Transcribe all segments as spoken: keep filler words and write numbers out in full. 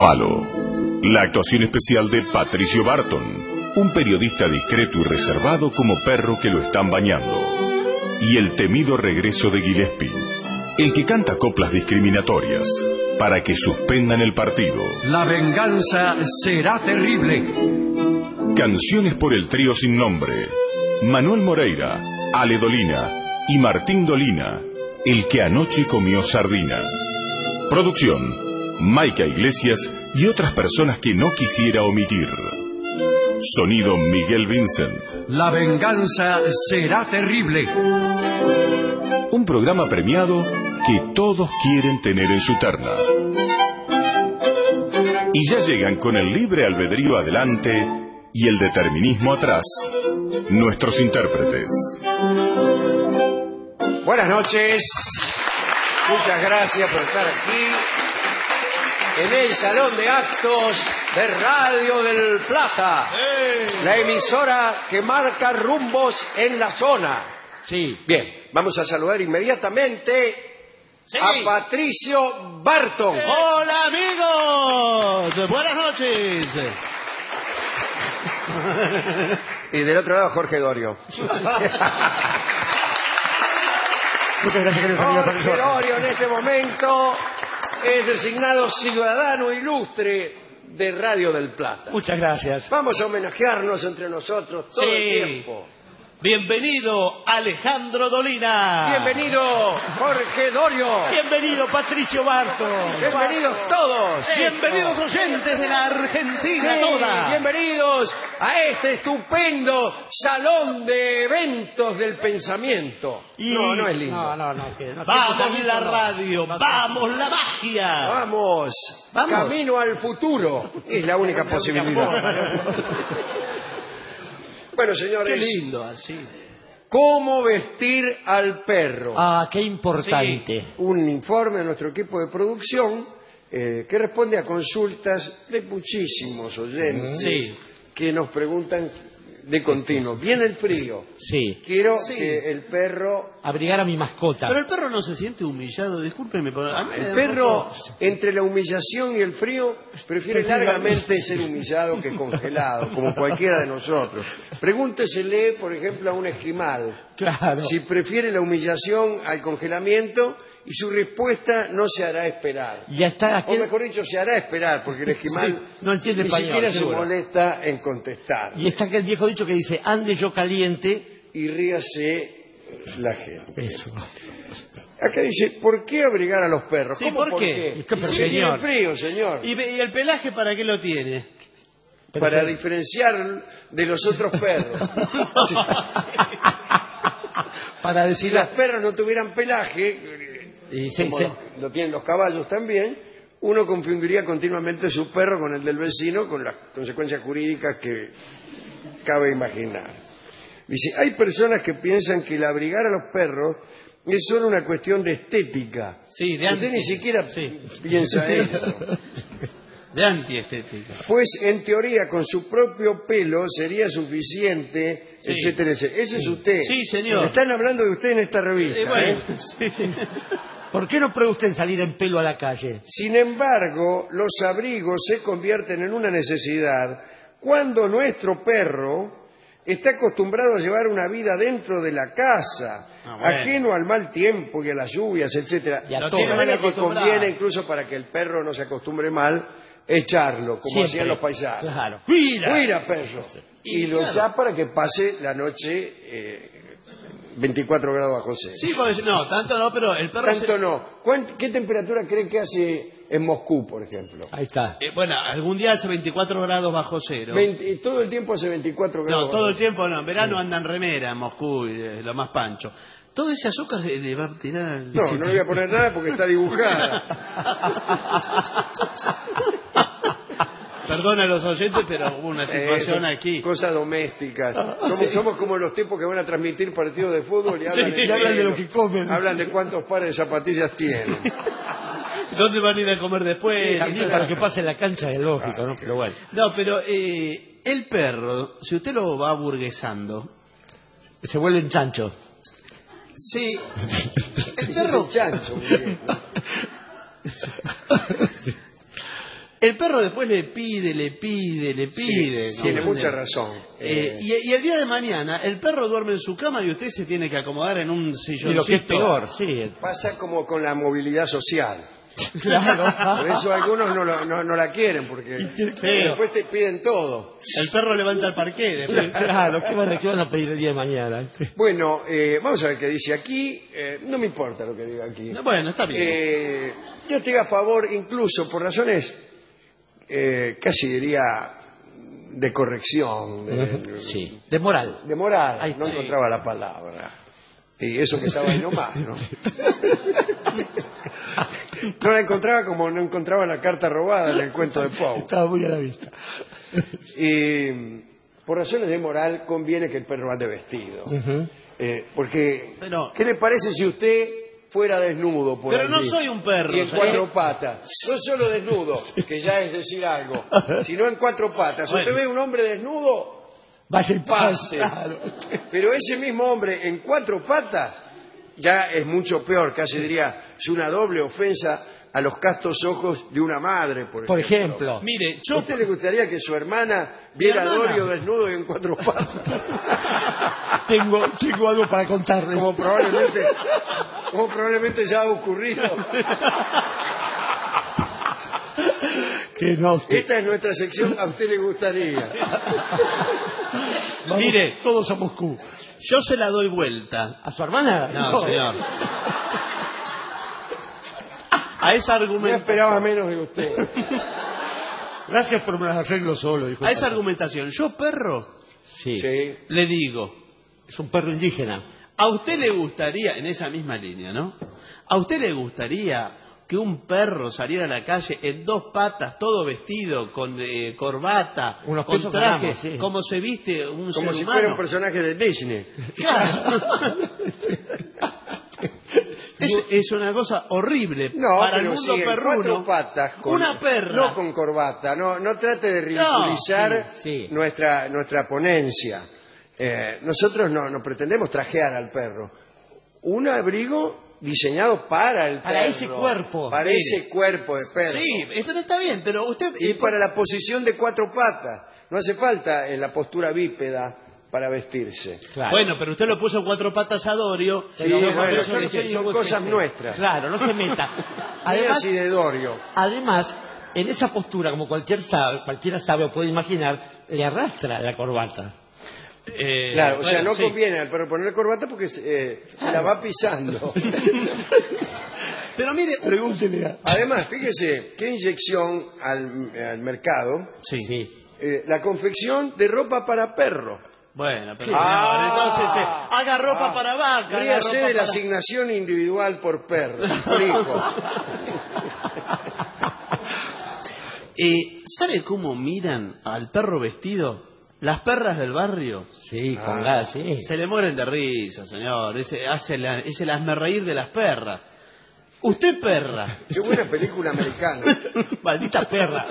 Palo. La actuación especial de Patricio Barton, un periodista discreto y reservado como perro que lo están bañando. Y el temido regreso de Gillespie, el que canta coplas discriminatorias para que suspendan el partido. La venganza será terrible. Canciones por el trío sin nombre. Manuel Moreira, Ale Dolina y Martín Dolina, el que anoche comió sardina. Producción, Maica Iglesias y otras personas que no quisiera omitir. Sonido Miguel Vincent. La venganza será terrible. Un programa premiado que todos quieren tener en su terna. Y ya llegan con el libre albedrío adelante y el determinismo atrás, nuestros intérpretes. Buenas noches. Muchas gracias por estar aquí en el Salón de Actos de Radio del Plata, ¡hey!, la emisora que marca rumbos en la zona. Sí. Bien, vamos a saludar inmediatamente sí. a Patricio Barton. ¡Eh! ¡Hola, amigos! Buenas noches. Y del otro lado, Jorge Dorio. Muchas gracias, querido señor Jorge profesor. Dorio en este momento es designado ciudadano ilustre de Radio del Plata. Muchas gracias. Vamos a homenajearnos entre nosotros todo sí. el tiempo. Bienvenido, Alejandro Dolina. Bienvenido, Jorge Dorio. Bienvenido, Patricio Barton. Bienvenidos todos. Bienvenidos oyentes de la Argentina sí, toda. Bienvenidos a este estupendo salón de eventos del pensamiento. Y... No, no es lindo. No, no, no. Que no vamos la radio, no, vamos la magia. Vamos, vamos. Camino al futuro. Es la única posibilidad. Bueno, señores. Qué lindo, así. ¿Cómo vestir al perro? Ah, qué importante. Sí. Un informe de nuestro equipo de producción eh, que responde a consultas de muchísimos oyentes sí. que nos preguntan de continuo. Viene el frío. Sí. Quiero sí. que el perro... Abrigar a mi mascota. Pero el perro no se siente humillado, discúlpeme. Por... El perro, entre la humillación y el frío, prefiere largamente ser humillado que congelado, como cualquiera de nosotros. Pregúntesele, por ejemplo, a un esquimal, claro. si prefiere la humillación al congelamiento, y su respuesta no se hará esperar. Ya está. O mejor dicho, se hará esperar, porque el esquimal sí, no entiende ni español, siquiera se seguro. molesta en contestar. Y está aquel viejo dicho que dice, ande yo caliente. Y ríase la gente. Eso. Acá dice, ¿por qué abrigar a los perros? Sí, ¿Cómo ¿por por qué? qué? ¿Qué, pero, Si señor? tiene frío, señor. ¿Y, ¿Y el pelaje para qué lo tiene? Pero Para se... diferenciar de los otros perros. Sí. Para decir... Si los perros no tuvieran pelaje, y se, como se... Lo, lo tienen los caballos también, uno confundiría continuamente su perro con el del vecino, con las consecuencias jurídicas que cabe imaginar. Dice, hay personas que piensan que el abrigar a los perros es solo una cuestión de estética. Sí, de Usted anti... ni siquiera sí. piensa eso. De antiestética. Pues en teoría con su propio pelo sería suficiente, sí. etcétera, etcétera. Ese es usted. Sí, señor. Están hablando de usted en esta revista. Eh, bueno, ¿eh? sí. ¿Por qué no prueba usted en salir en pelo a la calle? Sin embargo, los abrigos se convierten en una necesidad cuando nuestro perro está acostumbrado a llevar una vida dentro de la casa, ah, bueno. ajeno al mal tiempo y a las lluvias, etcétera. Y a De todo. manera que acostumbrado. conviene, incluso para que el perro no se acostumbre mal, echarlo, como Siempre. hacían los paisanos. Claro. ¡Cuida! ¡Cuida, perro! Y, Y lo claro. echa para que pase la noche eh, veinticuatro grados bajo cero. Sí, porque no, tanto no, pero el perro... Tanto se... no. ¿Cuán- ¿Qué temperatura cree que hace en Moscú, por ejemplo? Ahí está. Eh, bueno, algún día hace veinticuatro grados bajo cero. veinte y todo el tiempo hace veinticuatro grados. No, todo el bajo tiempo no. En verano andan remera en Moscú, y eh, lo más pancho. Todo ese azúcar le, le va a tirar al... cero. No, no le voy a poner nada porque está dibujada. Perdona a los oyentes, pero hubo una situación Eh, aquí. Cosas domésticas. Somos, sí. somos como los tipos que van a transmitir partidos de fútbol y hablan, Sí. de, Y hablan de lo que comen. Hablan de cuántos pares de zapatillas tienen. ¿Dónde van a ir a comer después? También para que pase en la cancha es lógico, ¿no? Pero bueno. No, pero eh, el perro, si usted lo va aburguesando... Se vuelven chanchos. Sí. El Ese es perro... el chancho, muy bien. El perro después le pide, le pide, le pide. Sí, tiene mucha razón. Eh, y, y el día de mañana el perro duerme en su cama y usted se tiene que acomodar en un silloncito. Y lo que es peor, sí. Pasa como con la movilidad social. Claro. Por eso algunos no, lo- no, no la quieren, porque después te piden todo. El perro levanta el parqué. Después. Claro, ¿qué van a, qué van a pedir el día de mañana? Bueno, eh, vamos a ver qué dice aquí. Eh, no me importa lo que diga aquí. Bueno, está bien. Eh, yo estoy a favor, incluso por razones, eh, casi diría, de corrección, de, Sí, de moral. de moral. Ay, no sí. encontraba la palabra. Y eso que estaba ahí nomás, ¿no? No la encontraba como no encontraba la carta robada en el cuento de Poe. Estaba muy a la vista. Y por razones de moral conviene que el perro ande vestido. Ujú. Eh, porque, Pero- ¿qué le parece si usted fuera desnudo por Pero no allí? soy un perro, Y en ¿sabes? cuatro patas. No solo desnudo, que ya es decir algo, sino en cuatro patas. Si usted Bueno. ve un hombre desnudo, Vaya el pase. Claro. Pero ese mismo hombre en cuatro patas ya es mucho peor, casi diría, es una doble ofensa a los castos ojos de una madre, por ejemplo. Por ejemplo. Mire, ¿A yo... usted le gustaría que su hermana viera a hermana? Dorio desnudo y en cuatro patas? Tengo, tengo algo para contarles. Como probablemente, como probablemente ya ha ocurrido. Que no, usted- Esta es nuestra sección, a usted le gustaría. Vamos Mire. todos a Moscú. Yo se la doy vuelta. ¿A su hermana? No, señor. A esa No argumentación... esperaba menos de usted. Gracias por me las arreglo solo, dijo. A esa argumentación, yo perro, Sí. Sí. le digo, Es un perro indígena. ¿a usted le gustaría, en esa misma línea, ¿no? ¿A usted le gustaría que un perro saliera a la calle en dos patas, todo vestido, con eh, corbata, Unos con pesos traje, ganamos, sí. como se viste un Como ser si humano? fuera un personaje de Disney. Claro. es, es una cosa horrible No, para el pero mundo sí, en perruno. cuatro patas. Con, Una perra. No con corbata. No, no trate de ridiculizar sí, sí. Nuestra, nuestra ponencia. Eh, nosotros no, no pretendemos trajear al perro. Un abrigo diseñado para el Para perro. ese cuerpo. Para Mire. ese cuerpo de perro. Sí, esto no está bien, pero usted... Y eh, para la posición de cuatro patas. No hace falta en la postura bípeda para vestirse. Claro. Bueno, pero usted lo puso en cuatro patas a Dorio. Sí, y yo por bueno, eso son- le dije, son Yo cosas sé que- nuestras. Claro, no se meta. Además, Además, y de Dorio. además, en esa postura, como cualquier sabe, cualquiera sabe o puede imaginar, le arrastra la corbata. eh, Claro, o sea, bueno, no sí. conviene al perro poner corbata porque eh, se la va pisando. Pero mire, Pregúntele a... Además, fíjese, qué inyección al, al mercado, sí. Sí. eh, la confección de ropa para perro. Bueno, pero Ah. señor, entonces eh, haga ropa para vaca, Podría haga ser ropa la para... asignación individual por perro. Explico. Eh, ¿Sabe cómo miran al perro vestido? Las perras del barrio Sí, con Ah. gas, sí. se le mueren de risa, señor. Ese hace la, es el hazme reír de las perras. Usted perra, Qué buena película americana. Maldita perra.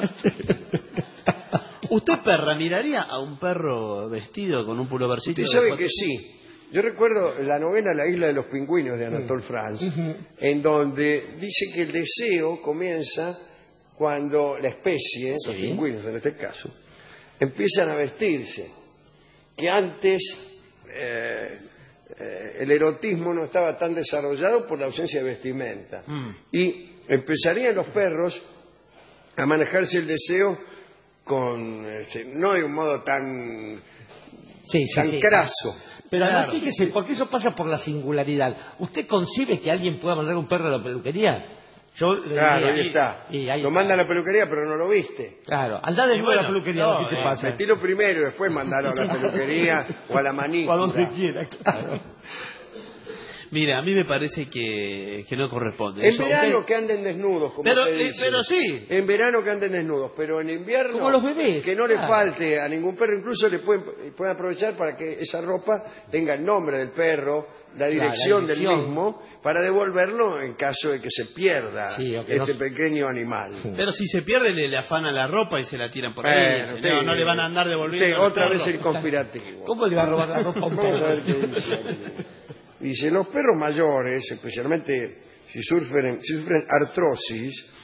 usted perra miraría a un perro vestido con un pulovercito. Usted de sabe cuatro- que sí. Yo recuerdo la novela La isla de los pingüinos de Anatole France, en donde dice que el deseo comienza cuando la especie, los Sí. pingüinos en este caso, empiezan a vestirse. Que antes eh, eh, el erotismo no estaba tan desarrollado por la ausencia de vestimenta. Mm. Y empezarían los perros a manejarse el deseo con este, no de un modo tan, Sí, sí, tan sí. craso. Pero además, Claro. fíjese, porque eso pasa por la singularidad. ¿Usted concibe que alguien pueda mandar un perro a la peluquería? Yo le Claro, diría, ahí está. y ahí Lo está. manda a la peluquería, pero no lo viste. Claro, andá de Y nuevo a la bueno, peluquería, no, ¿qué te eh, pasa? Metilo primero y después mandalo a la peluquería o a la O a manícula. donde quiera, claro. Mira, a mí me parece que, que no corresponde. En Eso, verano usted- que anden desnudos, como Pero, usted eh, dice. pero sí. En verano que anden desnudos, pero en invierno... Como los bebés, Que no le claro. falte a ningún perro, incluso le pueden, pueden aprovechar para que esa ropa tenga el nombre del perro, la dirección, la del dirección. mismo, para devolverlo en caso de que se pierda Sí, o que no este se- pequeño animal. Pero si se pierde, le, le afanan la ropa y se la tiran por ahí. Bueno, señor. usted- no le van a andar devolviendo. usted al otra perro. vez el conspirativo. ¿Cómo le va a robar la ropa a un Vamos a perro? ver qué dice aquí. Dice, los perros mayores, especialmente si sufren, si sufren artrosis,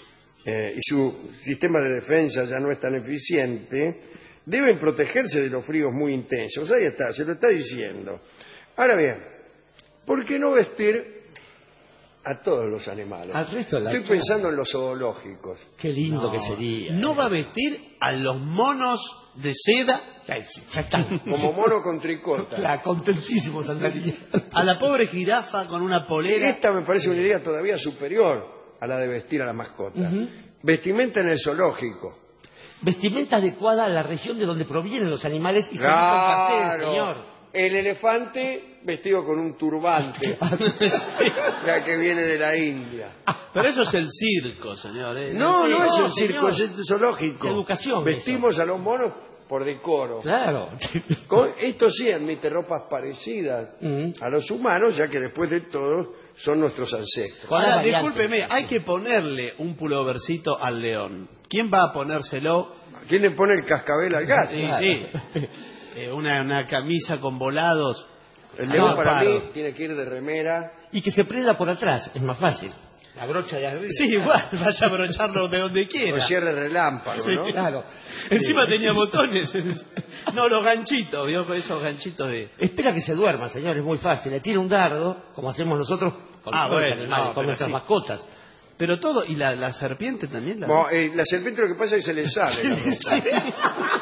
eh, y su sistema de defensa ya no es tan eficiente, deben protegerse de los fríos muy intensos. Ahí está, se lo está diciendo. Ahora bien, ¿por qué no vestir a todos los animales? Al resto de la Estoy clase. pensando en los zoológicos. Qué lindo que sería. ¿No va a vestir a los monos de seda? Ya, ya están. Como mono con tricota. Claro, contentísimos andaría. ¿A la pobre jirafa con una polera? Esta me parece una idea todavía superior a la de vestir a la mascota. Vestimenta en el zoológico. Vestimenta adecuada a la región de donde provienen los animales y salir con cartel, señor. Claro. El elefante vestido con un turbante, ya que viene de la India. Pero eso es el circo, señor. ¿eh? No, sí, no es no, el circo, señor. es el zoológico. Es educación, Vestimos a los monos por decoro. Claro. Con- esto sí admite ropas parecidas Mm. a los humanos, ya que después de todo son nuestros ancestros. Con Ahora, las variantes. discúlpeme, hay que ponerle un pulovercito al león. ¿Quién va a ponérselo? ¿Quién le pone el cascabel al gato? Sí, sí. Eh, una, una camisa con volados. El león No, para claro. mí tiene que ir de remera. Y que se prenda por atrás, es más fácil. La brocha de arriba. Sí, igual, vaya a abrocharlo de donde O quiera. cierre relámpago, ¿no? Claro. Encima tenía botones. No, los ganchitos, vio esos ganchitos de... Espera que se duerma, señor, es muy fácil. Le tira un dardo, como hacemos nosotros con Ah, todos los bueno, animales, no, con pero nuestras sí. mascotas. Pero todo, y la, la serpiente también. La... Bueno, eh, la serpiente lo que pasa es que se le sale. la ropa.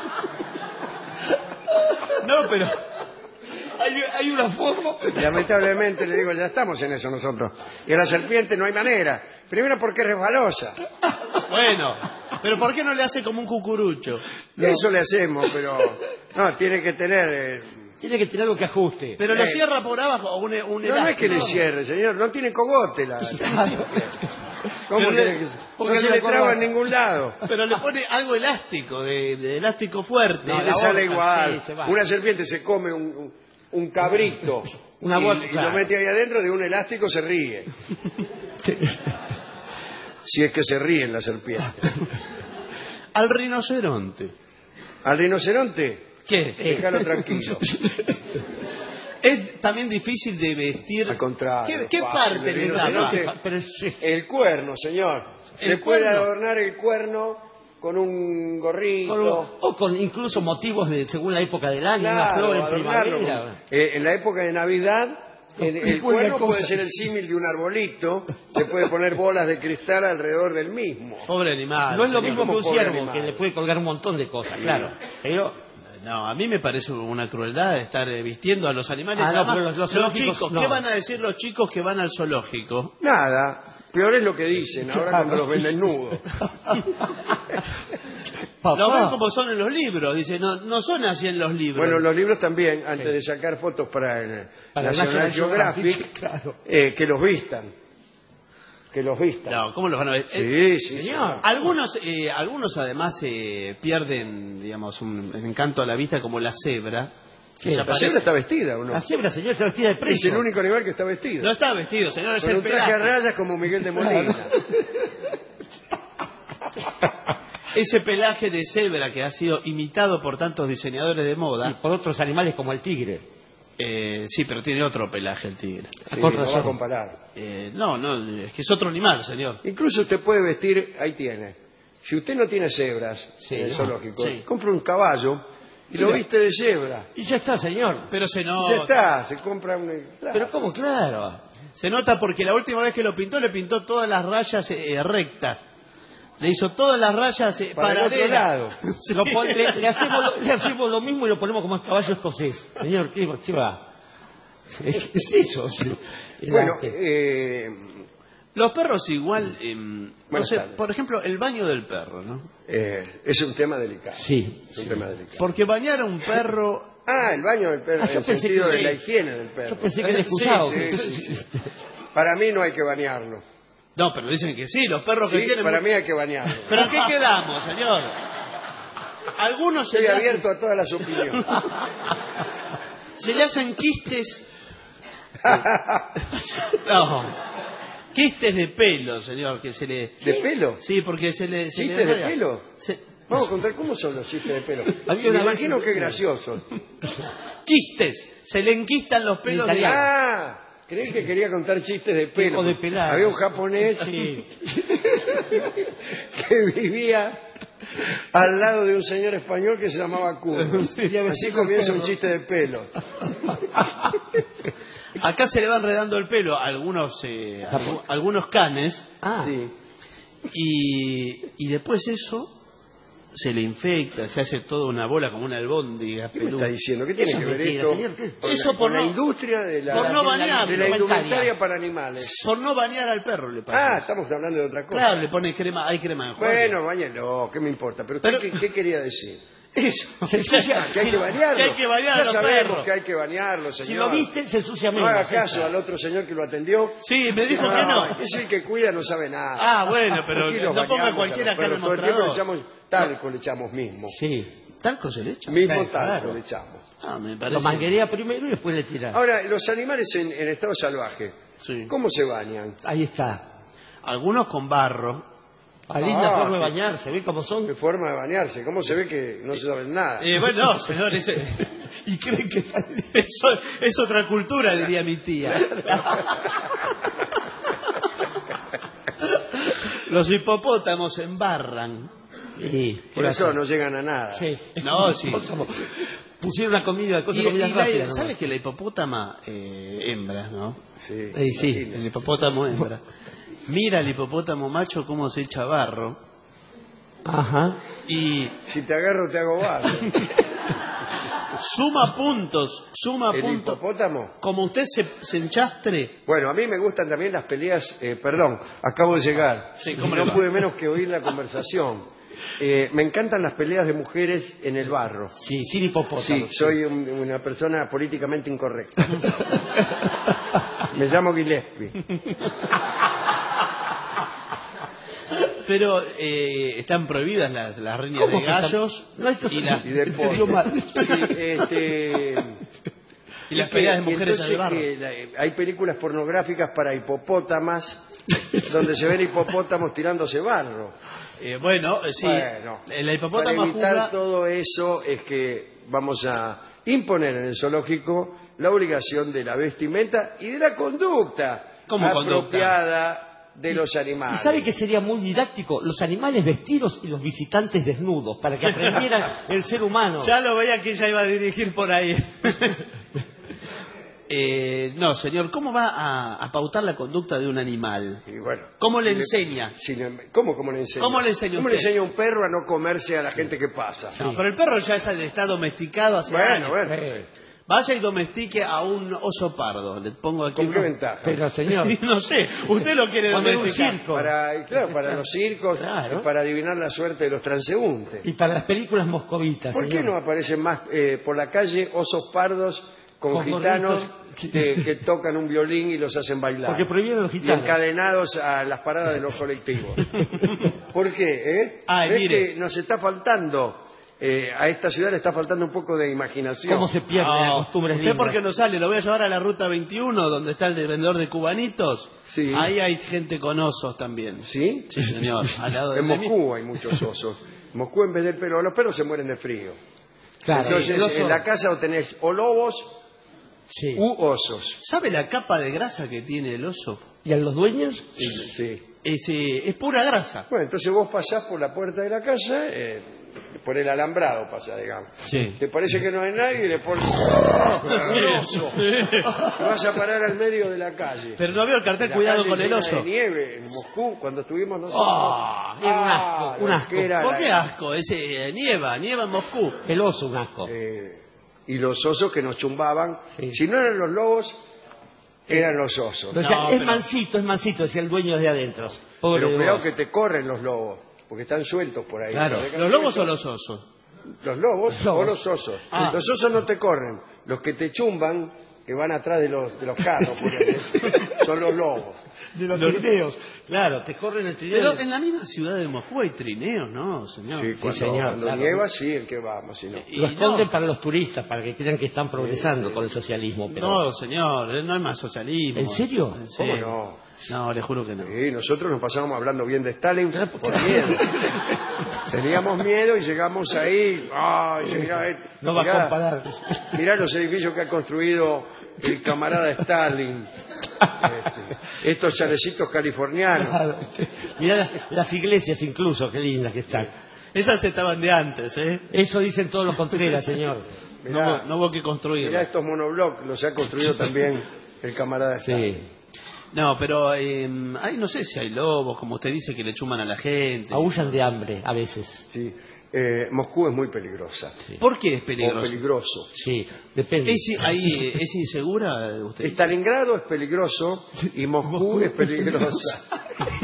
No, pero... Hay, hay una forma. Lamentablemente, le digo, ya estamos en eso nosotros. Y a la serpiente no hay manera. Primero porque es resbalosa. Bueno, pero ¿por qué no le hace como un cucurucho? Eso le hacemos, pero... No, tiene que tener... eh, Tiene que tener algo que ajuste. Pero lo Eh. cierra por abajo, un, un No, no es que le elástico. cierre, señor. No tiene cogote la... ¿Cómo Pero quiere le- que- porque No se la le traba corbata. en ningún lado. Pero le pone algo elástico, de, de elástico fuerte. No, Le la sale boca, igual. sí, se va. Una serpiente se come un, un- un cabrito Una y, bola, y claro. lo mete ahí adentro, de un elástico se ríe. Si es que se ríen las serpientes. Al rinoceronte. Al rinoceronte, ¿Qué? déjalo tranquilo. Es también difícil de vestir. Al contrario. ¿Qué, qué fácil, parte el le rinoceronte. tapa? Pero es, es- El cuerno, señor. El Le puede cuerno. adornar el cuerno con un gorrito. con- o con incluso motivos de según la época del año, una Claro, flor en adornarlo primavera. con- eh, en la época de Navidad, el, el Buena cuerno cosa. puede ser el símil de un arbolito, se puede poner bolas de cristal alrededor del mismo. Pobre animal. No es lo señor. mismo que como un pobre ciervo, animal. que le puede colgar un montón de cosas, claro. Pero No, a mí me parece una crueldad estar eh, vistiendo a los animales. Ah, no, Además, pero los- los zoológicos, chicos, no. ¿qué van a decir los chicos que van al zoológico? Nada, peor es lo que dicen ahora cuando los ven desnudos. papá, Lo ven como son en los libros. Dice, no, no son así en los libros. Bueno, los libros también, antes de sacar fotos para el Para National National Geographic, Geographic, claro. eh, que los vistan. Que los vistan. No, ¿cómo los van a ver? Eh, Sí, sí, sí. señor. Algunos, eh, algunos además eh, pierden, digamos, un encanto a la vista, como la cebra. Que ¿Qué? ya La parece- cebra está vestida, ¿o no? la cebra, señor, está vestida de Es preso. el único animal que está vestido. No está vestido, señor, es Con el un traje a pelaje. rayas como Miguel de Molina. Ese pelaje de cebra que ha sido imitado por tantos diseñadores de Y moda. por otros animales como el tigre. Eh, sí, pero tiene otro pelaje el tigre. Sí, Con no va a razón. comparar. Eh, no, no, es que es otro animal, señor. Incluso usted puede vestir, ahí tiene. Si usted no tiene cebras Sí, en el no, zoológico, sí. compra un caballo y lo Mira. viste de cebra. Y ya está, señor. Pero se Ya nota. está, se compra un... claro. Pero ¿cómo? Claro. Se nota porque la última vez que lo pintó, le pintó todas las rayas eh, rectas. Le hizo todas las rayas eh, Para el otro paralelas. lado. Se lo pon- le, le hacemos lo, le hacemos lo mismo y lo ponemos como caballo escocés. Señor, ¿qué, qué va? Es, es eso. sí. El Bueno, arte. eh, Los perros igual, eh, no Buenas sé, tardes. por ejemplo, el baño del perro, ¿no? eh, es un tema delicado. Sí. Es un tema delicado. Porque bañar a un perro, Ah, el baño del perro, Ah, en yo el pensé sentido que de sí. la higiene del perro. Yo pensé que era Sí, excusado. Sí, sí, sí. Para mí no hay que bañarlo. no, pero dicen que sí, los perros que Sí, tienen... para mí hay que bañarlo. ¿Pero en qué quedamos, señor? Algunos se Estoy le, hacen, abierto a todas las opiniones. se le hacen quistes... No, quistes de pelo, señor, que se le... ¿De pelo? Sí, porque se le... Se le ¿Chistes de enreda. pelo? Se- Vamos a contar cómo son los chistes de pelo. Había Me una imagino vez- que graciosos. Quistes, se le enquistan los pelos de... italiano. Ah, creí que quería contar chistes de pelo. O de pelado. Había un japonés Sí. que vivía al lado de un señor español que se llamaba Curro. Así comienza un chiste de pelo. Acá se le va enredando el pelo a algunos, eh, a algunos canes. Ah, Sí. Y, y después eso se le infecta, se hace toda una bola como una albóndiga. ¿Qué me está diciendo? ¿Qué tiene Eso que es ver mentira, esto señor, ¿qué? con Eso la, por con la no- industria de la, por no de la- bañarlo. de la Indumentaria. indumentaria para animales? Por no bañar al perro le Ah, pasa. estamos hablando de otra cosa. Claro, le pone crema, hay crema de enjuague. Bueno, bañenlo, ¿qué me importa? Pero, usted, Pero- ¿qué, qué quería decir? Eso. se ensucia. Que hay que bañarlo. que hay que bañar a Ya los sabemos perros. que hay que bañarlo, Si señor. lo viste, se ensucia No menos. haga ¿sí? caso al otro señor que lo atendió. Sí, me dijo que no. Es el que cuida, no sabe nada. Ah, bueno, pero Tranquilo, no ponga bañamos cualquiera a los acá en el perros. Todo tiempo le mostrador. echamos talco, le echamos mismo. Sí. ¿Talco se le echa? Mismo Claro, talco claro. le echamos. Ah, me Lo parece. manguerea primero y después le tira. Ahora, los animales en, en estado salvaje, Sí. ¿cómo se bañan? Ahí está. Algunos con barro. A linda Ah, forma de qué- bañarse, ¿ve cómo son? ¿Qué forma de bañarse? ¿Cómo se ve que no se sabe nada? Eh, bueno, no, señor, ese... Y creen que está... eso es otra cultura, diría mi tía. Los hipopótamos se embarran. Sí, Por eso no llegan a nada. Sí. No, sí. Pusieron una comida, Y, cosas y comidas la- rápidas. nomás. ¿Sabe que la hipopótama eh, hembra, no? Sí, Eh, sí. imagínate. El hipopótamo hembra. Mira el hipopótamo macho cómo se echa barro. Ajá. Y Si te agarro, te hago barro. suma puntos, suma ¿El puntos. hipopótamo? Como usted se, se enchastre. Bueno, a mí me gustan también las peleas... eh, perdón, acabo de llegar. Sí, ¿cómo no le va? pude menos que oír la conversación. Eh, me encantan las peleas de mujeres en el barro. Sí, sin hipopótamo. Sí, soy un- una persona políticamente incorrecta. Me llamo Gillespie. Pero eh, están prohibidas las, las riñas ¿Cómo de que están- gallos No, esto y, es- las- Y de Te dio mal. Sí, este, y las que- peleas de y mujeres en entonces el barro. que la- hay películas pornográficas para hipopótamas donde se ven hipopótamos tirándose barro. Eh, bueno, eh, sí, Bueno, la para hipopótama evitar juzga... todo eso es que vamos a imponer en el zoológico la obligación de la vestimenta y de la conducta ¿Cómo conducta? apropiada de los Y animales. sabe que sería muy didáctico los animales vestidos y los visitantes desnudos para que aprendieran el ser humano. Ya lo veía que ella iba a dirigir por ahí. Eh, no, señor, ¿cómo va a, a pautar la conducta de un animal? Y bueno, ¿Cómo le si enseña? si le- ¿Cómo, cómo le enseña? ¿Cómo le enseña ¿Cómo le usted? enseña a un perro a no comerse a la gente que pasa? No, pero el perro ya está, está domesticado hace Bueno, años. bueno. Eh, Vaya y domestique a un oso pardo. Le pongo aquí ¿Con qué uno- ventaja? pero señor, No sé, usted lo quiere Poner un domesticar. circo. Para, y claro, para los circos, Claro. y para adivinar la suerte de los transeúntes. y para las películas moscovitas, ¿Por qué señor. no aparecen más eh, por la calle osos pardos con, Con gitanos gorritos. que, que tocan un violín y los hacen bailar? Porque prohíben los Y gitanos. encadenados a las paradas de los colectivos. ¿Por qué? Eh? Ay, ¿Ves mire. que nos está faltando, eh, a esta ciudad le está faltando un poco de imaginación? ¿Cómo se pierden las No, costumbres ¿usted por lindas? qué no sale? Lo voy a llevar a la ruta veintiuno, donde está el de vendedor de cubanitos. Sí. Ahí hay gente con osos también. ¿Sí? Sí, señor. Al lado de En Moscú hay muchos osos. En Moscú en vez del pelo, los perros se mueren de frío. Claro, Entonces el oso- en la casa o tenés o lobos sí. u osos. ¿Sabe la capa de grasa que tiene el oso? ¿Y a los dueños? Sí. Es, eh, es pura grasa. Bueno, entonces vos pasás por la puerta de la casa, eh, por el alambrado pasás, digamos. Sí. Te parece que no hay nadie y le pones un oso. Te vas a parar al medio de la calle. Pero no veo el cartel, La cuidado calle con el llena oso. de nieve en Moscú, cuando estuvimos nosotros. ¡Ah! Era un asco, un lo asco. que era ¿Por la- qué asco? Ese, eh, nieva, nieva en Moscú. El oso, un asco. eh, y los osos que nos chumbaban. Sí. Si no eran los lobos, eran los osos. Pero, o sea, No, es pero- mansito, es mansito, decía el dueño de adentro. Pobre Pero de cuidado vos. que te corren los lobos, porque están sueltos por ahí. Claro. Pero ¿Los lobos o los osos? Los lobos, Los lobos. o los osos. Ah. Los osos no te corren. Los que te chumban, que van atrás de los, de los carros, por ejemplo, son los lobos. De los trineos. Claro, te corren el trineo. Pero en la misma ciudad de Moscú hay trineos, ¿no, señor? Sí, cuando, señor, cuando claro. nieva, sí, el que vamos, si no. Y Lo esconden no. para los turistas, para que crean que están progresando con el socialismo. Pero... No, señor, no hay más socialismo. ¿En serio? ¿Cómo ¿En serio? no? No, le juro que no. Sí, nosotros nos pasábamos hablando bien de Stalin por miedo. Teníamos miedo y llegamos ahí. Ay, mirá, eh, No va mirá, a comparar. mirá los edificios que ha construido el camarada Stalin. Este, estos chalecito californianos. Mirá las, las iglesias incluso, qué lindas que están. Esas estaban de antes, ¿eh? Eso dicen todos los Contreras, señor. Mirá, No, no hubo que construir. mirá estos monoblocks, los ha construido también el camarada Stalin. Sí. No, pero eh, ahí no sé si hay lobos, como usted dice, que le chuman a la gente. Aullan de hambre, a veces. Sí. Eh, Moscú es muy peligrosa. Sí. ¿Por qué es O peligroso? peligroso. Sí, depende. ¿Es, ahí, ¿Es insegura usted? Stalingrado es peligroso y Moscú es peligrosa.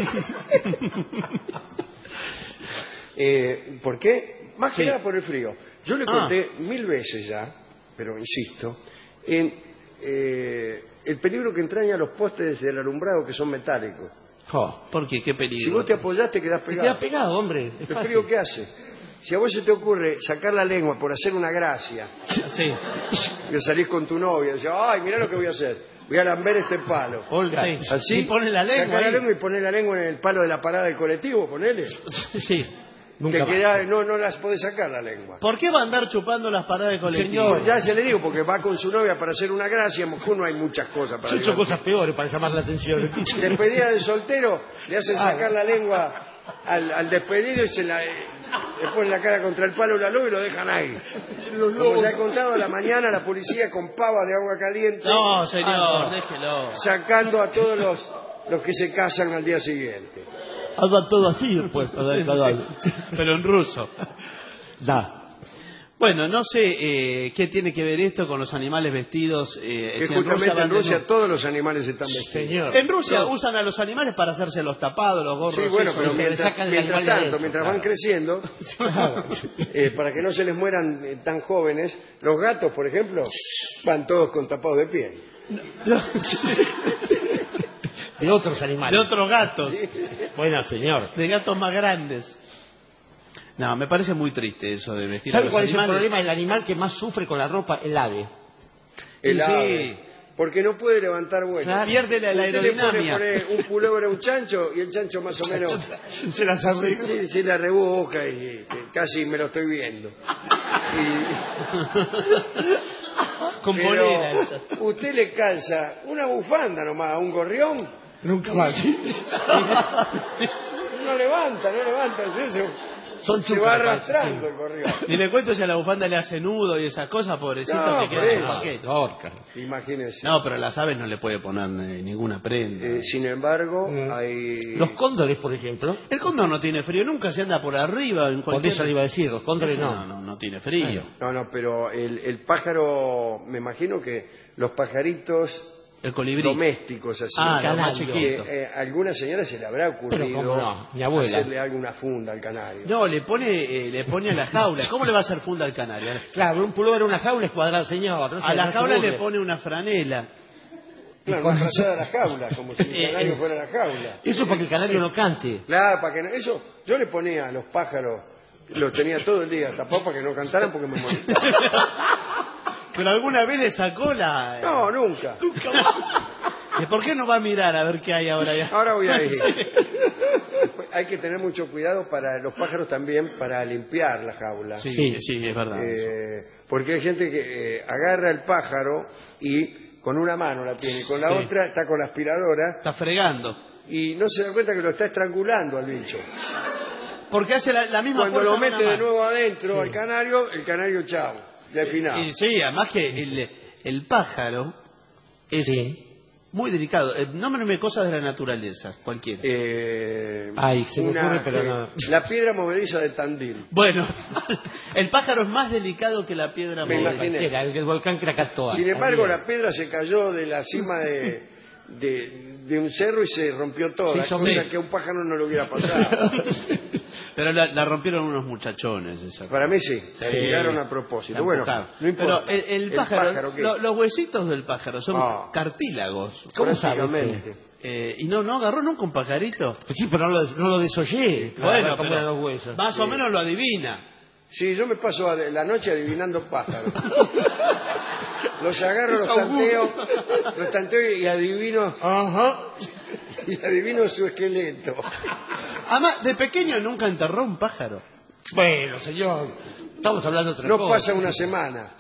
eh, ¿Por qué? Más que Sí. nada por el frío. Yo le Ah. conté mil veces ya, pero insisto, en eh, el peligro que entraña los postes del alumbrado que son metálicos. Jo. ¿Por qué? ¿Qué peligro? Si vos te apoyás te quedás Te pegado. queda pegado, hombre. Es ¿El fácil. frío qué hace? Si a vos se te ocurre sacar la lengua por hacer una gracia, Sí. que salís con tu novia y decís, ay, mirá lo que voy a hacer, voy a lamber este palo. Olga. Sí. Así, Y pone la lengua sacá la ahí. lengua y poné la lengua en el palo de la parada del colectivo, ponele. Sí. Nunca Te más. queda, no, no las podés sacar la lengua. ¿Por qué va a andar chupando las paradas de colectivo? Señor. Ya se le digo, porque va con su novia para hacer una gracia, en Moscú no hay muchas cosas para Son divertir. cosas peores para llamar la atención. Despedida de soltero, le hacen sacar la lengua al, al despedido y se la, le ponen la cara contra el palo de la luz y lo dejan ahí. Como ya he contado, a la mañana la policía con pava de agua caliente No, señor, Ah, no. déjelo. sacando a todos los, los que se casan al día siguiente. Anda todo así después, cada año. Pero en ruso. Da. Bueno, no sé eh, qué tiene que ver esto con los animales vestidos. Eh, Que si en Rusia justamente van en de Rusia nu- todos los animales están vestidos. Señor. En Rusia usan a los animales para hacerse los tapados, los gorros. Sí, bueno, esos. pero porque le mientras, sacan el mientras animal de tanto, adentro, mientras claro. van creciendo, Claro. eh, para que no se les mueran eh, tan jóvenes, los gatos, por ejemplo, van todos con tapados de piel. De otros De animales. otros gatos, Bueno, señor. de gatos más grandes. No, me parece muy triste eso de vestir a ¿Sabe los cuál es el animales. problema? El animal que más sufre con la ropa, el ave. El Sí. ave, porque no puede levantar vuelo. Claro. Pierde la, la Usted le pone, aerodinámica. pone un pullover a un chancho y el chancho más o menos Se las sí, sí, sí, la rebusca y, y casi me lo estoy viendo. Y- Con pero polera esa. usted le calza una bufanda nomás a un gorrión, Nunca más. no levanta, no levanta, se, se- Son se va arrastrando el gorrión. Ni le cuento si a la bufanda le hace nudo y esas cosas, pobrecito, No, que queda por en su eso. paquete. Orca. Imagínese. No, pero a las aves no le puede poner eh, ninguna prenda. Eh, sin embargo, Mm. hay... Los cóndores, por ejemplo. El cóndor no tiene frío, nunca se anda por arriba en Por cualquier... eso le iba a decir, los cóndores no, no. no, no tiene frío. No, no, pero el, el pájaro, me imagino que los pajaritos El colibrí. domésticos así, Ah, El los más canario. que chiquitos. eh, a alguna señora se le habrá ocurrido Pero cómo no, mi abuela. hacerle alguna funda al canario. No, le pone, eh, le pone a la jaula. ¿Cómo le va a hacer funda al canario? Claro, un pullover, una jaula es cuadrado, señor. No sé, A la no se jaula burle. le pone una franela. Claro, más trazada la jaula, como si el Eh, canario eh. fuera la jaula. Eso porque el canario no cante. Claro, para que no, eso yo le ponía a los pájaros, los tenía todo el día tapados para que no cantaran porque me molestaban. Pero alguna vez le sacó la... No, nunca. ¿Y por qué no va a mirar a ver qué hay ahora? Ya? Ahora voy a ir. Hay que tener mucho cuidado para los pájaros también, para limpiar la jaula. Sí, Sí. sí, es verdad. Eh, porque hay gente que eh, agarra el pájaro y con una mano la tiene, con la Sí. otra está con la aspiradora Está fregando. y no se da cuenta que lo está estrangulando al bicho. Porque hace la, la misma Cuando fuerza lo con una mete de mano. nuevo adentro al canario, el canario chao, ya final. Y sí, además que el, el pájaro es Sí. muy delicado. Eh, Nómbreme cosas de la naturaleza, cualquiera. Eh, Ay, se me ocurre, pero no. La piedra movediza de Tandil. Bueno, el pájaro es más delicado que la piedra Me móvil. imagino. Cualquiera, el del volcán Krakatoa. Sin embargo, También. la piedra se cayó de la cima de, de, de un cerro y se rompió toda, Sí, cosa sí. que a un pájaro no le hubiera pasado. Pero la, la rompieron unos muchachones esa. Para mí sí, se Sí. tiraron a propósito. La Bueno, empujaron. no importa. Pero el, el pájaro, ¿qué? lo- los huesitos del pájaro son Ah. cartílagos. ¿Cómo sabe Prácticamente. Eh, y no, no agarró nunca un pajarito. Pues sí, pero no lo, no lo desollé. Bueno, como pero eran los huesos. más o menos lo adivina. Sí, yo me paso a- la noche adivinando pájaros. Los agarro, los Es augurio. tanteo, los tanteo y adivino, Ajá. y adivino su esqueleto. Además, de pequeño nunca enterró un pájaro. Bueno, señor, estamos hablando de otra No cosa. pasa una semana.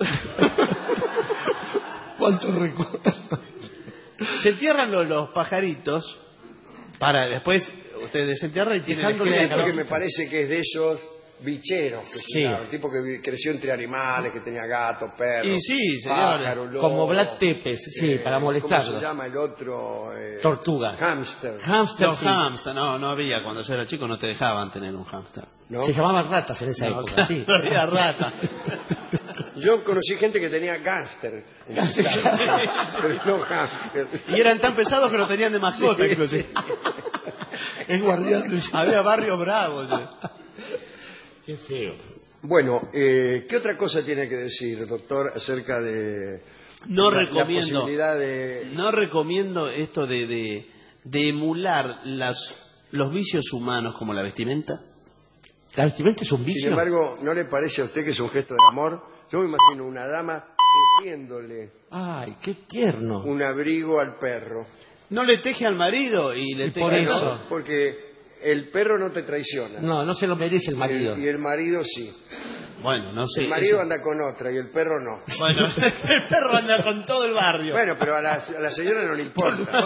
¿Cuántos recuerdos? Se entierran los, los pajaritos para después ustedes desentierran y tienen Dejándole esqueletos. Porque me parece que es de esos bicheros, que Sí. claro, el tipo que vi- creció entre animales, que tenía gatos, perros, Y sí, señores. pájaros, lobos, Como Vlad Tepes, sí, eh, para ¿Cómo molestarlos. se llama el otro? Eh, Tortuga. Hámster. Hamster, Los sí. hámster, no, no había. Cuando yo era chico no te dejaban tener un hámster. ¿no? Se llamaban ratas en esa No, época, claro, sí. no había rata. Yo conocí gente que tenía gángster, en su casa, pero no hámster. Y eran tan pesados que lo tenían de mascota, inclusive. Es guardián. Había barrios bravos. Qué feo. Bueno, eh, ¿qué otra cosa tiene que decir, doctor, acerca de No la, la recomiendo. posibilidad de... No recomiendo esto de, de, de emular las, los vicios humanos como la vestimenta. ¿La vestimenta es un Sin vicio? embargo, ¿no le parece a usted que es un gesto de amor? Yo me imagino una dama tejiéndole Ay, qué tierno. un abrigo al perro. No le teje al marido y le Y teje por al- eso. ¿No? Porque el perro no te traiciona. No, no se lo merece el marido. Y el marido sí. Bueno, no sé. El marido eso- anda con otra y el perro no. Bueno, el perro anda con todo el barrio. Bueno, pero a la, a la señora no le importa.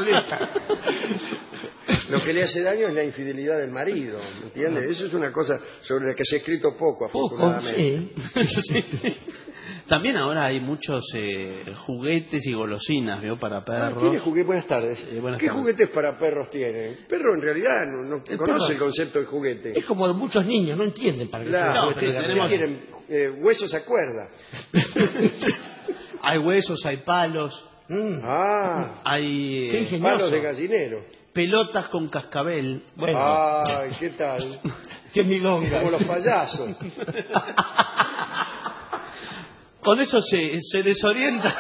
Lo que le hace daño es la infidelidad del marido, ¿me entiende? Eso es una cosa sobre la que se ha escrito poco, Poco, afortunadamente. sí. Sí. También ahora hay muchos eh, juguetes y golosinas, ¿vio? Para Ah, perros. ¿Tiene juguetes? Buenas tardes. Eh, buenas ¿Qué tardes. juguetes para perros tiene? El perro en realidad no, no El conoce perro- el concepto de juguete. Es como muchos niños, no entienden para qué Claro, son No, los juguetes pero de ¿qué tenemos- regalo. quieren? Eh, huesos a cuerda. Hay huesos, hay palos, Mm, Ah, hay Qué eh, ingenioso. palos de gallinero. pelotas con cascabel. Bueno, Ay, ¿qué tal? qué milonga. Como los payasos. Con eso se, se desorienta.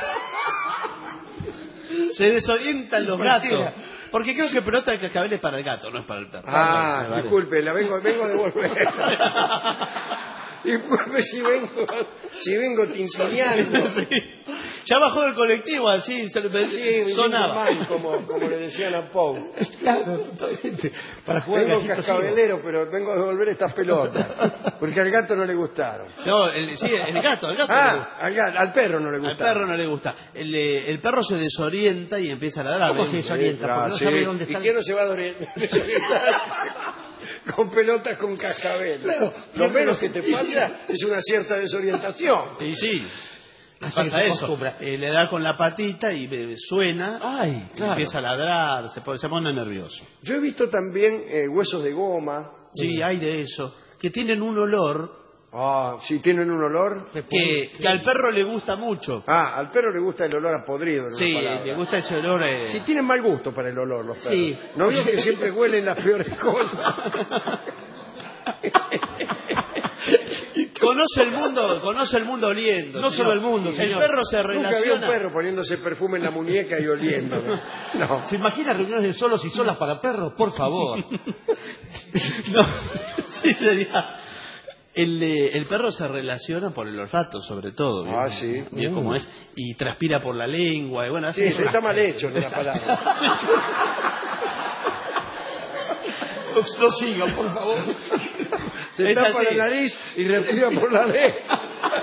Se desorientan los Cualquiera. gatos. Porque creo que pelota de cascabel es para el gato, no es para el perro. Ah, Vale. disculpe, la vengo, vengo a devolver. Disculpe si vengo, si vengo tintineando. Sí. Ya bajó del colectivo, así se le Sí, sonaba. mal, como, como le decían a Pau. Claro, totalmente. Para jugar Vengo gatito cascabelero, pero vengo a devolver estas pelotas. Porque al gato no le gustaron. No, el, sí, el gato, el gato. Ah, al, ga- al perro no le Al gustaron. perro no le gusta. El, eh, el perro se desorienta y empieza a ladrar. ¿Cómo se desorienta? Porque no sabe dónde ¿Y está el- quién no se va a dori- desorientar con pelotas con cascabel? Lo menos que te pasa es una cierta desorientación. Y sí, Así pasa se eso. acostumbra. Eh, le da con la patita y eh, suena, Ay, y claro. empieza a ladrar, se pone, se pone nervioso. Yo he visto también eh, huesos de goma. Sí, hay de eso. Que tienen un olor Ah, si tienen un olor. que, que al perro le gusta mucho. Ah, al perro le gusta el olor a podrido. En una Sí, palabra. le gusta ese olor. eh. Si tienen mal gusto para el olor los perros. Sí. ¿No veo que siempre huelen las peores cosas? Conoce el mundo, conoce el mundo oliendo. No señor. solo el mundo, El señor. perro se Nunca vi a un relaciona. perro poniéndose perfume en la muñeca y oliéndolo. No. ¿Se imagina reuniones de solos y solas para perros? Por favor. No, sí sería. El, eh, el perro se relaciona por el olfato, sobre todo. ¿vio? Ah, sí. ¿Vio cómo es? Y transpira por la lengua. Y bueno, Sí, hace eso está mal hecho en la palabra. No sigan, por favor. Se Es tapa así. la nariz y respira por la oreja.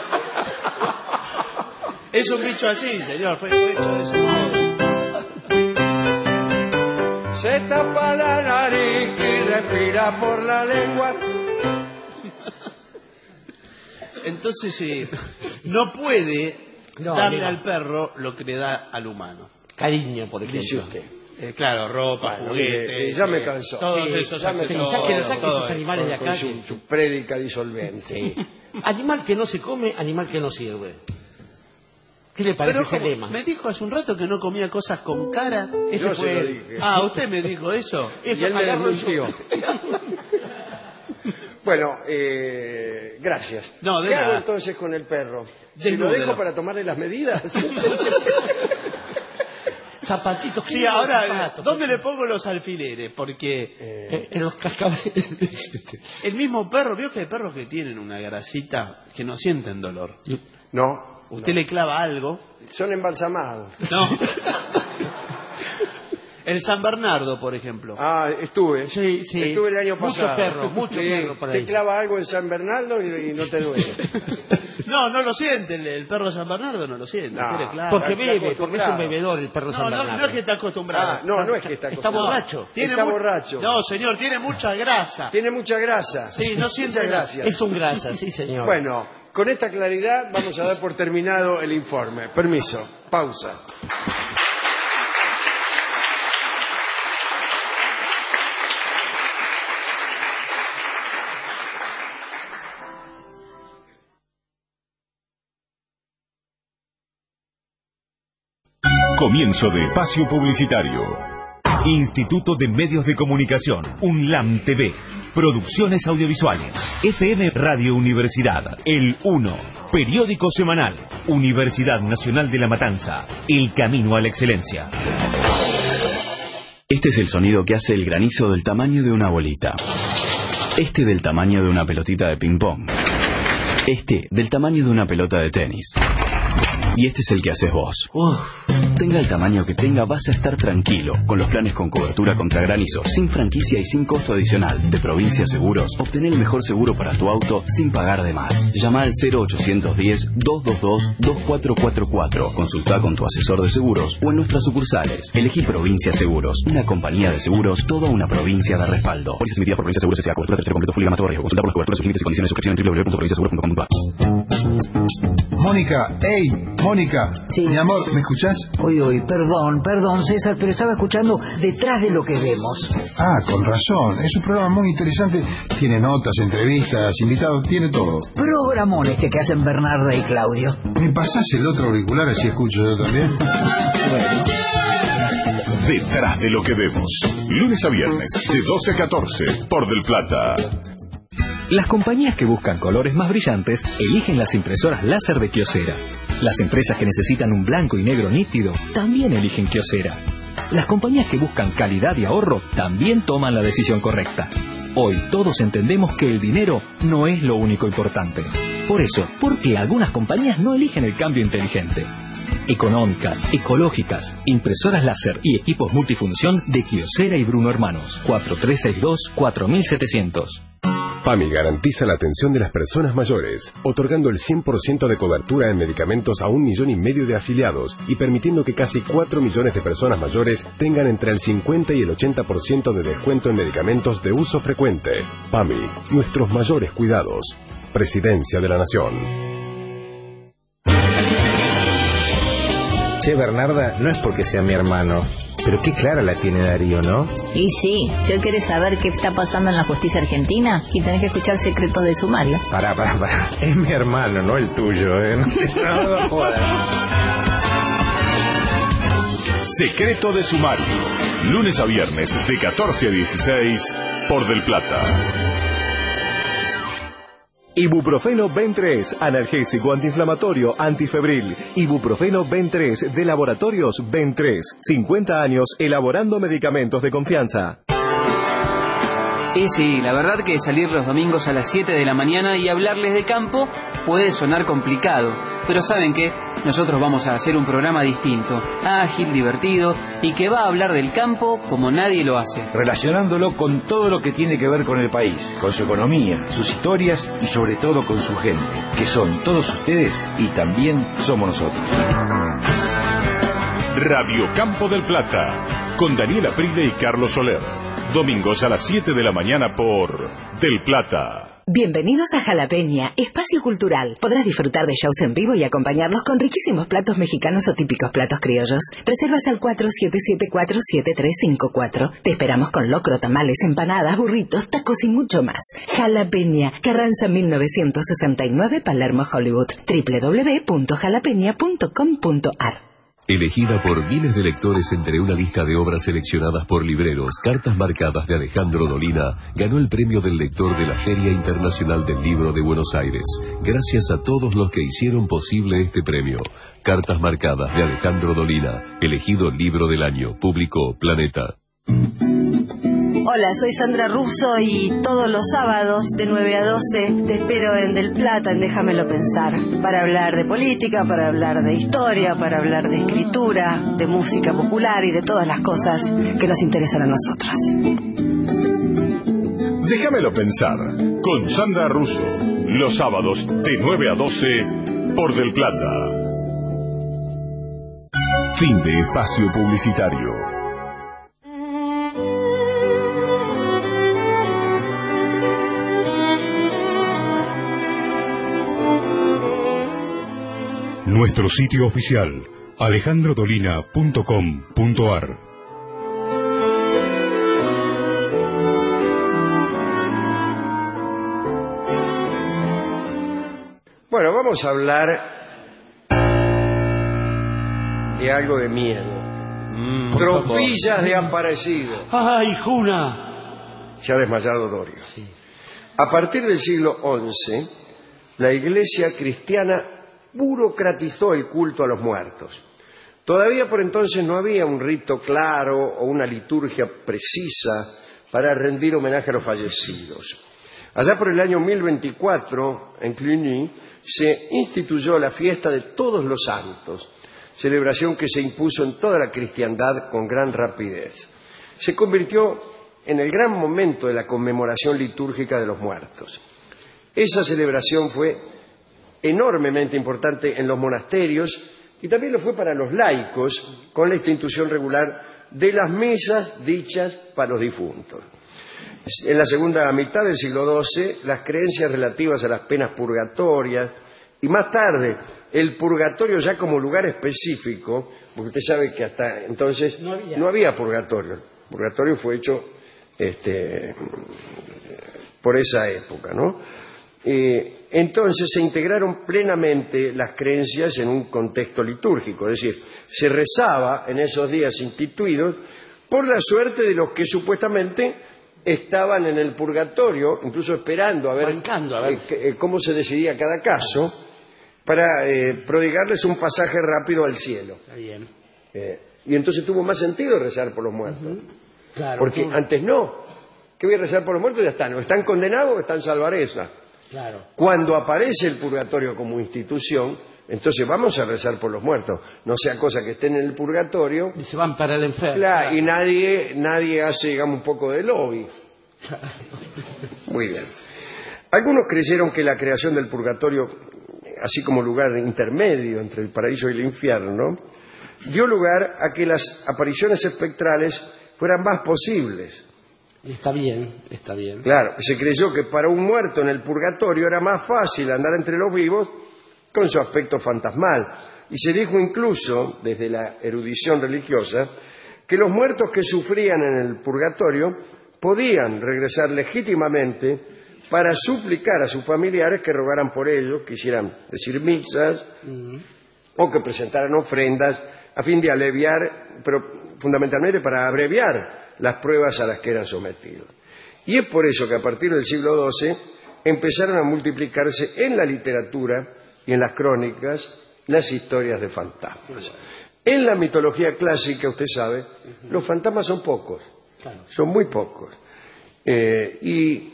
Es un bicho así, señor. Fue fue hecho de ese modo. Se tapa la nariz y respira por la lengua. Entonces, eh, no puede No, darle amigo. al perro lo que le da al humano. Cariño, por ejemplo. Dice usted. Eh, claro, ropa, Bueno, juguetes. mire, eh, ya me eh, cansó. Todos Sí, esos ya me accesorios. cansó. Saquen, saquen todo esos eso. animales de Con acá. su, que- su prédica disolvente. Sí. Animal que no se come, animal que no sirve. ¿Qué le parece Pero ese ¿cómo? lema? Me dijo hace un rato que no comía cosas con cara. Ese Yo se fue lo el- dije. Ah, usted me dijo eso. Eso Y él me agarro yo. desmintió. Bueno, eh, gracias. No, de ¿Qué nada. hago entonces con el perro? ¿Se lo Desnúdelo. dejo para tomarle las medidas? Zapatitos. Sí, ¿qué ahora, zapatos? ¿dónde le pongo los alfileres? Porque Eh, en los cascabeles. el mismo perro, vio que hay perros que tienen una grasita que no sienten dolor. No, Usted le clava algo. son embalsamados. No. El San Bernardo, por ejemplo. Ah, estuve. Sí, sí. Estuve el año Muchos pasado. perros, muchos Sí, perros por ahí. Te clava algo en San Bernardo y, y no te duele. No, no lo siente, el, el perro de San Bernardo no lo siente, No. quede claro. Porque está bebe, porque es acostumbrado. un bebedor el perro San No, no, Bernardo. no es que está acostumbrado. Ah, no, no es que está Está acostumbrado. borracho. Tiene está mu- borracho. No, señor, tiene mucha grasa. Tiene mucha grasa. Sí, no siente Muchas nada. gracias. Es un grasa, sí, señor. Bueno, con esta claridad vamos a dar por terminado el informe. Permiso. Pausa. Comienzo de espacio publicitario. Instituto de Medios de Comunicación, UNLAM T V, Producciones Audiovisuales, F M Radio Universidad, El uno, Periódico Semanal, Universidad Nacional de La Matanza, El Camino a la Excelencia. Este es el sonido que hace el granizo del tamaño de una bolita. Este del tamaño de una pelotita de ping-pong. Este del tamaño de una pelota de tenis. Y este es el que haces vos. Uf. Tenga el tamaño que tenga, vas a estar tranquilo. Con los planes con cobertura contra granizo, sin franquicia y sin costo adicional. De Provincia Seguros, obtén el mejor seguro para tu auto sin pagar de más. Llama al cero ochocientos diez, dos dos dos, dos cuatro cuatro cuatro. Consulta con tu asesor de seguros o en nuestras sucursales. Elegí Provincia Seguros, una compañía de seguros, toda una provincia de respaldo. Pólizas emitidas por Provincia Seguros S A. Cobertura tercero completo, full y gama todo riesgo. Consulta por las coberturas, sus límites y condiciones. Suscripción en doble u doble u doble u punto provincia seguros punto com punto a r. Mónica, hey, Mónica, Sí. mi amor, ¿me escuchás? Uy, uy, perdón, perdón, César, pero estaba escuchando Detrás de lo que vemos. Ah, con razón, es un programa muy interesante, tiene notas, entrevistas, invitados, tiene todo. Programón este que hacen Bernarda y Claudio. ¿Me pasás el otro auricular así escucho yo también? Detrás de lo que vemos. Lunes a viernes, de doce a catorce, por Del Plata. Las compañías que buscan colores más brillantes eligen las impresoras láser de Kyocera. Las empresas que necesitan un blanco y negro nítido también eligen Kyocera. Las compañías que buscan calidad y ahorro también toman la decisión correcta. Hoy todos entendemos que el dinero no es lo único importante. Por eso, ¿por qué algunas compañías no eligen el cambio inteligente? Económicas, ecológicas, impresoras láser y equipos multifunción de Kyocera y Bruno Hermanos. cuatro tres seis dos, cuatro mil setecientos. PAMI garantiza la atención de las personas mayores, otorgando el cien por ciento de cobertura en medicamentos a un millón y medio de afiliados y permitiendo que casi cuatro millones de personas mayores tengan entre el cincuenta y el ochenta por ciento de descuento en medicamentos de uso frecuente. PAMI, nuestros mayores cuidados. Presidencia de la Nación. Che, Bernarda, no es porque sea mi hermano, pero qué clara la tiene Darío, ¿no? Y sí, si hoy querés saber qué está pasando en la justicia argentina, y tenés que escuchar Secretos de Sumario. Pará, pará, pará. Es mi hermano, no el tuyo, ¿eh? No, no jodas. Secreto de Sumario. Lunes a viernes, de catorce a dieciséis, por Del Plata. Ibuprofeno Ben tres, analgésico antiinflamatorio, antifebril. Ibuprofeno Ben tres, de Laboratorios Ben tres. cincuenta años elaborando medicamentos de confianza. Y sí, la verdad que salir los domingos a las siete de la mañana y hablarles de campo puede sonar complicado. Pero ¿saben qué? Nosotros vamos a hacer un programa distinto, ágil, divertido y que va a hablar del campo como nadie lo hace. Relacionándolo con todo lo que tiene que ver con el país, con su economía, sus historias y sobre todo con su gente, que son todos ustedes y también somos nosotros. Radio Campo del Plata, con Daniela Prile y Carlos Soler. Domingos a las siete de la mañana por Del Plata. Bienvenidos a Jalapeña, espacio cultural. Podrás disfrutar de shows en vivo y acompañarlos con riquísimos platos mexicanos o típicos platos criollos. Reservas al cuatro siete siete cuatro siete tres cinco cuatro. Te esperamos con locro, tamales, empanadas, burritos, tacos y mucho más. Jalapeña, Carranza mil novecientos sesenta y nueve, Palermo, Hollywood. doble u doble u doble u punto jalapeña punto com punto a r. Elegida por miles de lectores entre una lista de obras seleccionadas por libreros, Cartas Marcadas de Alejandro Dolina ganó el premio del lector de la Feria Internacional del Libro de Buenos Aires. Gracias a todos los que hicieron posible este premio. Cartas Marcadas de Alejandro Dolina, elegido Libro del Año, publicó Planeta. Hola, soy Sandra Russo y todos los sábados de nueve a doce te espero en Del Plata, en Déjamelo Pensar, para hablar de política, para hablar de historia, para hablar de escritura, de música popular y de todas las cosas que nos interesan a nosotros. Déjamelo Pensar, con Sandra Russo, los sábados de nueve a doce por Del Plata. Fin de espacio publicitario. Nuestro sitio oficial, alejandro dolina punto com punto ar. Bueno, vamos a hablar de algo de miedo. Mm, Tropillas de aparecido. ¡Ay, Juna! Se ha desmayado Dorio. Sí. A partir del siglo once, la Iglesia cristiana burocratizó el culto a los muertos. Todavía por entonces no había un rito claro o una liturgia precisa para rendir homenaje a los fallecidos. Allá por el año mil veinticuatro, en Cluny, se instituyó la fiesta de Todos los Santos, celebración que se impuso en toda la cristiandad con gran rapidez. Se convirtió en el gran momento de la conmemoración litúrgica de los muertos. Esa celebración fue enormemente importante en los monasterios y también lo fue para los laicos con la institución regular de las misas dichas para los difuntos. En la segunda mitad del siglo doce, las creencias relativas a las penas purgatorias y más tarde el purgatorio ya como lugar específico, porque usted sabe que hasta entonces no había, no había purgatorio. El purgatorio fue hecho este, por esa época, ¿no? Eh, entonces se integraron plenamente las creencias en un contexto litúrgico, es decir, se rezaba en esos días instituidos por la suerte de los que supuestamente estaban en el purgatorio, incluso esperando a ver, Bancando, a ver. Eh, cómo se decidía cada caso, para eh, prodigarles un pasaje rápido al cielo. Está bien. Eh, y entonces tuvo más sentido rezar por los muertos. Uh-huh. Claro, porque claro. Antes no. ¿Qué voy a rezar por los muertos? Ya están. O están condenados o están salvarezas. Claro. Cuando aparece el purgatorio como institución, entonces vamos a rezar por los muertos. No sea cosa que estén en el purgatorio. Y se van para el enfermo. Claro, claro. Y nadie, nadie hace, digamos, un poco de lobby. Claro. Muy bien. Algunos creyeron que la creación del purgatorio, así como lugar intermedio entre el paraíso y el infierno, dio lugar a que las apariciones espectrales fueran más posibles. Está bien, está bien. Claro, se creyó que para un muerto en el purgatorio era más fácil andar entre los vivos con su aspecto fantasmal. Y se dijo incluso, desde la erudición religiosa, que los muertos que sufrían en el purgatorio podían regresar legítimamente para suplicar a sus familiares que rogaran por ellos, que hicieran decir misas, uh-huh. o que presentaran ofrendas a fin de aliviar, pero fundamentalmente para abreviar las pruebas a las que eran sometidos. Y es por eso que a partir del siglo doce empezaron a multiplicarse en la literatura y en las crónicas las historias de fantasmas. En la mitología clásica, usted sabe, uh-huh. los fantasmas son pocos, claro. son muy pocos. Eh, y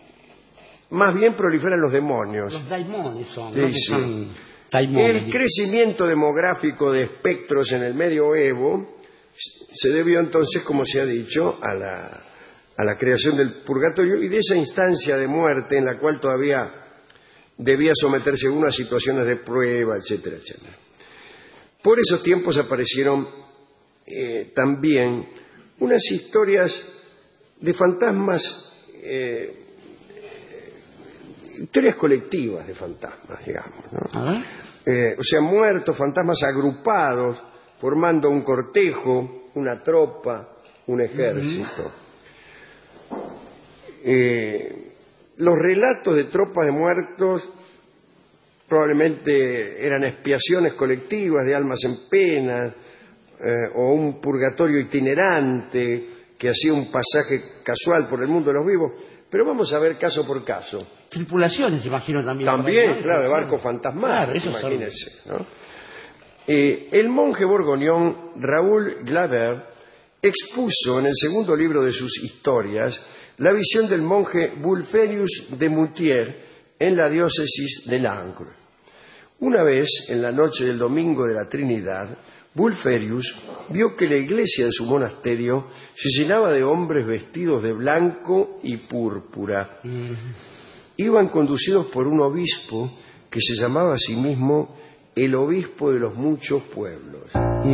más bien proliferan los demonios. Los daimones son. Sí, ¿no? sí. son daimones. El crecimiento demográfico de espectros en el medioevo se debió entonces, como se ha dicho, a la, a la creación del purgatorio y de esa instancia de muerte en la cual todavía debía someterse uno a situaciones de prueba, etcétera, etcétera. Por esos tiempos aparecieron eh, también unas historias de fantasmas, eh, historias colectivas de fantasmas, digamos, ¿no? A ver. Eh, o sea, muertos, fantasmas agrupados, formando un cortejo, una tropa, un ejército. Uh-huh. Eh, los relatos de tropas de muertos probablemente eran expiaciones colectivas de almas en pena, eh, o un purgatorio itinerante que hacía un pasaje casual por el mundo de los vivos. Pero vamos a ver caso por caso. Tripulaciones, imagino también. También, claro, de barcos fantasmales, claro, imagínense, son... ¿no? Eh, el monje borgoñón Raúl Glaber expuso en el segundo libro de sus historias la visión del monje Wulferius de Moutier en la diócesis de Langres. Una vez, en la noche del domingo de la Trinidad, Wulferius vio que la iglesia de su monasterio se llenaba de hombres vestidos de blanco y púrpura. Mm. Iban conducidos por un obispo que se llamaba a sí mismo el obispo de los muchos pueblos.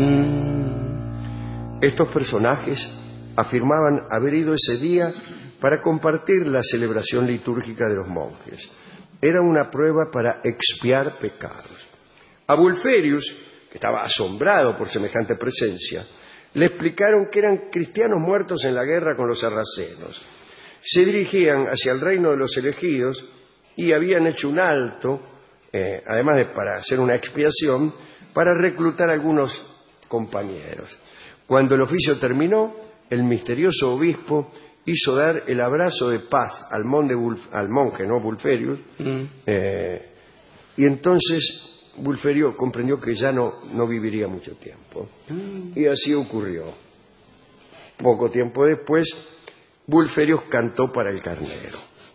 Mm. Estos personajes afirmaban haber ido ese día para compartir la celebración litúrgica de los monjes. Era una prueba para expiar pecados. A Wulferius, que estaba asombrado por semejante presencia, le explicaron que eran cristianos muertos en la guerra con los sarracenos. Se dirigían hacia el reino de los elegidos y habían hecho un alto, eh, además de para hacer una expiación, para reclutar a algunos compañeros. Cuando el oficio terminó, el misterioso obispo hizo dar el abrazo de paz al, monje, al monje, ¿no? Wulferius, mm. eh, y entonces Wulferius comprendió que ya no, no viviría mucho tiempo. Mm. Y así ocurrió. Poco tiempo después, Wulferius cantó para el carnero.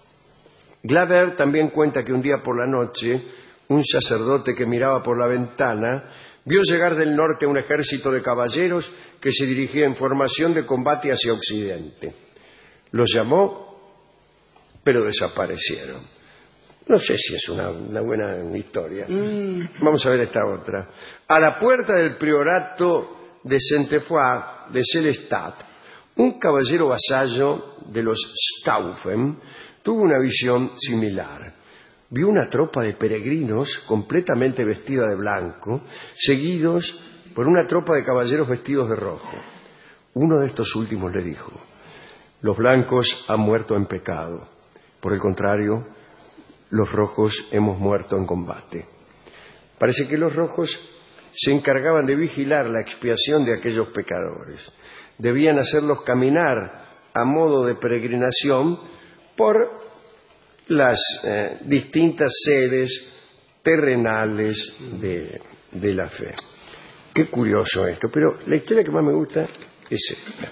Glaber también cuenta que un día por la noche, un sacerdote que miraba por la ventana vio llegar del norte un ejército de caballeros que se dirigía en formación de combate hacia occidente. Los llamó, pero desaparecieron. No sé si es una, una buena historia. Mm. Vamos a ver esta otra. A la puerta del priorato de Sainte-Foy de Celestat, un caballero vasallo de los Stauffen tuvo una visión similar. Vio una tropa de peregrinos completamente vestida de blanco, seguidos por una tropa de caballeros vestidos de rojo. Uno de estos últimos le dijo: los blancos han muerto en pecado. Por el contrario, los rojos hemos muerto en combate. Parece que los rojos se encargaban de vigilar la expiación de aquellos pecadores. Debían hacerlos caminar a modo de peregrinación por las eh, distintas sedes terrenales de, de la fe. Qué curioso esto, pero la historia que más me gusta es esta.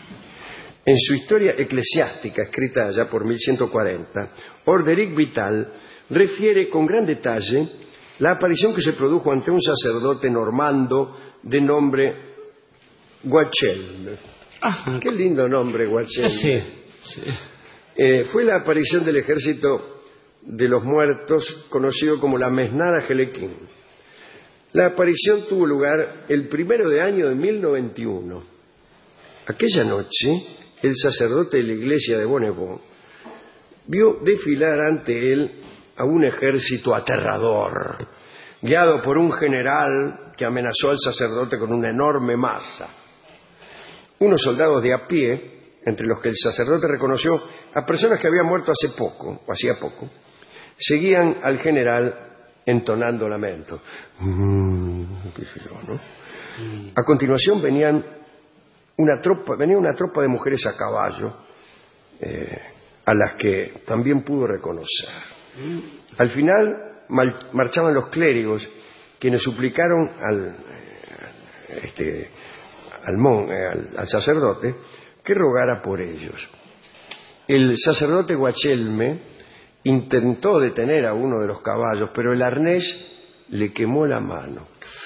En su historia eclesiástica, escrita ya por mil ciento cuarenta, Orderic Vital refiere con gran detalle la aparición que se produjo ante un sacerdote normando de nombre Guachelme. Ah, qué lindo nombre, Guachelme. Sí, sí. Eh, fue la aparición del ejército de los muertos, conocido como la Mesnada Gelequín. La aparición tuvo lugar el primero de año de mil noventa y uno. Aquella noche, el sacerdote de la iglesia de Bonnevaux vio desfilar ante él a un ejército aterrador, guiado por un general que amenazó al sacerdote con una enorme masa. Unos soldados de a pie, entre los que el sacerdote reconoció a personas que habían muerto hace poco, o hacía poco, seguían al general entonando lamentos. Mm, qué sé yo, ¿no? A continuación venían una tropa, venía una tropa de mujeres a caballo, eh, a las que también pudo reconocer. Al final mal, marchaban los clérigos, quienes suplicaron al, este, al, mon, al, al sacerdote que rogara por ellos. El sacerdote Guachelme intentó detener a uno de los caballos, pero el arnés le quemó la mano.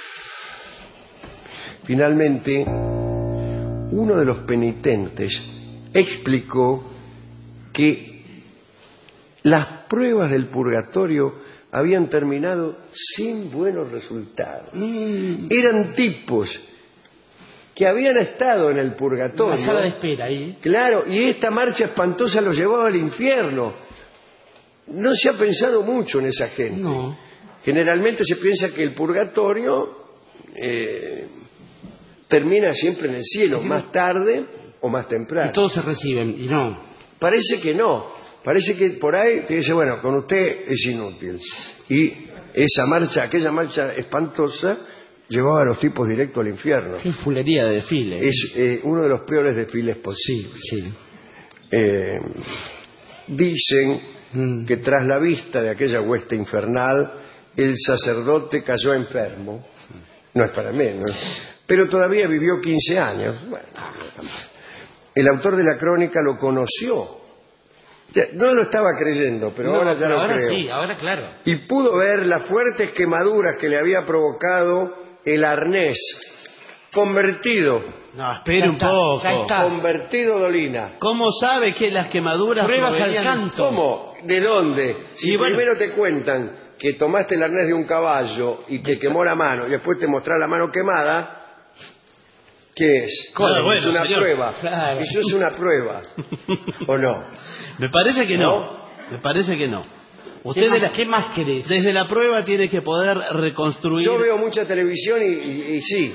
Finalmente, uno de los penitentes explicó que las pruebas del purgatorio habían terminado sin buenos resultados. Mm. Eran tipos que habían estado en el purgatorio. La sala de espera ahí. Claro, y esta marcha espantosa los llevaba al infierno. No se ha pensado mucho en esa gente. No. Generalmente se piensa que el purgatorio eh, termina siempre en el cielo, sí, más tarde o más temprano. Y todos se reciben, y no. Parece que no. Parece que por ahí te dice, bueno, con usted es inútil. Y esa marcha, aquella marcha espantosa, llevaba a los tipos directo al infierno. Qué fulería de desfile. Es eh, uno de los peores desfiles posibles. Sí, sí. Eh, dicen mm. que tras la vista de aquella hueste infernal, el sacerdote cayó enfermo. No es para menos. pero todavía vivió quince años. Bueno, el autor de la crónica lo conoció. No lo estaba creyendo, pero no, ahora ya pero lo ahora creo. sí, ahora claro. Y pudo ver las fuertes quemaduras que le había provocado el arnés convertido. No, espere un poco. Convertido Dolina. ¿Cómo sabe que las quemaduras pruebas al provenían- canto? ¿Cómo? ¿De dónde? Si Y bueno- primero te cuentan que tomaste el arnés de un caballo y te quemó la mano y después te mostrás la mano quemada, ¿qué es? Claro, bueno, es una señor. prueba. Claro. Eso es una prueba. ¿O no? Me parece que no. ¿No? Me parece que no. ¿Qué Usted más, de la- ¿Qué más querés? desde la prueba tiene que poder reconstruir. Yo veo mucha televisión y, y- y sí.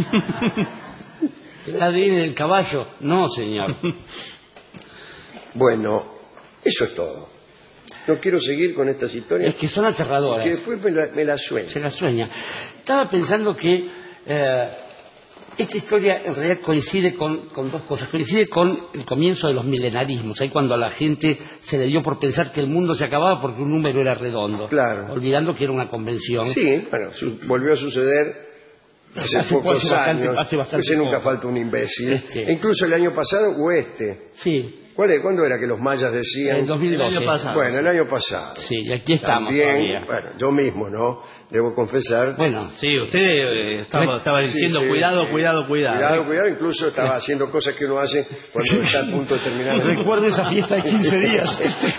¿El A D N del caballo? No, señor. Bueno, eso es todo. No quiero seguir con estas historias. Es que son aterradoras. Que después me la, me la sueño. Se la sueña. Estaba pensando que eh, esta historia en realidad coincide con, con dos cosas. Coincide con el comienzo de los milenarismos, ahí cuando a la gente se le dio por pensar que el mundo se acababa porque un número era redondo. Claro. Olvidando que era una convención. Sí, bueno, su- volvió a suceder hace, Hace- pocos hace bastante- años. hace bastante Ese nunca poco. falta un imbécil. Este. E incluso el año pasado o este. Sí. ¿Cuál es? ¿Cuándo era que los mayas decían? En dos mil doce. El año pasado. Bueno, el año pasado. Sí, y aquí estamos También, todavía. bueno, yo mismo, ¿no? Debo confesar. Bueno, Sí, usted eh, estaba, estaba Sí, diciendo sí, cuidado, sí. cuidado, cuidado. Cuidado, cuidado. Incluso estaba haciendo cosas que uno hace cuando está a punto de terminar. el- recuerdo esa fiesta de quince días.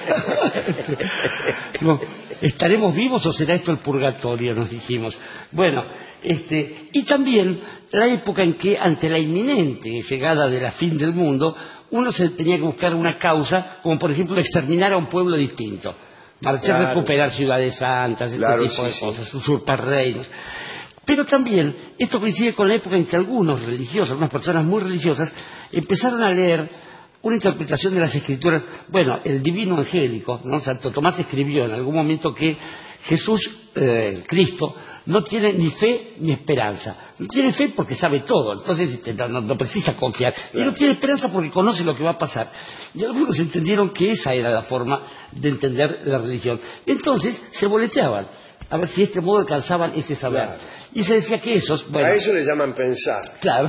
Digo, ¿estaremos vivos o será esto el purgatorio? Nos dijimos. Bueno, este, y también la época en que ante la inminente llegada de la fin del mundo, uno se tenía que buscar una causa, como por ejemplo exterminar a un pueblo distinto, marchar, Claro. recuperar ciudades santas, este Claro, tipo sí, de sí. cosas, usurpar reinos. Pero también esto coincide con la época en que algunos religiosos, algunas personas muy religiosas, empezaron a leer una interpretación de las escrituras. Bueno, el divino angélico, ¿no? Santo Tomás escribió en algún momento que Jesús, eh, Cristo, no tiene ni fe ni esperanza. No tiene fe porque sabe todo, entonces este, no, no- no precisa confiar. Y no tiene esperanza porque conoce lo que va a pasar. Y algunos entendieron que esa era la forma de entender la religión. Entonces se boleteaban a ver si de este modo alcanzaban ese saber. Claro. Y se decía que esos, bueno, A eso le llaman pensar. claro,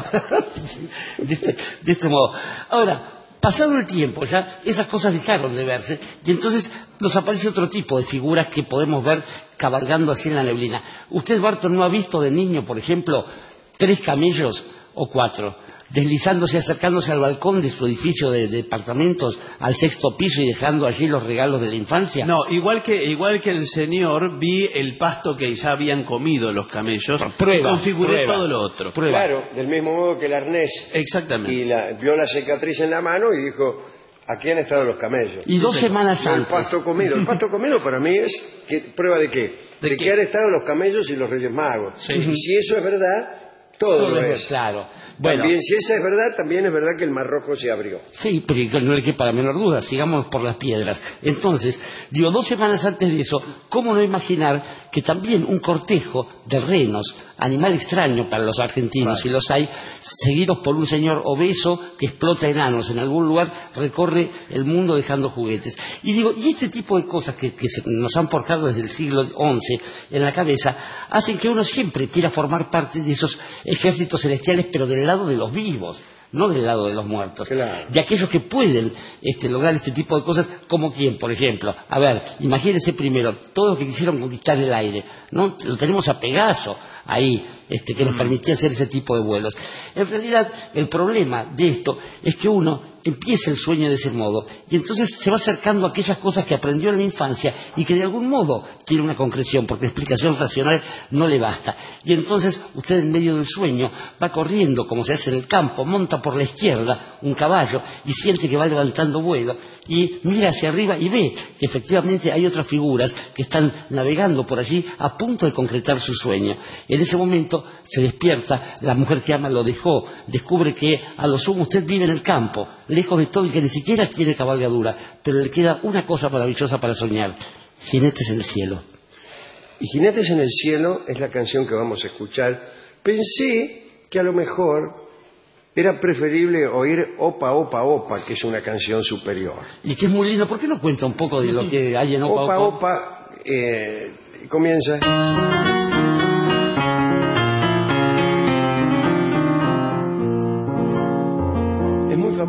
de este, de este modo. Ahora, pasado el tiempo ya, esas cosas dejaron de verse y entonces nos aparece otro tipo de figuras que podemos ver cabalgando así en la neblina. ¿Usted, Barton, no ha visto de niño, por ejemplo, tres camellos o cuatro, deslizándose, acercándose al balcón de su edificio de, de departamentos, al sexto piso y dejando allí los regalos de la infancia? No, igual que igual que el señor, vi el pasto que ya habían comido los camellos. Prueba, configuré prueba. todo lo otro. Prueba. Claro, del mismo modo que el arnés. Exactamente. Y la, vio la cicatriz en la mano y dijo, aquí han estado los camellos. Y dos semanas No, el antes. pasto comido. El pasto comido para mí es que, prueba de qué. ¿De De, qué? que han estado los camellos y los reyes magos. Sí. Y si eso es verdad, todo, Todo lo es es. claro. Bueno, También, si esa es verdad, también es verdad que el Mar Rojo se abrió. sí, pero que no le quepa la menor duda, sigamos por las piedras. Entonces, digo, dos semanas antes de eso, ¿cómo no imaginar que también un cortejo de renos, animal extraño para los argentinos, si los hay, seguidos por un señor obeso que explota enanos en algún lugar, recorre el mundo dejando juguetes? Y digo, y este tipo de cosas que, que se- nos han forjado desde el siglo once en la cabeza, hacen que uno siempre quiera formar parte de esos ejércitos celestiales, pero del lado de los vivos, no del lado de los muertos, Claro. de aquellos que pueden este, lograr este tipo de cosas, como quien, por ejemplo. A ver, imagínense primero, todos los que quisieron conquistar el aire, ¿no? Lo tenemos a Pegaso ahí, este, que nos permitía hacer ese tipo de vuelos. En realidad, el problema de esto es que uno empieza el sueño de ese modo y entonces se va acercando a aquellas cosas que aprendió en la infancia y que de algún modo tiene una concreción, porque la explicación racional no le basta. Y entonces usted en medio del sueño va corriendo, como se hace en el campo, monta por la izquierda un caballo y siente que va levantando vuelo y mira hacia arriba y ve que efectivamente hay otras figuras que están navegando por allí a punto de concretar su sueño. En ese momento se despierta, la mujer que ama lo dejó, descubre que a lo sumo usted vive en el campo, lejos de todo y que ni siquiera tiene cabalgadura, pero le queda una cosa maravillosa para soñar: jinetes en el cielo. Y Jinetes en el Cielo es la canción que vamos a escuchar. Pensé que a lo mejor era preferible oír Opa, Opa, Opa, que es una canción superior. Y que es muy lindo. ¿Por qué no cuenta un poco de lo que hay en Opa Opa, Opa? Opa, eh, comienza.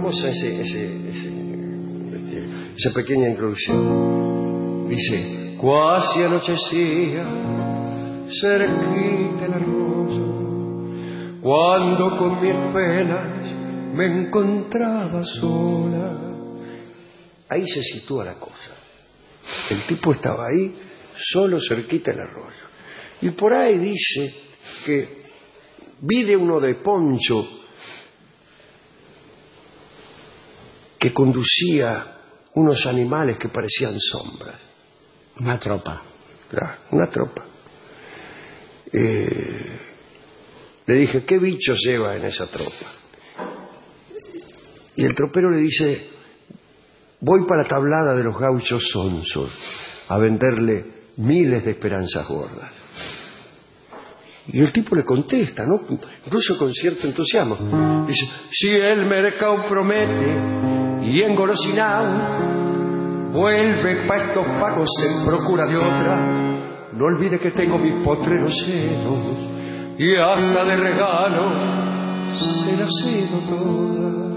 hermosa ese, ese, ese, este, esa pequeña introducción. Dice: cuasi anochecía, cerquita el arroyo, cuando con mis penas me encontraba sola. Ahí se sitúa la cosa. El tipo estaba ahí, solo cerquita del arroyo. Y por ahí dice que vive uno de poncho que conducía unos animales que parecían sombras. Una tropa. Claro, una tropa. Eh, le dije: ¿qué bichos lleva en esa tropa? Y el tropero le dice: voy para la tablada de los gauchos sonsos a venderle miles de esperanzas gordas. Y el tipo le contesta, ¿no? Incluso con cierto entusiasmo. Dice: si el mercado promete y engolosinado vuelve pa' estos pacos en procura de otra, no olvide que tengo mis postreros senos y hasta de regalo se las cedo todas.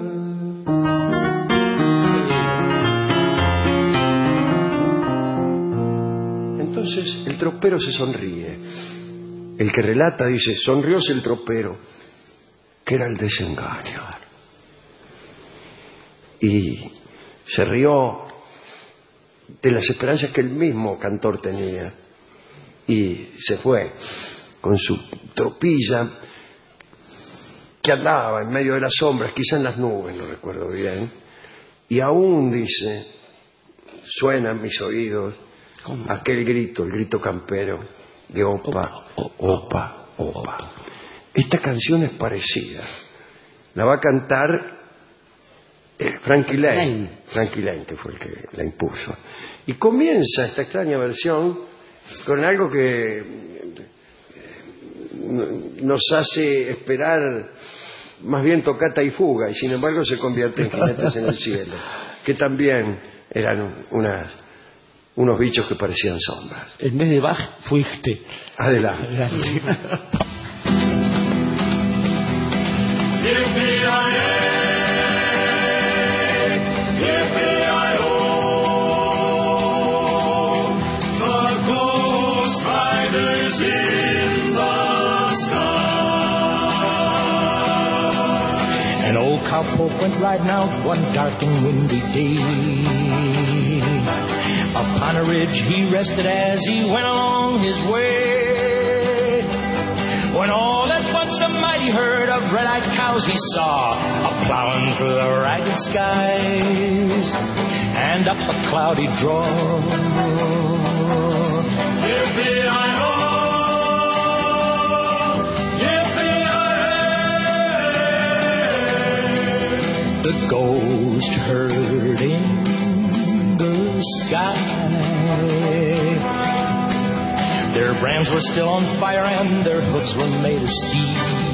Entonces el tropero se sonríe. El que relata dice: sonrióse el tropero, que era el desengaño. Y se rió de las esperanzas que el mismo cantor tenía. Y se fue con su tropilla, que andaba en medio de las sombras, quizá en las nubes, no recuerdo bien. Y aún, dice, suena en mis oídos aquel grito, el grito campero de opa, opa, opa. Esta canción es parecida. La va a cantar eh, Frankie Lane, Frankie Lane, que fue el que la impuso. Y comienza esta extraña versión con algo que eh, nos hace esperar más bien tocata y fuga, y sin embargo se convierte en Jinetes en el cielo, que también eran unas unos bichos que parecían sombras. En vez de Bach, fuiste. Adelante. Adelante. An old cowpoke went riding out one dark and windy day. Upon a ridge he rested as he went along his way. When all at once a mighty herd of red-eyed cows he saw, a-plowing through the ragged skies and up a cloudy draw. Yippee-i-oh, yippee-i-hey, the ghost herd in the sky. Their brands were still on fire and their hooves were made of steel.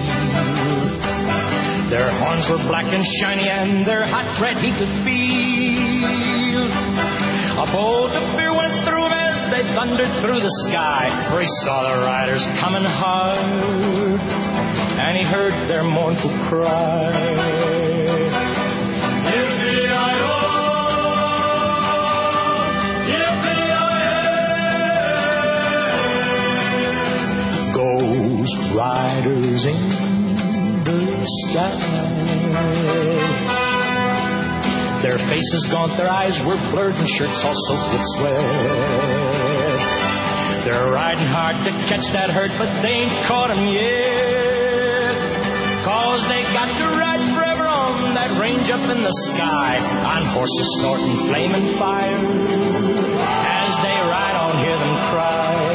Their horns were black and shiny and their hot red he could feel. A bolt of fear went through him as they thundered through the sky, for he saw the riders coming hard and he heard their mournful cry. Ghost riders in the sky. Their faces gaunt, their eyes were blurred, and shirts all soaked with sweat. They're riding hard to catch that herd, but they ain't caught 'em yet. 'Cause they got to ride forever on that range up in the sky, on horses snorting flaming fire. As they ride on, hear them cry.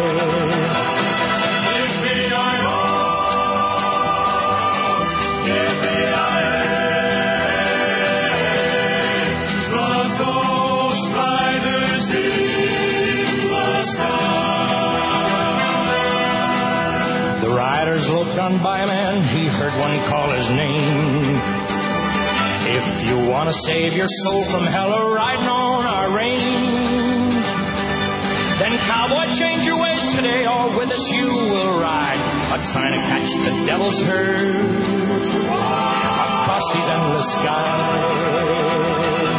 Looked on by a man, he heard one call his name. If you want to save your soul from hell, a riding on our range, Then cowboy, change your ways today, or with us you will ride. I'm trying to catch the devil's herd across these endless skies.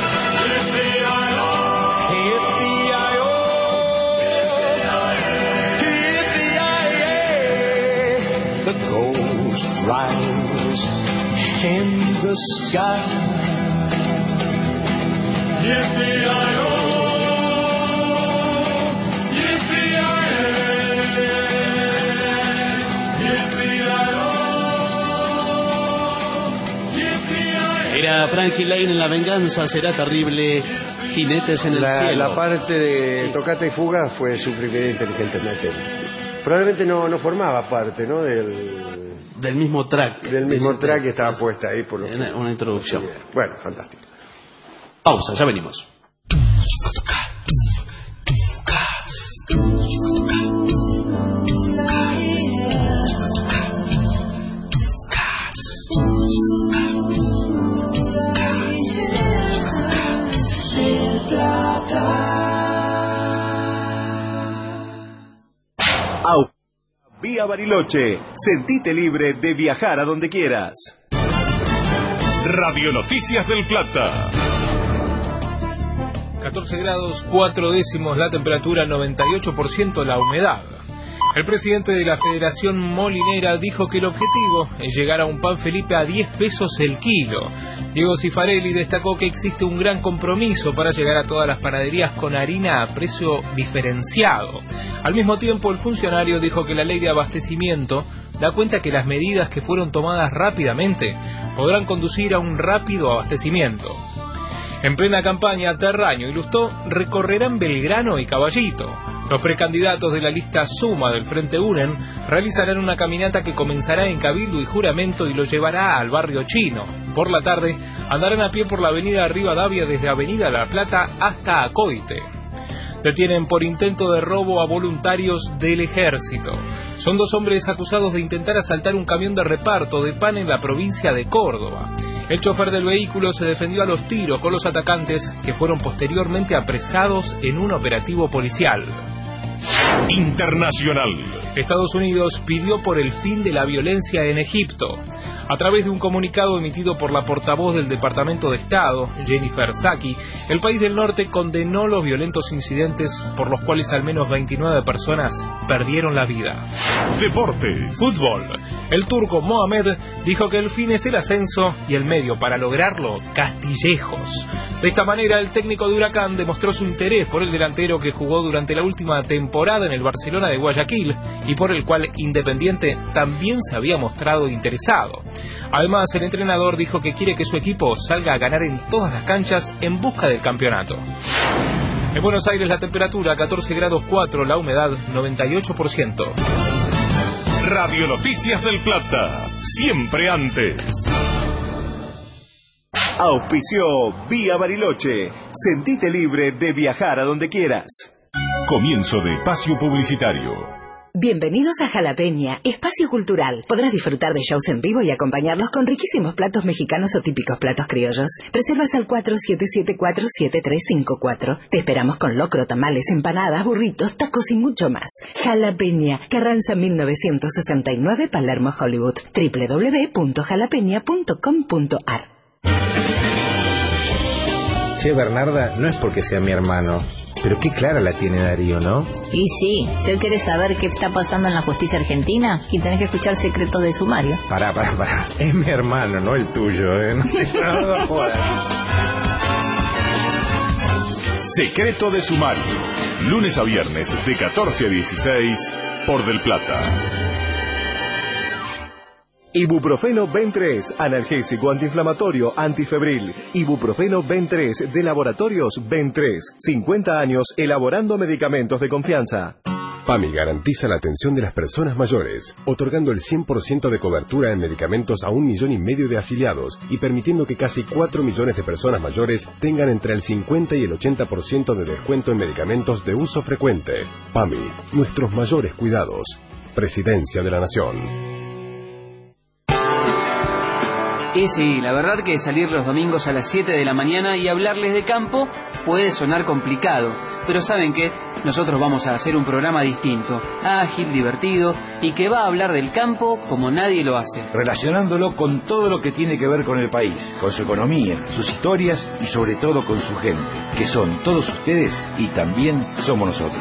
The ghost rise in the sky. Yippee-i-oh, yippee-i-ay, yippee-i-oh, yippee-i-ay. Era Frankie Lane en La Venganza Será Terrible, Jinetes en el la, Cielo. La parte de sí. Tocata y Fuga fue suprimida inteligentemente. Probablemente no, no formaba parte, ¿no? Del, del mismo track. Del mismo track que estaba puesta ahí por lo una, una introducción. Bueno, fantástico. Pausa, ya venimos. Au. Vía Bariloche. Sentite libre de viajar a donde quieras. Radio Noticias del Plata. catorce grados cuatro décimos la temperatura, noventa y ocho por ciento la humedad. El presidente de la Federación Molinera dijo que el objetivo es llegar a un pan Felipe a diez pesos el kilo. Diego Cifarelli destacó que existe un gran compromiso para llegar a todas las panaderías con harina a precio diferenciado. Al mismo tiempo, el funcionario dijo que la ley de abastecimiento da cuenta que las medidas que fueron tomadas rápidamente podrán conducir a un rápido abastecimiento. En plena campaña, Terraño y Lustó recorrerán Belgrano y Caballito. Los precandidatos de la lista Suma del Frente UNEN realizarán una caminata que comenzará en Cabildo y Juramento y lo llevará al barrio chino. Por la tarde, andarán a pie por la avenida Rivadavia desde Avenida La Plata hasta Acoite. Detienen por intento de robo a voluntarios del ejército. Son dos hombres acusados de intentar asaltar un camión de reparto de pan en la provincia de Córdoba. El chofer del vehículo se defendió a los tiros con los atacantes, que fueron posteriormente apresados en un operativo policial. Internacional. Estados Unidos pidió por el fin de la violencia en Egipto. A través de un comunicado emitido por la portavoz del Departamento de Estado, Jennifer Psaki, el país del norte condenó los violentos incidentes por los cuales al menos veintinueve personas perdieron la vida. Deportes. Fútbol. El turco Mohamed dijo que el fin es el ascenso y el medio para lograrlo, Castillejos. De esta manera, el técnico de Huracán demostró su interés por el delantero que jugó durante la última temporada en el Barcelona de Guayaquil y por el cual Independiente también se había mostrado interesado. Además, el entrenador dijo que quiere que su equipo salga a ganar en todas las canchas en busca del campeonato. En Buenos Aires la temperatura catorce grados cuatro, la humedad noventa y ocho por ciento. Radio Noticias del Plata, siempre antes. Auspició Vía Bariloche. Sentite libre de viajar a donde quieras. Comienzo de espacio publicitario. Bienvenidos a Jalapeña, espacio cultural. Podrás disfrutar de shows en vivo y acompañarlos con riquísimos platos mexicanos o típicos platos criollos. Reservas al cuatro siete siete cuatro siete tres cinco cuatro. Te esperamos con locro, tamales, empanadas, burritos, tacos y mucho más. Jalapeña, Carranza mil novecientos sesenta y nueve, Palermo, Hollywood. doble u doble u doble u punto jalapeña punto com punto a r. Che, Bernarda, no es porque sea mi hermano, pero qué clara la tiene Darío, ¿no? Y sí, si él quiere saber qué está pasando en la justicia argentina, y tenés que escuchar Secretos de Sumario. Pará, pará, pará. Es mi hermano, no el tuyo, ¿eh? No, no, no jodas. Secreto de Sumario. Lunes a viernes de catorce a dieciséis por Del Plata. Ibuprofeno Ben tres, analgésico antiinflamatorio antifebril. Ibuprofeno Ben tres de Laboratorios Ben tres. cincuenta años elaborando medicamentos de confianza. PAMI garantiza la atención de las personas mayores, otorgando el cien por ciento de cobertura en medicamentos a un millón y medio de afiliados y permitiendo que casi cuatro millones de personas mayores tengan entre el cincuenta y el ochenta por ciento de descuento en medicamentos de uso frecuente. PAMI, nuestros mayores cuidados. Presidencia de la Nación. Y sí, la verdad que salir los domingos a las siete de la mañana y hablarles de campo puede sonar complicado, pero ¿saben qué? Nosotros vamos a hacer un programa distinto, ágil, divertido y que va a hablar del campo como nadie lo hace. Relacionándolo con todo lo que tiene que ver con el país, con su economía, sus historias y sobre todo con su gente, que son todos ustedes y también somos nosotros.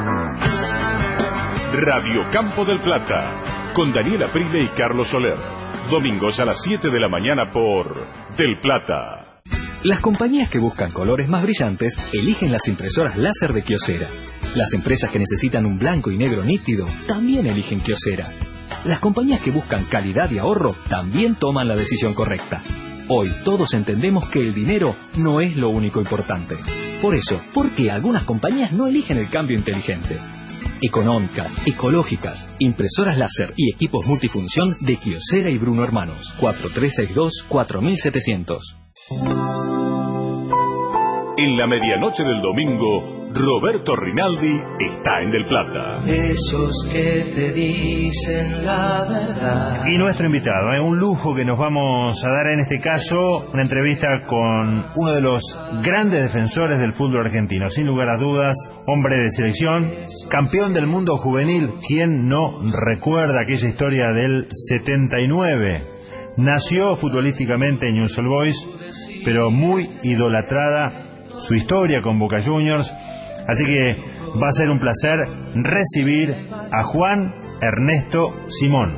Radio Campo del Plata, con Daniela Prile y Carlos Soler. Domingos a las siete de la mañana por Del Plata. Las compañías que buscan colores más brillantes eligen las impresoras láser de Kyocera. Las empresas que necesitan un blanco y negro nítido también eligen Kyocera. Las compañías que buscan calidad y ahorro también toman la decisión correcta. Hoy todos entendemos que el dinero no es lo único importante. Por eso, ¿por qué algunas compañías no eligen el cambio inteligente? Económicas, ecológicas, impresoras láser y equipos multifunción de Kyocera y Bruno Hermanos. cuatro tres seis dos, cuatro siete cero cero. En la medianoche del domingo, Roberto Rinaldi está en Del Plata. Esos que te dicen la verdad. Y nuestro invitado, ¿eh? un lujo que nos vamos a dar en este caso, una entrevista con uno de los grandes defensores del fútbol argentino, sin lugar a dudas, hombre de selección, campeón del mundo juvenil. ¿Quién no recuerda aquella historia del setenta y nueve? Nació futbolísticamente en Newell's Old Boys, pero muy idolatrada su historia con Boca Juniors. Así que va a ser un placer recibir a Juan Ernesto Simón.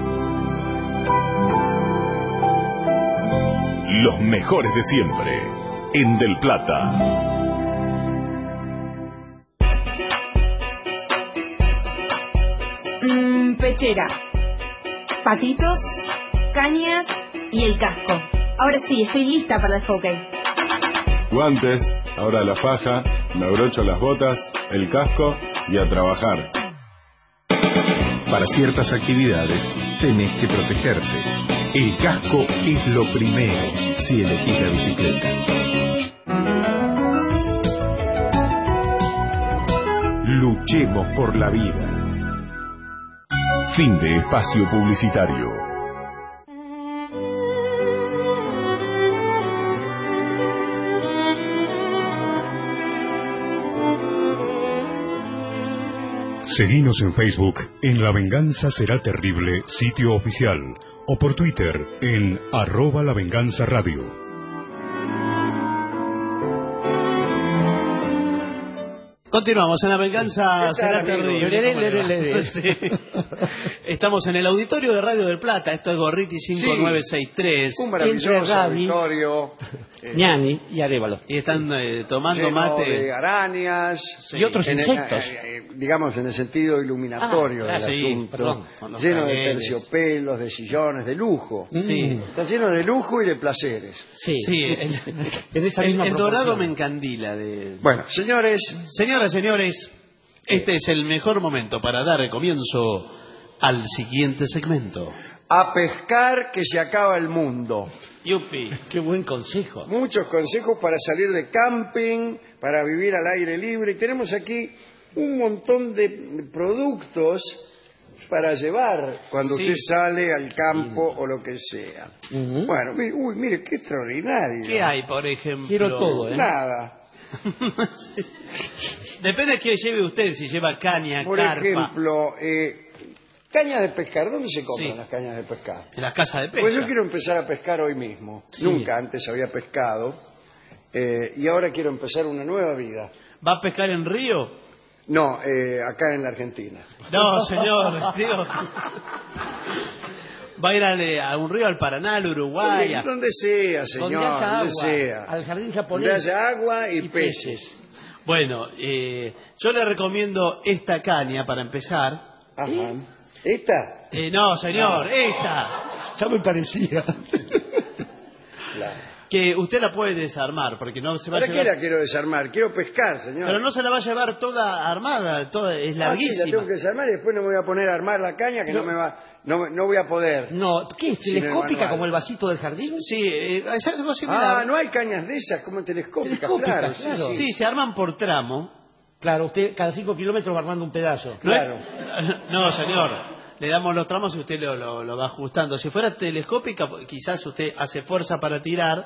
Los mejores de siempre, en Del Plata. Mm, pechera, patitos, cañas y el casco. Ahora sí, estoy lista para el hockey. Guantes, ahora la faja, me abrocho las botas, el casco y a trabajar. Para ciertas actividades tenés que protegerte. El casco es lo primero si elegís la bicicleta. Luchemos por la vida. Fin de espacio publicitario. Seguinos en Facebook en La Venganza Será Terrible, sitio oficial, o por Twitter en arroba La Venganza Radio. Continuamos en La Venganza Será Terrible. Sí. Estamos en el auditorio de Radio del Plata. Esto es Gorriti cinco nueve seis tres. Sí, un maravilloso auditorio. Ñani y Arévalo. Y están eh, tomando lleno mate. de arañas. Sí. Y otros en insectos. El, eh, digamos en el sentido iluminatorio ah, claro, del sí, asunto. Perdón, lleno de cabeles. terciopelos, de sillones, de lujo. Sí. Está lleno de lujo y de placeres. Sí. Sí, el, en esa el, misma el dorado proporción. me encandila. De... Bueno, señores. Señoras, señores, este es el mejor momento para dar comienzo al siguiente segmento. A pescar que se acaba el mundo. Yupi. Qué buen consejo. Muchos consejos para salir de camping, para vivir al aire libre. Y tenemos aquí un montón de productos para llevar cuando Sí. usted sale al campo o lo que sea. Uh-huh. Bueno, mire, uy, mire, qué extraordinario. ¿Qué hay, por ejemplo? Quiero todo, ¿eh? Nada. Depende de qué lleve usted, si lleva caña, Por carpa. ejemplo, eh, cañas de pescar. ¿Dónde se compran Sí. las cañas de pescar? En las casas de pesca. Pues yo quiero empezar a pescar hoy mismo. Sí. Nunca antes había pescado. eh, y ahora quiero empezar una nueva vida. ¿Va a pescar en río? No, eh, acá en la Argentina. No, señor. Digo, va a ir al- a un río, al Paraná, al Uruguay. a- Donde sea, señor, Donde haya donde agua, sea. al jardín Donde japonés. haya agua y, y peces. peces. Bueno, eh, yo le recomiendo esta caña para empezar. Ajá. ¿Esta? Eh, no, señor, esta. Ya me parecía. Claro. Que usted la puede desarmar, porque no se va a ¿Para qué llevar... la quiero desarmar? Quiero pescar, señor. Pero no se la va a llevar toda armada, toda, es Ah, sí, larguísima. la tengo que desarmar y después no me voy a poner a armar la caña que no, No. me va, no, no voy a poder. No, ¿qué es? Sin el ¿Telescópica manual. como el vasito del jardín? Sí, eh, es algo similar. Ah, no hay cañas de esas como telescópicas, Telescópicas, claro. claro. Sí, se arman por tramo. Claro, usted cada cinco kilómetros va armando un pedazo. Claro. No, señor. Le damos los tramos y usted lo, lo- lo va ajustando. Si fuera telescópica, quizás usted hace fuerza para tirar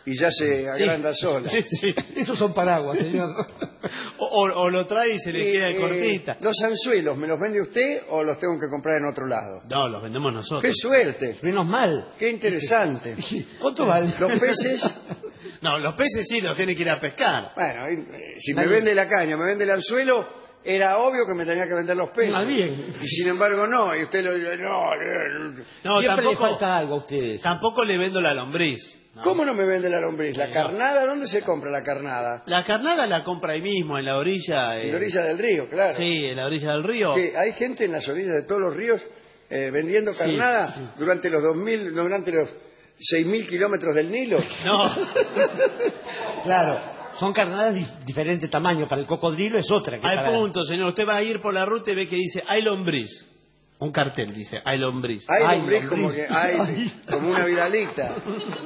y ya se agranda sola. Sí, sí. Esos son paraguas, señor. O, o- o lo trae y se le Y, queda eh, cortita. ¿Los anzuelos me los vende usted o los tengo que comprar en otro lado? No, los vendemos nosotros. ¡Qué suerte! Menos mal. ¡Qué interesante! ¿Cuánto vale? Los peces, No, los peces sí los tiene que ir a pescar. bueno, eh, si me vende la caña, me vende el anzuelo, era obvio que me tenía que vender los peces. Más bien. Y sin embargo no, y usted lo dice, no, eh, No, Siempre le tampoco, falta algo a ustedes. tampoco le vendo la lombriz. ¿cómo no me vende la lombriz? ¿La Sí, carnada? ¿Dónde se compra la carnada? La carnada la compra ahí mismo, en la orilla. eh, En la orilla del río, claro. Sí, en la orilla del río. Que hay gente en las orillas de todos los ríos eh, vendiendo Sí, carnada sí. durante los dos mil, durante los seis mil kilómetros del Nilo. No, Claro, son carnadas de diferente tamaño. Para el cocodrilo es otra. Que hay para... punto, señor. Usted va a ir por la ruta y ve que dice, hay lombriz. Un cartel dice, hay lombriz. Hay Ay, lombriz como lombriz. que hay como una viralita.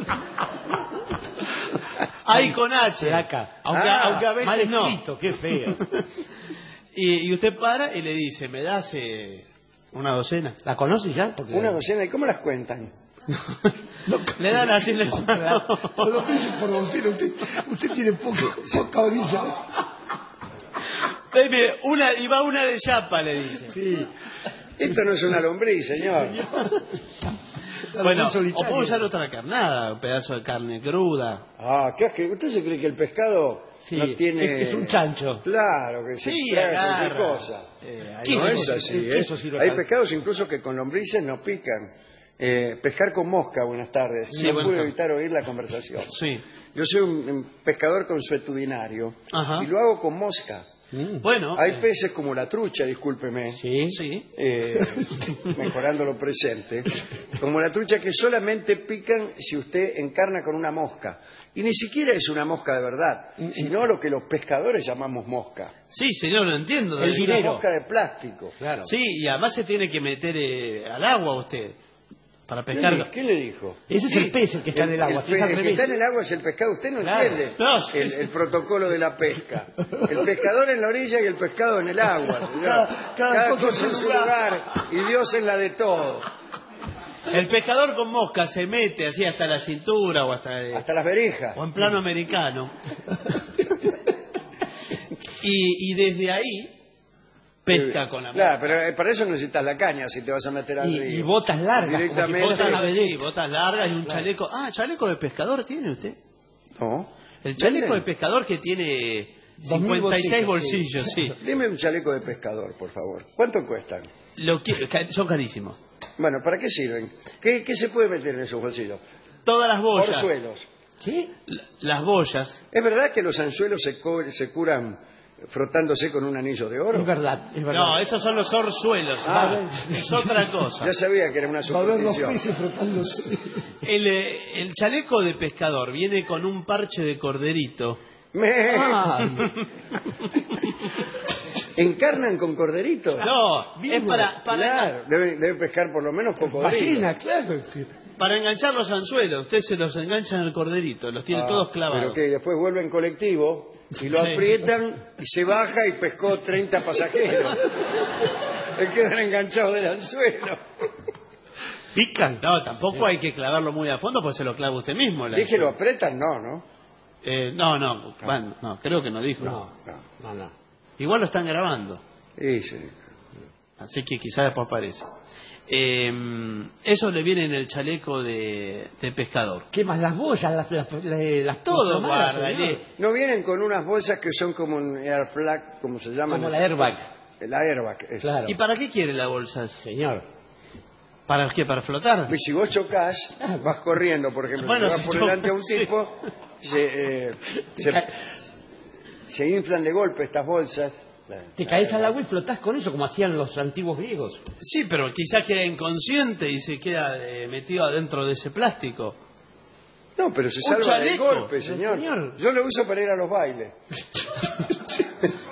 Hay con H. Acá. Aunque, Ah, aunque a Mal veces no. escrito, qué feo. Y, y usted para y le dice, ¿me das eh, una docena? ¿La conoce ya? Porque... Una docena, ¿y cómo las cuentan? Le dan así en el Lo pienso por docena, usted, usted tiene poco, poca orilla. Mire, una, y va una de chapa, le dice. Sí. Esto no es una lombriz, señor. Bueno, o solitario. puedo usar otra carnada, un pedazo de carne cruda. Ah, ¿qué asque- ¿Usted se cree que el pescado Sí, no tiene... es, es un chancho. Claro, que se Sí, traga cualquier agarra. cosa. Eh, ahí ¿Qué No es es eso? así, ¿Qué ¿eh? es eso, Ciro Hay Cal? pescados incluso que con lombrices no pican. Eh, pescar con mosca, buenas tardes. Sí, no buenas pude tardes. evitar oír la conversación. Sí. Yo soy un, un pescador consuetudinario Ajá. y lo hago con mosca. Bueno. Hay eh, peces como la trucha, discúlpeme, Sí. Sí. eh, mejorando lo presente, como la trucha que solamente pican si usted encarna con una mosca. Y ni siquiera es una mosca de verdad, sino lo que los pescadores llamamos mosca. Sí, señor, lo entiendo. Es una dinero. mosca de plástico. Claro. Sí, y además se tiene que meter eh, al agua usted para ¿Qué pescar. le, qué le dijo? Ese es el pez el que está en el agua. si pe- es al el que revés. está en el agua es el pescado. Usted no Claro. entiende No, sí, el, sí. el protocolo de la pesca. El pescador en la orilla y el pescado en el agua. señor. Cada- cada cosa en su lugar y Dios en la de todo. El pescador con mosca se mete así hasta la cintura o hasta, eh, Hasta las verijas. o en plano americano. y, y desde ahí pesca con la mosca. Claro, pero eh, para eso necesitas la caña si te vas a meter al Y, río. y botas largas. como si Directamente. fuera una Botas, vedette. sí, botas largas y un Claro. chaleco. Ah, chaleco de pescador tiene usted. No. El chaleco ¿Venden? de pescador que tiene Dos mil cincuenta y seis bolsillos, bolsillos, sí. Dime un chaleco de pescador, por favor. ¿Cuánto cuestan? Lo que- ca- son carísimos. Bueno, ¿para qué sirven? ¿Qué, qué se puede meter en esos bolsillos? Todas las boyas. Orzuelos. ¿Qué? L- Las boyas. ¿Es verdad que los anzuelos se, co- se curan frotándose con un anillo de oro? Es verdad, es verdad. No, esos son los orzuelos. Ah. Es otra cosa. Ya sabía que era una Va a ver los superstición. peces frotándose. El, eh, el chaleco de pescador viene con un parche de corderito. Me- Ah, ¿Encarnan con corderitos? No, es para, para, Claro, debe, debe pescar por lo menos cocodrilo. ballena, claro. para enganchar los anzuelos. Usted se los engancha en el corderito, los tiene Ah, todos Pero clavados. que después vuelve en colectivo y lo Sí. aprietan y se baja y pescó treinta pasajeros. Le quedan enganchados del anzuelo. Pican. No, tampoco hay que clavarlo muy a fondo, pues se lo clava usted mismo. el Dije, lo anzuelo. apretan, no, ¿no? Eh, no, no, bueno, no, creo que no dijo. No, no, no. Igual lo están grabando, Sí, sí. así que quizás después aparece. Eh, eso le viene en el chaleco de, de pescador. ¿Qué más? Las boyas, las, las, las, las Todo plomadas, guarda, señor. le- No vienen con unas bolsas que son como un air flag, como se llama. Como la airbag. La airbag. es. Claro. ¿Y para qué quiere la bolsa? Señor. ¿Para qué? ¿Para flotar? Y si vos chocás, vas corriendo, por ejemplo, Bueno, si vas si por yo- delante a un sí. tipo, se, eh, se, se inflan de golpe estas bolsas. Te caes al agua y flotás con eso, como hacían los antiguos griegos. Sí, pero quizás queda inconsciente y se queda eh, metido adentro de ese plástico. No, pero se Un salva del chaleco. golpe, señor. Señor. Yo lo uso para ir a los bailes.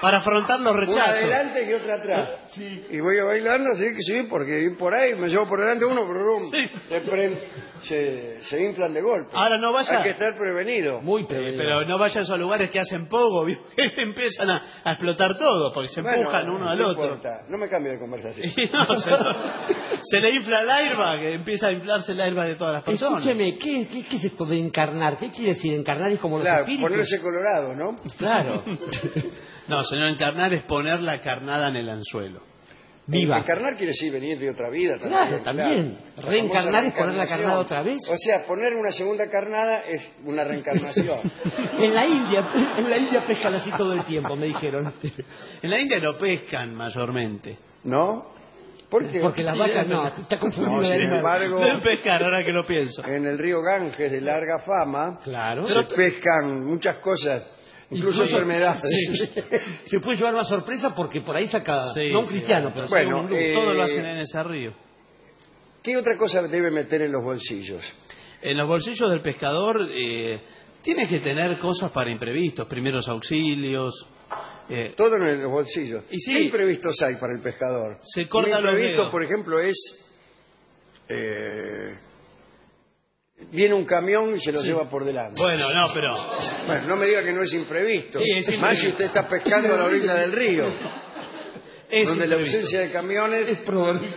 Para afrontar los rechazos. Una adelante y otra atrás. Sí. Y voy bailando, así que sí, porque por ahí me llevo por delante uno, brum, sí. se, prende, se, se inflan de golpe. Ahora no vaya. Hay que estar prevenido. Muy prevenido. Eh, pero no vayas a lugares que hacen poco, ¿vio? Que empiezan a, a explotar todo, porque se bueno, empujan uno no al otro. Importa. No me cambie de conversación. No, se, se le infla el airbag, que empieza a inflarse el airbag de todas las personas. Escúcheme, ¿qué, qué, qué es esto de encarnar? ¿Qué quiere decir? Encarnar es como los claro, espíritus. Ponerse colorado, ¿no? Claro. No, señor, encarnar es poner la carnada en el anzuelo. Viva. Encarnar quiere decir venir de otra vida también. Claro, también. Claro. Reencarnar es poner la carnada otra vez. O sea, poner una segunda carnada es una reencarnación. En la India, en la India pescan así todo el tiempo, me dijeron. En la India no pescan mayormente. ¿No? ¿Por qué? Porque las Sí, vacas es no, verdad. está confundido. No, de sin animal. embargo, Deben pescar, ahora que lo pienso. en el río Ganges de larga fama, Claro. se pescan muchas cosas, incluso Incluso- enfermedades. Sí. Se puede llevar más sorpresa porque por ahí saca, Sí, no un sí, cristiano, pero sí Bueno, un hindú. eh, Todo lo hacen en ese río. ¿Qué otra cosa debe meter en los bolsillos? En los bolsillos del pescador eh, tiene que tener cosas para imprevistos, primeros auxilios. Eh, Todo en los bolsillos. Y sí. ¿Qué imprevistos hay para el pescador? Se corta Un los imprevisto, dedos. por ejemplo, es... eh, viene un camión y se lo Sí. lleva por delante. bueno, no, pero... Bueno, no me diga que no es imprevisto. Sí, es Más si imprevisto. usted está pescando a la orilla del río, Es donde la imprevisto. ausencia de camiones... Es probable.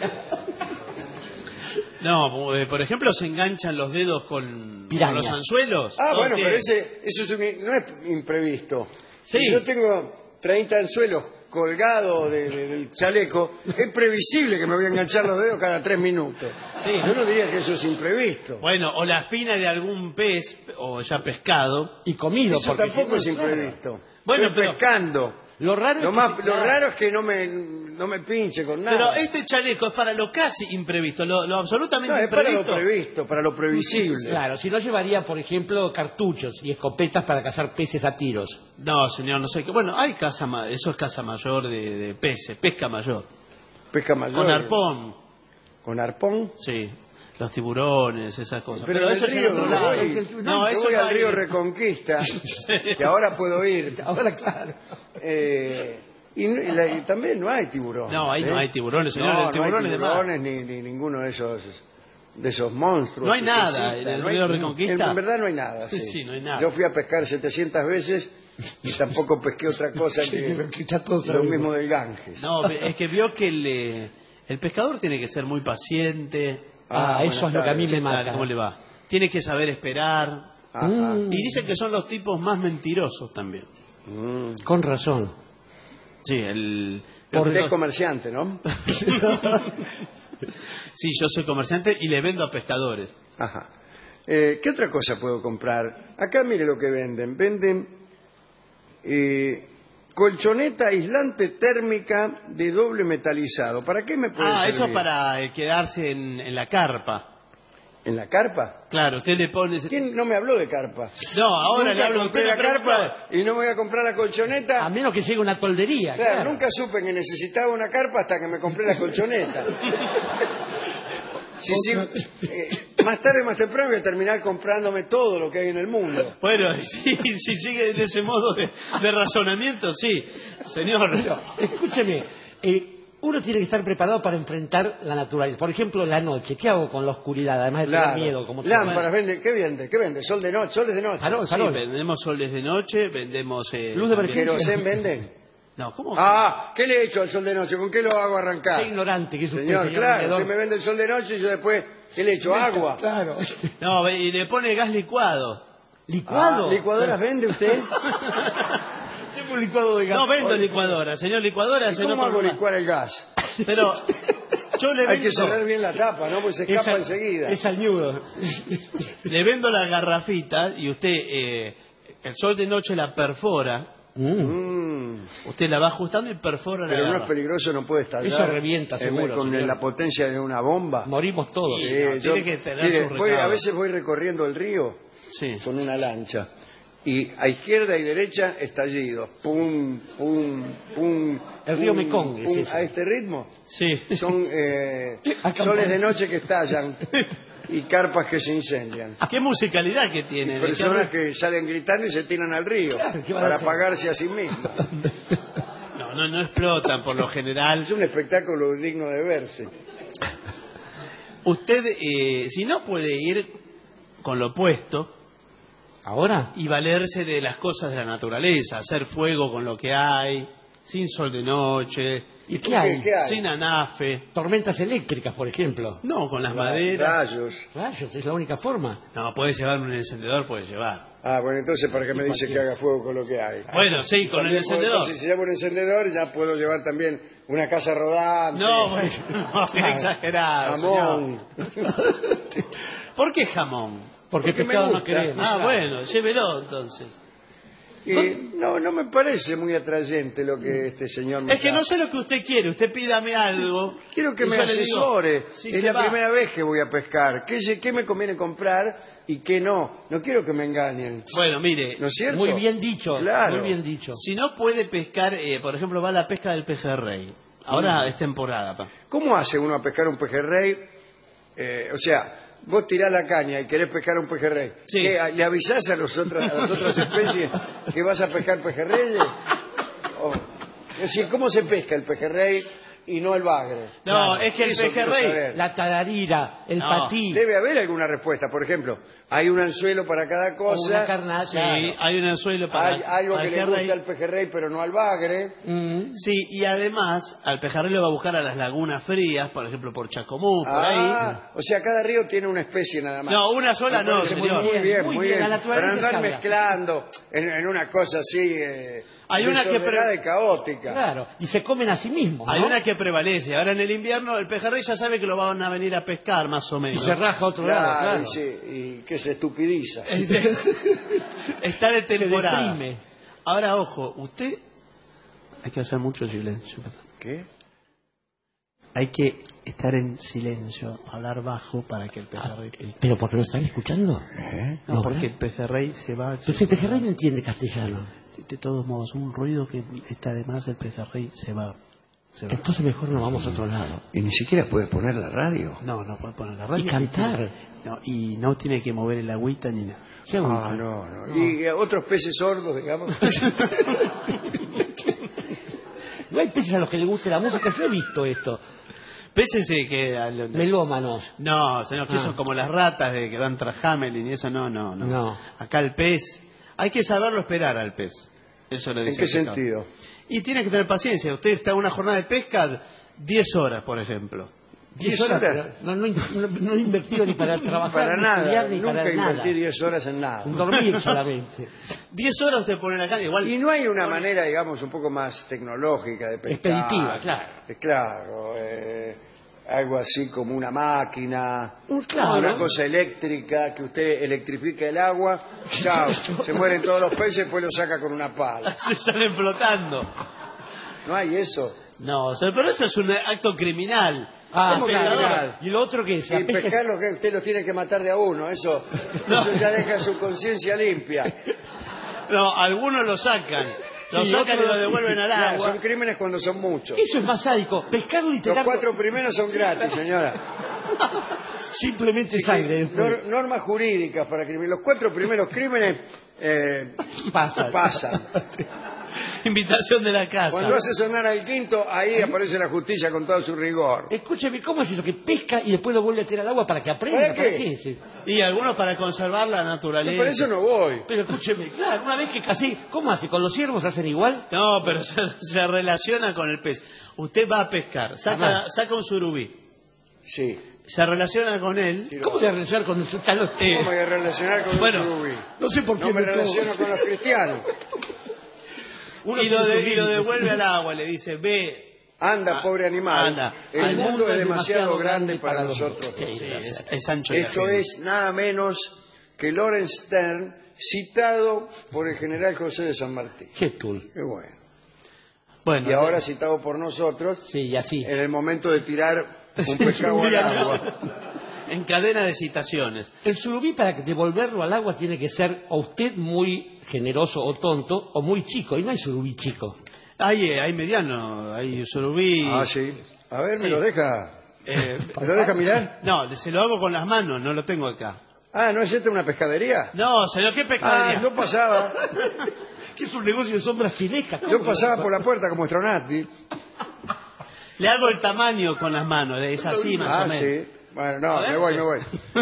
No, eh, por ejemplo, se enganchan los dedos con, Piraña. con los anzuelos. Ah, No bueno, tiene- pero ese, eso es un- no es imprevisto. Sí. Si yo tengo treinta anzuelos colgados de- de- del chaleco, es previsible que me voy a enganchar los dedos cada tres minutos. Sí. Yo no diría que eso es imprevisto. Bueno, o la espina de algún pez, o ya pescado. Y comido. Eso porque tampoco si es no, claro. imprevisto. Bueno, Estoy pero- pescando. Lo raro Lo, es más, que- lo claro. raro es que no me, no me pinche con nada. Pero este chaleco es para lo casi imprevisto, lo, lo absolutamente No, es para imprevisto. lo previsto, para lo previsible. Claro, si no llevaría, por ejemplo, cartuchos y escopetas para cazar peces a tiros. No, señor, no sé qué. Bueno, hay caza, ma- eso es caza mayor de, de peces, pesca mayor. Pesca mayor. Con arpón, ¿Con arpón? sí. Los tiburones, esas cosas. Pero, en el eso es en río otro donde lado. voy, No, yo eso voy no al hay- río Reconquista, que ahora puedo ir. Ahora, claro. Eh, y, no- y la- y también no hay tiburones. No, ahí no ¿eh? hay tiburones, señor. No, El tiburón no es hay de mar. tiburones ni, ni ninguno de esos de esos monstruos. No hay que nada existan. en el No hay- río Reconquista. En, en verdad no hay nada. Sí. Sí, no hay nada. Yo fui a pescar setecientas veces y tampoco pesqué otra cosa que Ya todos lo sabemos. mismo del Ganges. No, es que vio que el, eh, el pescador tiene que ser muy paciente. Ah, Ah, eso es lo que a mí me ¿Qué tal? mata. ¿Cómo le va? Tiene que saber esperar. Ajá. Mm. Y dicen que son los tipos más mentirosos también. Mm. Con razón. Sí, el... Porque es comerciante, ¿no? Sí, yo soy comerciante y le vendo a pescadores. Ajá. Eh, ¿Qué otra cosa puedo comprar? Acá mire lo que venden. Venden eh, colchoneta aislante térmica de doble metalizado. ¿Para qué me puede Ah, servir? eso para eh, quedarse en, en la carpa. ¿En la carpa? Claro, usted le pone... ¿Quién no me habló de carpa? No, ahora Nunca le hablo a compré usted. la me pregunta- carpa y no me voy a comprar la colchoneta. A menos que llegue una toldería. Claro, Claro, nunca supe que necesitaba una carpa hasta que me compré la colchoneta. Sí, sí, eh, más tarde o más temprano voy a terminar comprándome todo lo que hay en el mundo. Bueno, sí, si sigue en ese modo de, de razonamiento, sí. Señor, Pero, escúcheme, eh, uno tiene que estar preparado para enfrentar la naturaleza. Por ejemplo, la noche. ¿Qué hago con la oscuridad? Además de tener Claro. miedo. Como Lámparas, vende, ¿qué vende? ¿Qué vende? Sol de noche, soles de noche. Farol, sí, farol. vendemos soles de noche, vendemos... eh, Luz de también- emergencia. ¿Querosén venden? No, ¿cómo? Ah, ¿qué le he hecho al sol de noche? ¿Con qué lo hago arrancar? Qué ignorante que es usted, Señor, señor claro, vendedor. usted me vende el sol de noche y yo después, ¿qué le he hecho? Agua. Claro. No, y le pone gas licuado. ¿Licuado? Ah, ¿licuadoras vende usted? Tengo un licuado de gas. No vendo licuadora, señor, licuadora ¿Y se no ¿Cómo hago por- licuar el gas? Pero yo le Hay que vendo, cerrar bien la tapa, ¿no? Pues se escapa Esa- enseguida. Es añudo. le vendo la garrafita y usted, eh, el sol de noche la perfora, Mm. usted la va ajustando y perfora la Pero no es garrafa. peligroso, no puede estallar. Eso revienta, Eh, seguro, Con señor. la potencia de una bomba. Morimos todos. Sí. Eh, no, tiene que tener mire, su voy- recado. a veces voy recorriendo el río Sí. con una lancha y a izquierda y derecha estallidos. Pum, pum, pum. El río pum, Mekong es pum. ese. A este ritmo Sí. son eh, Acá- soles de noche que estallan y carpas que se incendian. Qué musicalidad que tiene. Personas que salen gritando y se tiran al río Claro, ¿qué van a para hacer? apagarse a sí mismas. No, no, no explotan por lo general. Es un espectáculo digno de verse. Usted, eh, si no, puede ir con lo opuesto. ¿Ahora? Y valerse de las cosas de la naturaleza, hacer fuego con lo que hay, sin sol de noche. ¿Y qué hay? ¿Qué hay? Sin anafe. Tormentas eléctricas, por ejemplo. No, con las maderas. Rayos. Rayos, es la única forma. No, puede llevar un encendedor, puede llevar. Ah, bueno, entonces, ¿para qué me dice que haga fuego con lo que hay? Bueno, sí, con el También puedo- encendedor. entonces, si llevo un encendedor, ya puedo llevar también una casa rodante. No, bueno, no, qué exagerado, Jamón. señor. ¿Por qué jamón? Porque, Porque me pescado no gusta. queremos. Ah, claro. bueno, llévelo entonces. Y no, no me parece muy atrayente lo que este señor me Es que está- no sé lo que usted quiere, usted pídame algo. Quiero que y me yo le digo, asesore. si es se la va. primera vez que voy a pescar. ¿Qué, se- qué me conviene comprar y qué no? No quiero que me engañen. Bueno, mire, ¿No es cierto? Muy bien dicho, Claro. muy bien dicho. si no puede pescar, eh, por ejemplo, va a la pesca del pejerrey. Ahora es temporada, pa. ¿Cómo hace uno a pescar un pejerrey? Eh, o sea, vos tirás la caña y querés pescar un pejerrey. Sí. ¿Qué, ¿Le avisás a, los otras, a las otras especies que vas a pescar pejerreyes? O- es decir, ¿cómo se pesca el pejerrey y no el bagre? No, Claro. es que el Eso quiero pejerrey... saber. La tararira, el No. patí, Debe haber alguna respuesta. Por ejemplo, hay un anzuelo para cada o cosa. una carnada. Sí, claro. hay un anzuelo para Hay algo para que el le pejerrey. gusta al pejerrey, pero no al bagre. Mm. Sí, y además al pejerrey lo va a buscar a las lagunas frías, por ejemplo, por Chacomú, por ahí. Ah, o sea, cada río tiene una especie nada más. No, una sola Me no, parece muy- señor. Muy bien, Muy muy bien, bien. la naturaleza Para andar sabia. mezclando en, en una cosa así eh, Hay una que pre- desordenada y caótica. Claro, y se comen a sí mismos, Hay ¿no? una que prevalece. Ahora en el invierno el pejerrey ya sabe que lo van a venir a pescar, más o Y menos. se raja a otro Claro, lado, claro. y, sí, y que se estupidiza. Está de Se temporada. deprime. Ahora, ojo, usted... Hay que hacer mucho silencio. ¿Qué? Hay que estar en silencio, hablar bajo para que el pejerrey... ¿Pero porque no están escuchando? No, No, porque ¿verdad? el pejerrey se va... Entonces el pejerrey no entiende castellano. De todos modos, un ruido que está de más, el pejerrey se va. Se va. Entonces mejor nos vamos a otro lado. Y ni siquiera puede poner la radio. No, no puede poner la radio. Y cantar. No, y no tiene que mover el agüita ni nada. ¿Qué hago? Ah, no, no. Y eh, otros peces sordos, digamos. No hay peces a los que les guste la música. Yo he visto esto. Peces eh, que... a lo- Melómanos. No, señor, que Ah. son como las ratas de que van tras Hamelin y eso, no, no, no. No. Acá el pez, hay que saberlo esperar al pez. Eso le ¿En dice qué el pescado. sentido? Y tiene que tener paciencia. Usted está en una jornada de pesca, diez horas, por ejemplo. Diez ¿Diez horas. horas? pero No, no, no, no he invertido ni para trabajar, Para ni nada. estudiar, ni Nunca para invertí nada. diez horas en nada. Dormir solamente. Diez horas usted pone la caña, igual... Y no hay una manera, digamos, un poco más tecnológica de pescar. Expeditiva, claro. Eh, Claro, eh, algo así como una máquina, claro. una cosa eléctrica, que usted electrifica el agua, chao, se mueren todos los peces, después lo saca con una pala. Se salen flotando. ¿No hay eso? No, o sea, pero eso es un acto criminal. Ah, ¿Cómo claro. criminal? Y lo otro que es la Y pesca es- pescar lo que usted los tiene que matar de a uno, eso, eso ya deja su conciencia limpia. No, algunos lo sacan. Lo Sí, sacan y otros lo devuelven al Claro, agua. son crímenes cuando son muchos. Eso es más sádico. Pescar Los literal. cuatro primeros son gratis, señora. Simplemente sangre. Nor- normas jurídicas para crímenes. Los cuatro primeros crímenes eh, Pasan. pasan. Invitación de la casa. Cuando hace sonar al quinto, ahí aparece la justicia con todo su rigor. Escúcheme, ¿cómo es eso? Que pesca y después lo vuelve a tirar al agua para que aprenda. ¿Para qué? Sí. Y algunos para conservar la Y naturaleza. por eso no voy. Pero escúcheme, claro, una vez que casi. ¿Cómo hace? ¿Con los ciervos hacen igual? No, pero se, se relaciona con el pez. Usted va a pescar, saca, Además. saca un surubí, Sí. se relaciona con él. Sí, ¿Cómo se va a relacionar con su talón? Eh, ¿Cómo voy a relacionar con bueno, un surubí? No sé por qué. No me me relaciono con los cristianos. Uno y, lo tiene de- sus y lo límites. devuelve al agua, le dice, ve. Anda, Ah, pobre animal. anda. El Al mundo es demasiado grande para nosotros. Sí, Sí, gracias. es, es ancho y Esto ajeno. es nada menos que Lawrence Stern, citado por el general José de San Martín. Qué tool. Qué bueno. Bueno, Y ahora citado por nosotros Sí, y así. en el momento de tirar un pescado al agua. en cadena de citaciones. El surubí, para que devolverlo al agua, tiene que ser o usted muy generoso o tonto o muy chico. Y no hay surubí chico. Hay, eh, hay mediano, hay surubí. Ah, sí. A ver, Sí. ¿me lo deja? Eh, ¿Me lo deja mirar? no, se lo hago con las manos, no lo tengo acá. Ah, ¿no es esta una pescadería? No, señor, ¿qué Ah, pescadería? yo pasaba. que es un negocio de sombras chinescas. Yo pasaba por la puerta como Stronati. Le hago el tamaño con las manos, es así más ah, o menos. Sí. Bueno, no, me voy, me voy.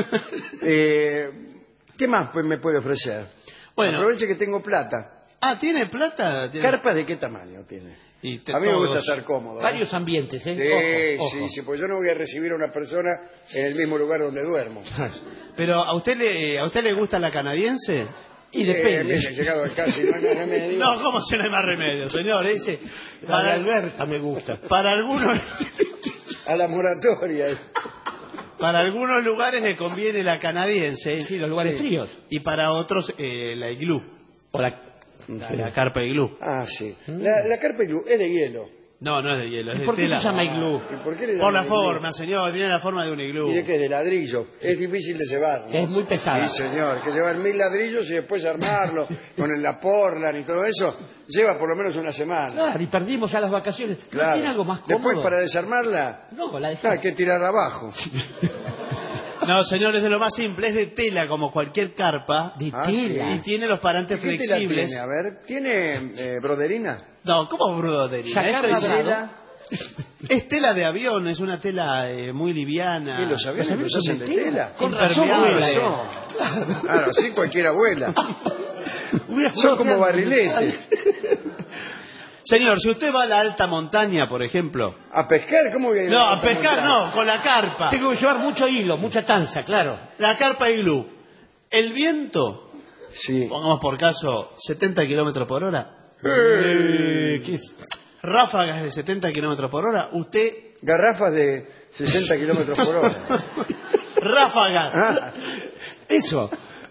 eh, ¿Qué más pues, me puede ofrecer? Bueno. Aproveche que tengo plata. Ah, ¿tiene plata? ¿Tiene... ¿Carpa de qué tamaño tiene? Y te a mí me todos. gusta estar cómodo. ¿eh? Varios ambientes, ¿eh? Sí, Ojo, sí, ojo. sí, pues yo no voy a recibir a una persona en el mismo lugar donde duermo. Pero ¿a usted le, a usted le gusta la canadiense? Y Eh, depende. mire, he llegado casi, no hay más remedio. No, ¿cómo si no hay más remedio, señor? Ese, Para Alberta me gusta. Para algunos, A la moratoria. para algunos lugares le conviene la canadiense. Sí, los lugares Sí. fríos. Y para otros eh, la iglú. O la... La, la carpa iglú. Ah, sí. La, la carpa iglú es de hielo. No, no es de hielo, es de ¿Por qué tela. se llama iglú? ¿Y por qué le Por la llaman iglú? forma, señor, tiene la forma de un iglú. ¿Y de qué? De ladrillo. Es difícil de llevar, ¿no? Es muy pesada. Sí, señor. Hay que llevar mil ladrillos y después armarlo con el la portland y todo eso. Lleva por lo menos una semana. Claro, y perdimos ya las vacaciones. ¿No Claro. tiene algo más cómodo? Después, para desarmarla, No, la ah, dejás. hay que tirarla abajo. No, señor, es de lo más simple, es de tela como cualquier carpa. De Ah, tela. Y tiene los parantes ¿Qué tela flexibles. tiene? A ver, ¿tiene eh, broderina? No, ¿cómo broderina? Yacarra Esto es, dorado. ¿Tela? es tela de avión, es una tela eh, muy liviana. ¿Y los aviones Los los aviones hacen son de de tela? tela. Con razón, Impermeable. razón. Claro, así cualquiera vuela. Una Son como flor barriletes. Señor, si usted va a la alta montaña, por ejemplo. ¿A pescar? ¿Cómo voy a ir No, la a pescar montaña? no, con la carpa. Tengo que llevar mucho hilo, mucha tanza, claro. La carpa iglú. El viento, Sí. pongamos por caso, setenta kilómetros por hora. Eh, ¿Qué es? Ráfagas de setenta kilómetros por hora. Usted, Garrafas de sesenta kilómetros por hora. ráfagas. Ah, Eso.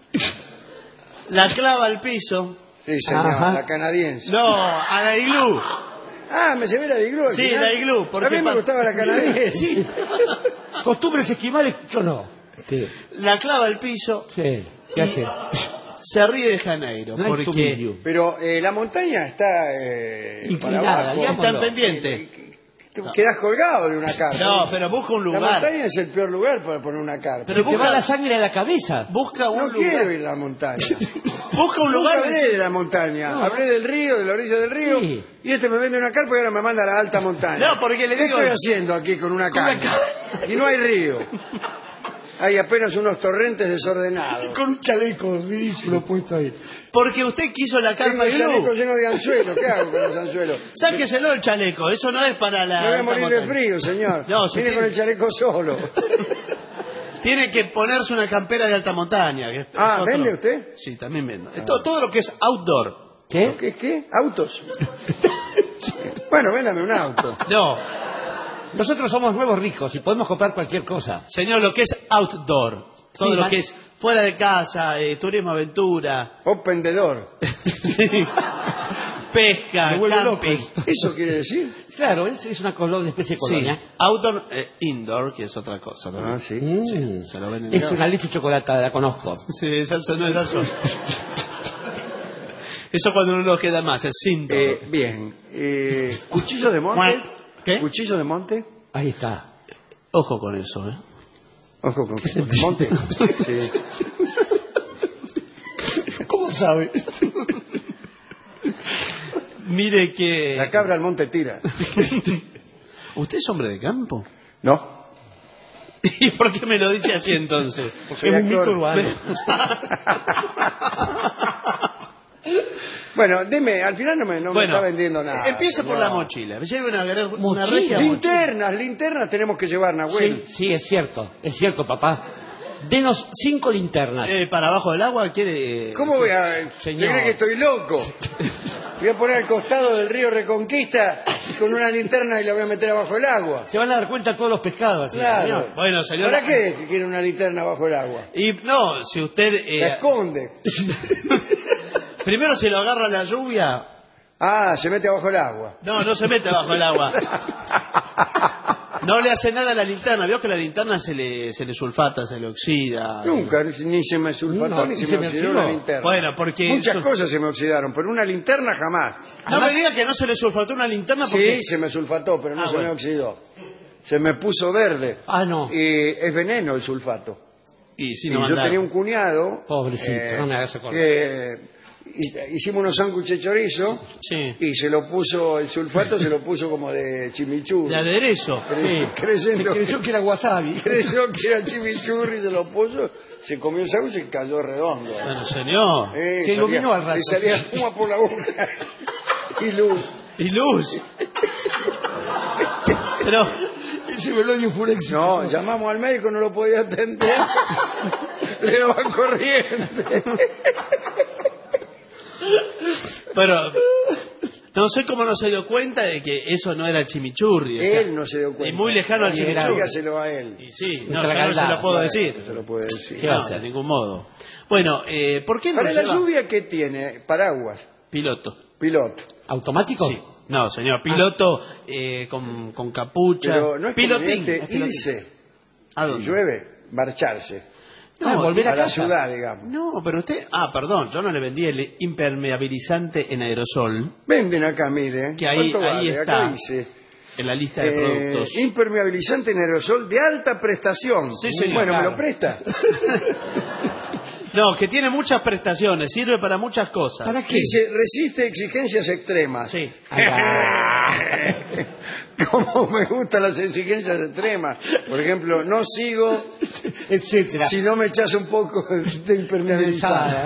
La clava al piso. sí, señor, Ajá. la canadiense. No, a la iglú. Ah, me llevé la de iglú. al Sí, final. la iglú, porque A mí me pa- gustaba la canadiense. Sí. Costumbres esquimales, yo no. Sí. La clava al piso. Sí. ¿Qué hace? Se ríe de Janeiro. No hay Porque tubillo. Pero eh, la montaña está eh, Inclinada, para abajo. digamos. está en pendiente. Tú quedas colgado de una carpa. No, pero busca un La lugar. montaña es el peor lugar para poner una carpa. Pero Te va busca, la sangre a la cabeza. busca un no lugar. quiero ir a la montaña. Busca un Nunca lugar. hablé de la montaña. No. Hablé del río, de la orilla del río. Sí. Y este me vende una carpa y ahora me manda a la alta montaña. No, porque le ¿Qué digo- estoy haciendo aquí con una caña? Y no hay río. Hay apenas unos torrentes desordenados. Con un chaleco ridículo puesto ahí. Porque usted quiso la Tengo carpa el chaleco iglú. lleno de anzuelos. ¿Qué hago con los anzuelos? Sáqueselo el chaleco. Eso no es para la. Me voy a alta morir de montaña. frío, señor. No, si Vine tiene- con el chaleco solo. Tiene que ponerse una campera de alta montaña. que es- Ah, es otro- ¿vende usted? Sí, también vendo. Todo, todo lo que es outdoor. ¿Qué? ¿Qué? ¿Qué? ¿Autos? Bueno, véndame un auto. No, Nosotros somos nuevos ricos y podemos comprar cualquier cosa. señor, lo que es outdoor. Todo Sí, lo man- que es fuera de casa, eh, turismo aventura, Open the door. pesca, Me vuelve camping. loco. ¿Eso quiere decir? Claro, es, es una, colo- una especie de Sí, colonia. outdoor, eh, indoor, que es otra cosa. ¿no? Ah, sí. Mm. Se lo venden Es acá. una leche chocolatada, la conozco. Sí, eso no es eso. Eso cuando uno no queda más, es indoor. Eh, bien. Eh, ¿Cuchillo de monte? ¿Qué? ¿Cuchillo de monte? Ahí está. Ojo con eso, ¿eh? Ojo con cuchillo de monte. Sí. ¿Cómo sabe? Mire que... La cabra al monte tira. ¿Usted es hombre de campo? No. ¿Y por qué me lo dice así entonces? Soy actor. Bueno, dime, al final no me, no me Bueno, está vendiendo nada. empiece por No. la mochila. Lleve una, una Mochila. regia mochila. Linternas, linternas tenemos que llevar, Sí, Nahuel. sí, es cierto. Es cierto, papá. Denos cinco linternas. Eh, ¿Para abajo del agua quiere...? ¿Cómo voy a...? ¿Se Señor. cree que estoy loco? Voy a poner al costado del río Reconquista con una linterna y la voy a meter abajo el agua. Se van a dar cuenta todos los pescados. así, Claro. señor. Bueno, señor... ¿Para qué que quiere una linterna bajo el agua? Y no, si usted... eh, Se esconde. primero se lo agarra la lluvia... Ah, se mete abajo el agua. No, no se mete bajo el agua. No le hace nada a la linterna. Vio que la linterna se le, se le sulfata, se le oxida. Nunca, ni se me sulfató, No, ni ni se, se me me oxidó oxidó. una linterna. Bueno, porque... Muchas cosas se me oxidaron, pero una linterna jamás. No me diga que no se le sulfató una linterna porque... Sí, se me sulfató, pero no Ah, se bueno. me oxidó. Se me puso verde. Ah, no. Y es veneno el sulfato. Y si Y no yo mandaba. tenía un cuñado... Pobrecito, eh, no me hagas acordar. que hicimos unos sándwiches de chorizo Sí. y se lo puso, el sulfato se lo puso como de chimichurri. De aderezo. Cre- creyendo Se creyó que era wasabi. creyó que era chimichurri, se lo puso, se comió el sándwich y cayó redondo. Bueno, señor. Eh, Se iluminó salía- al rato. Le salía espuma por la boca y luz. Y luz. Pero, Ese velonio furex. No, llamamos al médico, no lo podía atender. Le daban corriente. pero, no sé cómo no se dio cuenta de que eso no era el chimichurri. O sea, Él no se dio cuenta. y muy lejano al chimichurri. Dígaselo a él. Y sí, no, Nuestra yo no se caldada. lo puedo decir. No se lo puede decir. ¿Qué va a No, hacer? de ningún modo. Bueno, eh, ¿por qué no Para la lleva lluvia, ¿qué tiene? Paraguas, piloto? piloto. ¿Automático? Sí. No, señor, piloto eh, con, con capucha. Pero no es pilotín. conveniente es pilotín. irse. ¿A Si dónde? llueve, marcharse. Ah, volver a a la casa. ciudad, digamos. No, pero usted... Ah, perdón, yo no le vendí el impermeabilizante en aerosol, Vengan acá, mire. que ahí, ¿Cuánto ahí vale? está, Acá dice. en la lista de eh, productos. impermeabilizante en aerosol de alta prestación. Sí, señor. Bueno, ¿me Claro. lo presta? No, que tiene muchas prestaciones, sirve para muchas cosas. ¿Para qué? Dice, resiste exigencias extremas. Sí. Como me gustan las exigencias extremas. Por ejemplo, no sigo Etcétera. si no me echas un poco de impermeabilizada.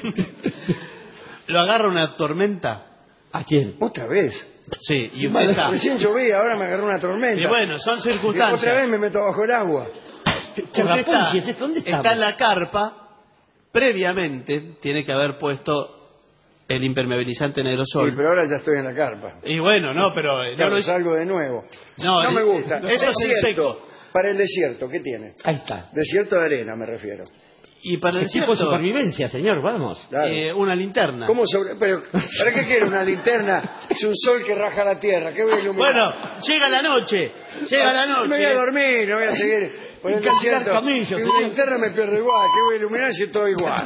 Lo agarra una tormenta. ¿A quién? Otra vez. Sí, y usted está. Recién llovía, ahora me agarró una tormenta. Y bueno, son Otra circunstancias. vez me meto bajo el agua. Usted está, Chagapunqui, ¿dónde estamos? está en la carpa, previamente tiene que haber puesto el impermeabilizante en aerosol. Sí, pero ahora ya estoy en la carpa. Y bueno, no, pero eh, no Claro, lo hizo. salgo de nuevo. No, No eh, me gusta. Eso es en Desierto. seco. Para el desierto, ¿qué tiene? Ahí está. Desierto de arena, me refiero. Y para el ¿Qué tipo de desierto, supervivencia, señor? Vamos. Claro. eh, una linterna. ¿Cómo sobre... Pero, ¿para qué quiere una linterna? Es un sol que raja la tierra. ¿Qué voy a iluminar? Bueno, llega la noche, llega la noche. Me voy a dormir, no voy a seguir por el Y caminar desierto. camellos, Y una señor. linterna me pierdo igual. ¿Qué voy a iluminar si estoy igual?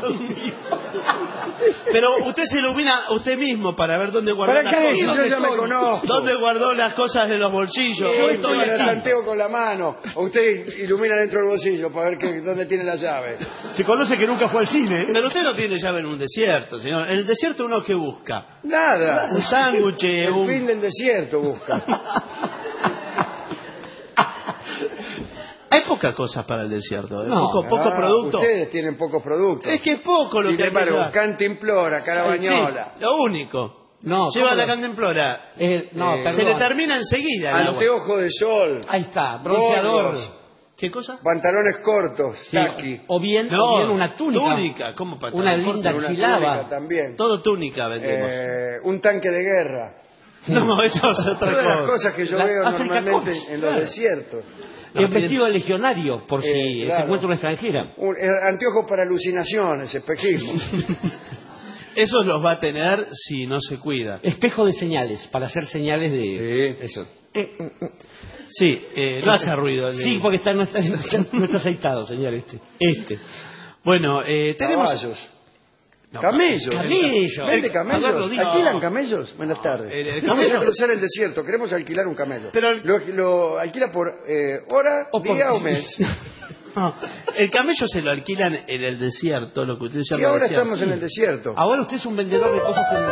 Pero usted se ilumina usted mismo para ver dónde guardó ¿Para las qué? Si cosas. yo ya me conozco. ¿Dónde guardó las cosas de los bolsillos? Yo Yo estoy estoy la aquí. tanteo con la mano. O usted ilumina dentro del bolsillo para ver que, dónde tiene la llave. Se conoce que nunca fue al cine. ¿eh? Pero usted no tiene llave en un desierto, señor. En el desierto uno que busca Nada. un sándwich, El un... fin del desierto busca. Hay pocas cosas para el desierto, ¿eh? No. poco, poco Ah, producto. Ustedes tienen pocos productos. Es que es poco lo Sin que hay que embargo, llevar. cantimplora, carabañola, Sí, lo único. No, Lleva ¿cómo la lo- cantimplora. Eh, no, Eh, Se perdón. le termina enseguida el agua. anteojo de sol, Ahí está, bronceador. gorros, ¿Qué cosa? pantalones cortos, Sí. taqui, O bien, No, o bien una túnica. túnica, ¿cómo pantalón Una corto? linda una filaba. túnica también, Todo túnica vendemos. eh, un tanque de guerra. No, eso es otra Todas las cosa. cosas que yo La veo África normalmente Corps, en los claro. desiertos. Es vestido de legionario, por si Eh, se claro. encuentra una extranjera. Un- eh, anteojos para alucinaciones, espejismo. Esos los va a tener si no se cuida. Espejo de señales, para hacer señales de... Eso. Sí, eh, no hace ruido. el- Sí, porque está, no, está, no está aceitado, señor, este. Este. Bueno, eh, tenemos... Caballos. No, Camellos. Camellos. ¿Vende Agarro, camellos? digo. ¿Alquilan camellos? Buenas tardes. El- el Vamos camello- a cruzar el desierto. Queremos alquilar un camello. Pero- lo, lo alquila por eh, hora, O por- día o mes. No, el camello se lo alquilan en el desierto, lo que usted llama Y ahora desierto. estamos en el desierto. Ahora usted es un vendedor de cosas en...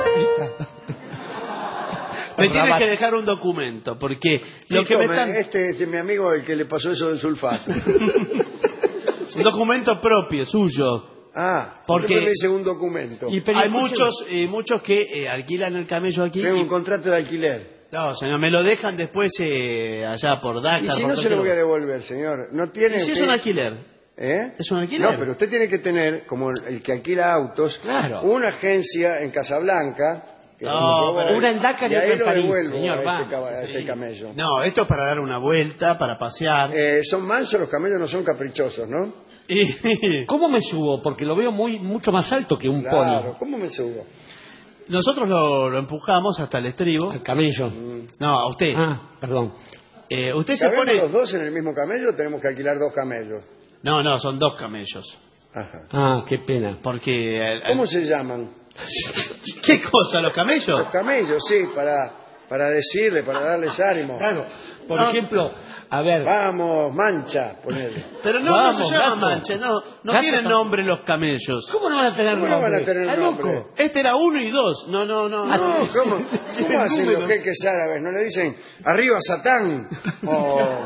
Me tienes Rabat. que dejar un documento, porque lo Sí, que me tome, están... este, este mi amigo el que le pasó eso del sulfato. Un documento propio, suyo. Ah, Porque- porque me dice un documento. Y pero Hay escuche- muchos eh, muchos que eh, alquilan el camello aquí. Tengo y- un contrato de alquiler. No, señor, me lo dejan después eh, allá por Dakar. Y si por no se lo cualquier voy a lugar. devolver, señor. No tiene ¿Y si es usted- un alquiler? ¿Eh? ¿Es un alquiler? No, pero usted tiene que tener, como el, el que alquila autos, Claro. una agencia en Casablanca. Que No, es donde yo pero- voy, Una en Dakar y ahí otra en lo París, devuelvo señor, a este, vamos, caba- a sí, este sí. camello. No, esto es para dar una vuelta, para pasear. Eh, son mansos los camellos, no son caprichosos, ¿no? Y ¿Cómo me subo? Porque lo veo muy mucho más alto que un Claro, pony. ¿cómo me subo? nosotros lo, lo empujamos hasta el estribo. Al camello. No, a usted. Ah, perdón. Eh, usted se ¿Cabemos pone... los dos en el mismo camello o tenemos que alquilar dos camellos? No, no, son dos camellos. Ajá. Ah, qué pena. Porque... eh, ¿Cómo se llaman? ¿Qué cosa, los camellos? Los camellos, sí, para, para decirle, para darles ánimo. Claro. Por No. ejemplo, A ver. Vamos, Mancha, ponele. Pero no, Vamos, no se llama gato. Mancha, no, no Gato tienen tam- nombre los camellos. ¿Cómo no van a tener ¿Cómo no nombre? van a tener ¿Está nombre? loco? Este era uno y dos. No, no, no. No, no. ¿cómo, cómo hacen los jeques árabes? ¿No le dicen arriba Satán? O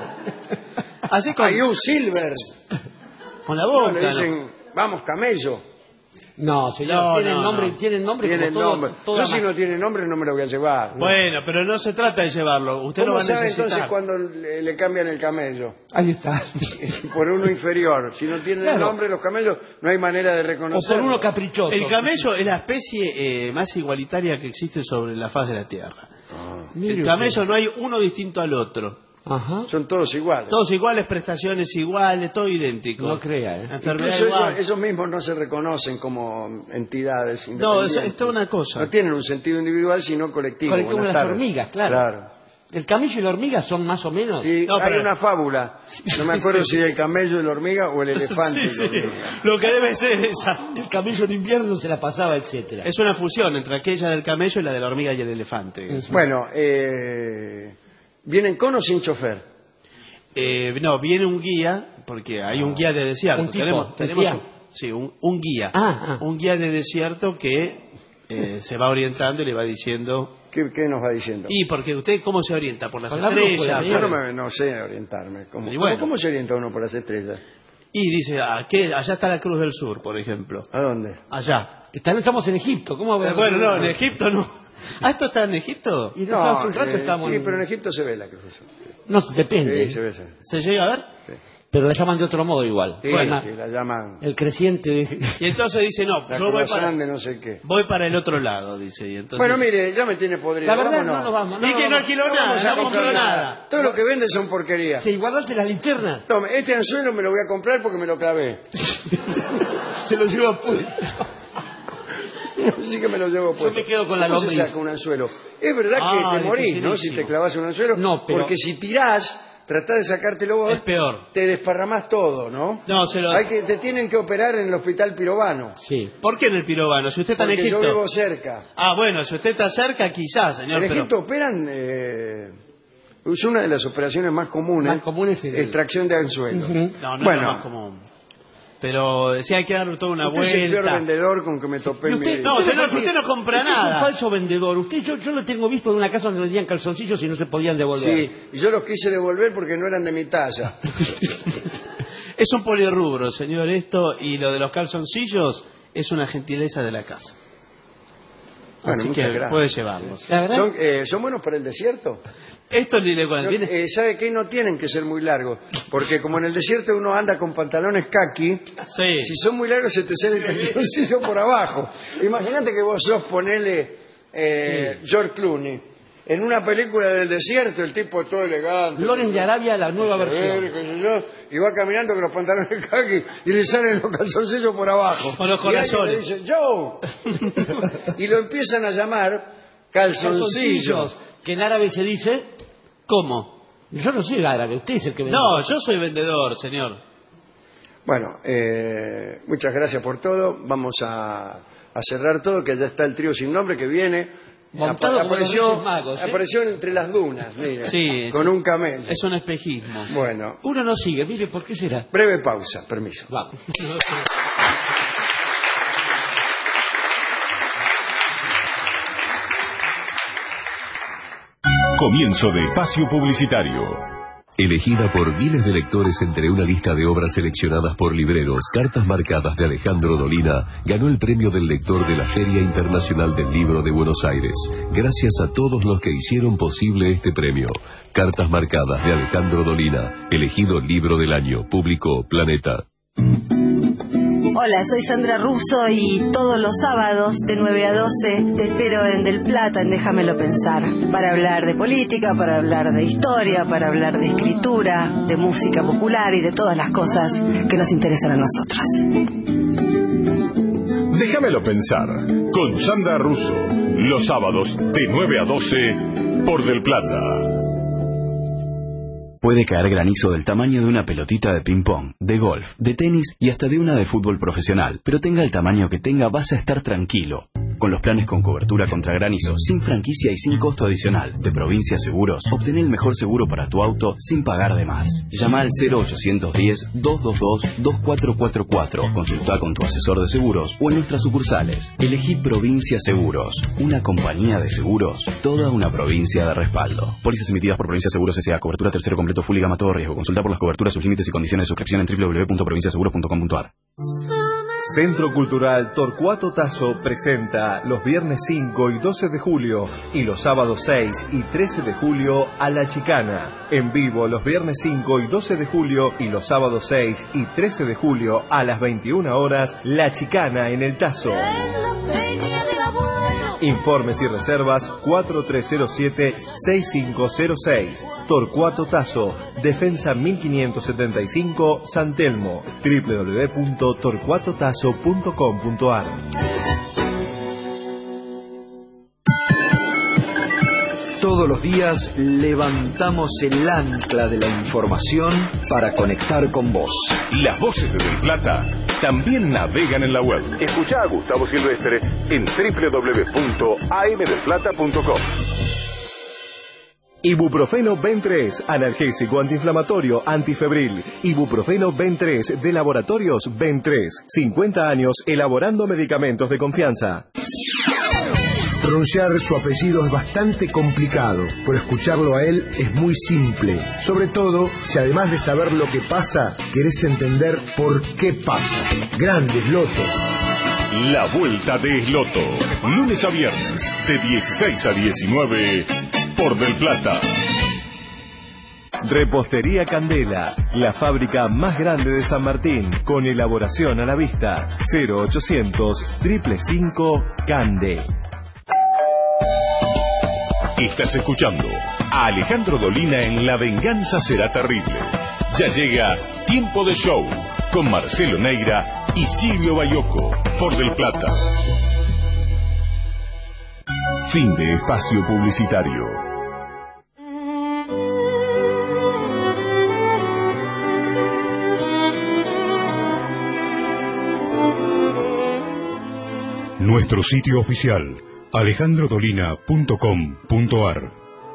Así con, Ayú Silver. con la No, boca. le ¿no? dicen vamos camello. No, señor, No, tienen no, nombre, no. tienen nombre Tiene como todo, nombre. toda Yo si ma- no tiene nombre no me lo voy a llevar. ¿no? Bueno, pero no se trata de llevarlo. Usted lo ¿Cómo va a sabe necesitar. entonces cuando le, le cambian el camello? Ahí está. Por uno inferior. Si no tienen Claro. nombre los camellos, no hay manera de O reconocerlo. por uno caprichoso. El camello es la especie eh, más igualitaria que existe sobre la faz de la Tierra. Mire El usted. camello no hay uno distinto al otro. Ajá. Son todos iguales. Todos iguales, prestaciones iguales, todo idéntico. No crea, ¿eh? Enfermedad Incluso igual. ellos, ellos mismos no se reconocen como entidades No, independientes. es, es toda una cosa. No tienen un sentido individual, sino colectivo. Colectivo Buenas las tardes. hormigas, claro. El camello y la hormiga son más o menos. Y No, hay pero- una fábula, no me acuerdo si el camello y la hormiga o el elefante Sí, y la sí. hormiga. Lo que debe ser esa. El camello en invierno se la pasaba, etcétera. Es una fusión entre aquella del camello y la de la hormiga y el elefante. Bueno, eh, ¿vienen con o sin chofer? Eh, no, viene un guía, porque hay un guía de desierto. Un tipo, tenemos, un tenemos guía. un- sí, un, un guía. Ah, ah. Un guía de desierto que eh, se va orientando y le va diciendo... ¿Qué, qué nos va diciendo? Y porque usted, ¿cómo se orienta? ¿Por las Con la estrellas? brújula, Yo no, Por- me- no sé orientarme. ¿Cómo, Y bueno. ¿Cómo, cómo se orienta uno por las estrellas? Y dice, ¿a qué? Allá está la Cruz del Sur, por ejemplo. ¿A dónde? Allá. También estamos en Egipto. ¿Cómo va a Eh, bueno, no, en Egipto no. ¿Ah, esto está en Egipto? Y no, hace un rato eh, estamos sí, en- pero en Egipto se ve la cruz. No, depende. Sí, se ve. se ve. ¿Se llega a ver? Pero la llaman de otro modo igual. Sí, Bueno, que la llaman el creciente de... Y entonces dice, no, la yo voy croissant para, de no sé qué. voy para el otro lado, dice. Y entonces, Bueno, mire, ya me tiene podrido. La verdad, vámonos. no nos vamos. y que no vamos. alquiló No nada, vamos a no compró comprar nada. Todo lo que vende son porquerías. Sí, guardate las linternas. Tome, este anzuelo me lo voy a comprar porque me lo clavé. Se lo lleva puesto. Así que me lo llevo puesto. me quedo con la ¿Cómo se lombriz. saca un anzuelo? Es verdad Ay, que te morís, ¿no? Si dificilísimo. te clavas un anzuelo. No, pero- Porque si tirás, tratás de sacártelo vos, Es peor. te desparramás todo, ¿no? No, se lo... Hay que, te tienen que operar en el hospital pirobano. Sí. ¿Por qué en el pirobano? Si usted está en Porque yo Egipto. vivo cerca. Ah, bueno, si usted está cerca, quizás, señor. En pero... Egipto operan... eh, es una de las operaciones más comunes. Más común es el... Extracción de anzuelo. Ujú. No, no Bueno. es lo más común. Pero si hay que darle toda una Usted es el peor vuelta. vendedor con que me topé Y en mi usted, vida. No, usted señor, me usted no compra usted Es nada. un falso vendedor. Usted, yo, yo lo tengo visto en una casa donde vendían calzoncillos y no se podían devolver. Sí, y yo los quise devolver porque no eran de mi talla. Es un polirrubro, señor, esto. Y lo de los calzoncillos es una gentileza de la casa. Bueno, Así muchas que gracias. puede llevarlos. La verdad, ¿Son, eh, ¿Son buenos para el desierto? Esto le le- No, viene- eh, ¿Sabe qué? No tienen que ser muy largos. Porque como en el desierto uno anda con pantalones kaki, Sí. si son muy largos se te sale el calzoncillo por abajo. Imagínate que vos sos, ponele, eh, George Clooney. En una película del desierto, el tipo todo elegante. Loren de Arabia, la nueva A ver, versión. qué sé yo, y va caminando con los pantalones kaki y le salen los calzoncillos por abajo. Con los Y alguien le corazones. dice, Joe. Y lo empiezan a llamar calzoncillo. Calzoncillos, que en árabe se dice... ¿Cómo? Yo no soy árabe, usted es el que vende. No, yo soy vendedor, señor. Bueno, eh, muchas gracias por todo. Vamos a, a cerrar todo, que ya está el trío sin nombre que viene. Montado como los apareció, Reyes Magos, ¿eh? apareció entre las dunas, mire, Sí, con sí. un camello. Es un espejismo. Bueno, Uno no sigue, mire, ¿por qué será? breve pausa, permiso. Vamos. Comienzo de espacio publicitario. Elegida por miles de lectores entre una lista de obras seleccionadas por libreros, Cartas Marcadas de Alejandro Dolina ganó el premio del lector de la Feria Internacional del Libro de Buenos Aires. Gracias a todos los que hicieron posible este premio. Cartas Marcadas de Alejandro Dolina, elegido Libro del Año, publicó Planeta. Hola, soy Sandra Russo y todos los sábados de nueve a doce te espero en Del Plata, en Déjamelo Pensar, para hablar de política, para hablar de historia, para hablar de escritura, de música popular y de todas las cosas que nos interesan a nosotros. Déjamelo pensar, con Sandra Russo, los sábados de nueve a doce por Del Plata. Puede caer granizo del tamaño de una pelotita de ping-pong, de golf, de tenis y hasta de una de fútbol profesional, pero tenga el tamaño que tenga vas a estar tranquilo. Con los planes con cobertura contra granizo, sin franquicia y sin costo adicional de Provincia Seguros, obtener el mejor seguro para tu auto sin pagar de más. Llama al cero ochocientos diez, dos dos dos, dos cuatro cuatro cuatro. Consulta con tu asesor de seguros o en nuestras sucursales. Elegí Provincia Seguros, una compañía de seguros, toda una provincia de respaldo. Pólizas emitidas por Provincia Seguros S A. Cobertura tercero completo full y gama todo riesgo. Consulta por las coberturas, sus límites y condiciones de suscripción en doble u doble u doble u punto provincia seguros punto com punto a r. Centro Cultural Torcuato Tasso presenta los viernes cinco y doce de julio y los sábados seis y trece de julio a La Chicana. En vivo los viernes cinco y doce de julio y los sábados seis y trece de julio a las veintiuna horas, La Chicana en el Tasso. Informes y reservas cuatro tres cero siete, seis cinco cero seis. Torcuato Tasso, Defensa mil quinientos setenta y cinco, San Telmo. doble u doble u doble u punto torcuato tasso punto com punto a r. Todos los días levantamos el ancla de la información para conectar con vos. Las voces de Del Plata también navegan en la web. Escuchá a Gustavo Silvestre en doble u doble u doble u punto a m del plata punto com. Ibuprofeno Ben tres, analgésico antiinflamatorio antifebril. Ibuprofeno Ben tres de Laboratorios Ben tres. cincuenta años elaborando medicamentos de confianza. Pronunciar su apellido es bastante complicado, pero escucharlo a él es muy simple. Sobre todo, si además de saber lo que pasa, querés entender por qué pasa. Grandes Lotos. La Vuelta de Esloto. Lunes a viernes, de dieciséis a diecinueve, por Del Plata. Repostería Candela, la fábrica más grande de San Martín, con elaboración a la vista. cero ochocientos, cinco cinco cinco, Cande. Estás escuchando a Alejandro Dolina en La Venganza Será Terrible. Ya llega Tiempo de Show con Marcelo Neira y Silvio Bayoco por Del Plata. Fin de espacio publicitario. Nuestro sitio oficial alejandro dolina punto com punto a r.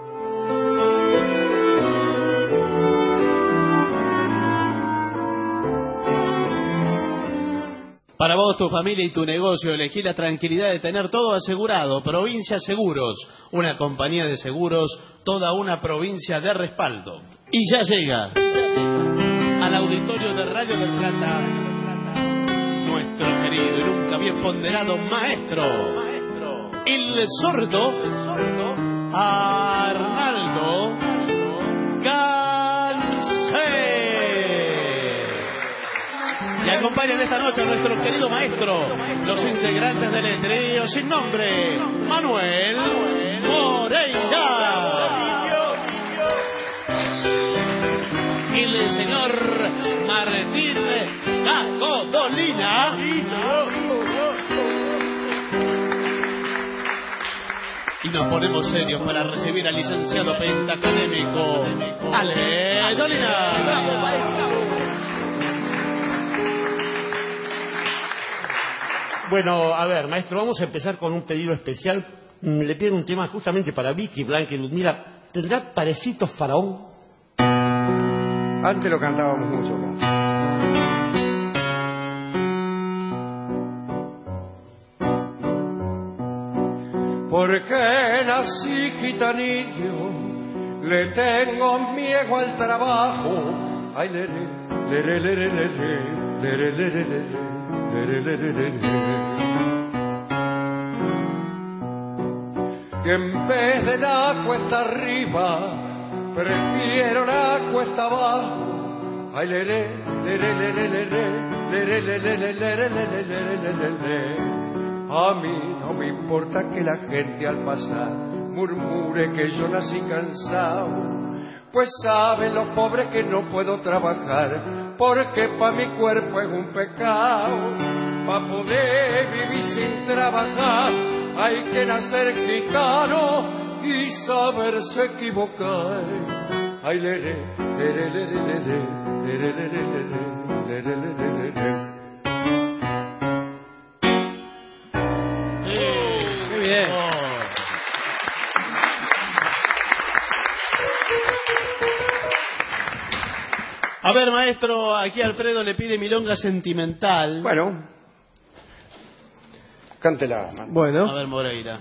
Para vos, tu familia y tu negocio, elegí la tranquilidad de tener todo asegurado. Provincia Seguros, una compañía de seguros, toda una provincia de respaldo. Y ya llega al auditorio de Radio del Plata nuestro querido y nunca bien ponderado maestro, el sordo Arnaldo Gansé. Y acompañan esta noche a nuestro querido maestro, los integrantes del trío sin nombre, Manuel Moreira, el señor Martín Casco Dolina, y nos ponemos serios para recibir al licenciado pentacadémico Ale Dolina. Bueno, a ver, maestro, vamos a empezar con un pedido especial. Le pido un tema justamente para Vicky, Blanca y Ludmila. ¿Tendrá Parecito Faraón? Antes lo cantábamos mucho acá. Porque nací gitanillo, le tengo miedo al trabajo. Ay, le, le, le, le, le, le, le, le, le, le, le. Que en vez de la cuesta arriba prefiero la cuesta abajo. Ay, le, le, le, le, le, le, le, le, le, le, le, le, le, le, le, le. A mí no me importa que la gente al pasar murmure que yo nací cansado, pues saben los pobres que no puedo trabajar, porque pa' mi cuerpo es un pecado. Pa' poder vivir sin trabajar hay que nacer gitano y saberse equivocar. Ay, le, le, le, le, le, le, le, le, le, le, le, le, le, le, le. A ver, maestro, aquí Alfredo le pide milonga sentimental. Bueno, cántela. Bueno. A ver, Moreira.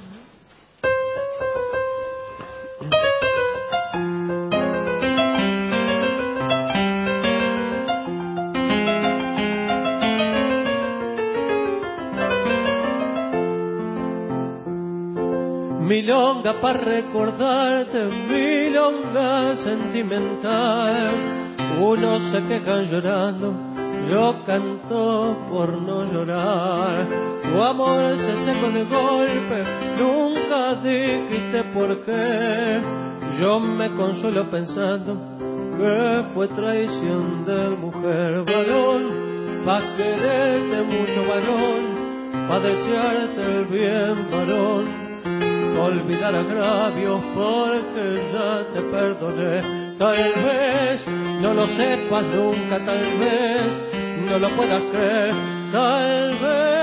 Milonga para recordarte, milonga sentimental. Unos se quejan llorando, yo canto por no llorar. Tu amor se secó de golpe, nunca dijiste por qué. Yo me consuelo pensando que fue traición de mujer. Varón, pa' quererte mucho, varón, pa' desearte el bien, varón. Olvidar agravios porque ya te perdoné. Tal vez no lo sepas nunca, tal vez no lo puedas creer, tal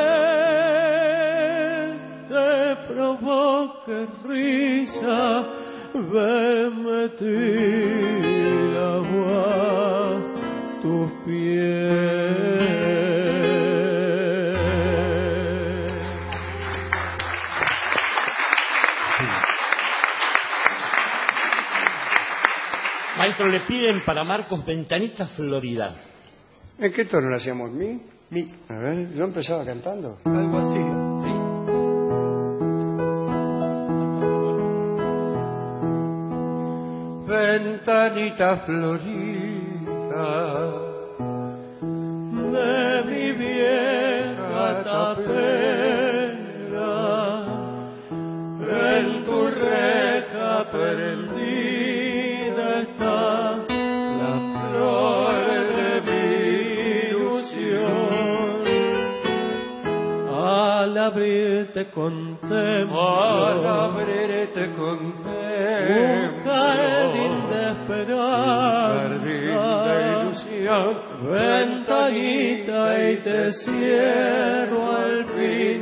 vez te provoque risa verme tirar agua tus pies. Maestro, le piden para Marcos Ventanita Florida. ¿En qué tono lo hacíamos? ¿Mi? Mi. A ver, ¿yo empezaba cantando? Algo así. Sí. Ventanita florida de mi vieja tapera, en tu reja prendida está la flor de mi ilusión. Al abrirte contemplo, al abrirte contemplo, un jardín de esperanza, de ilusión, ventanita y te cierro al fin,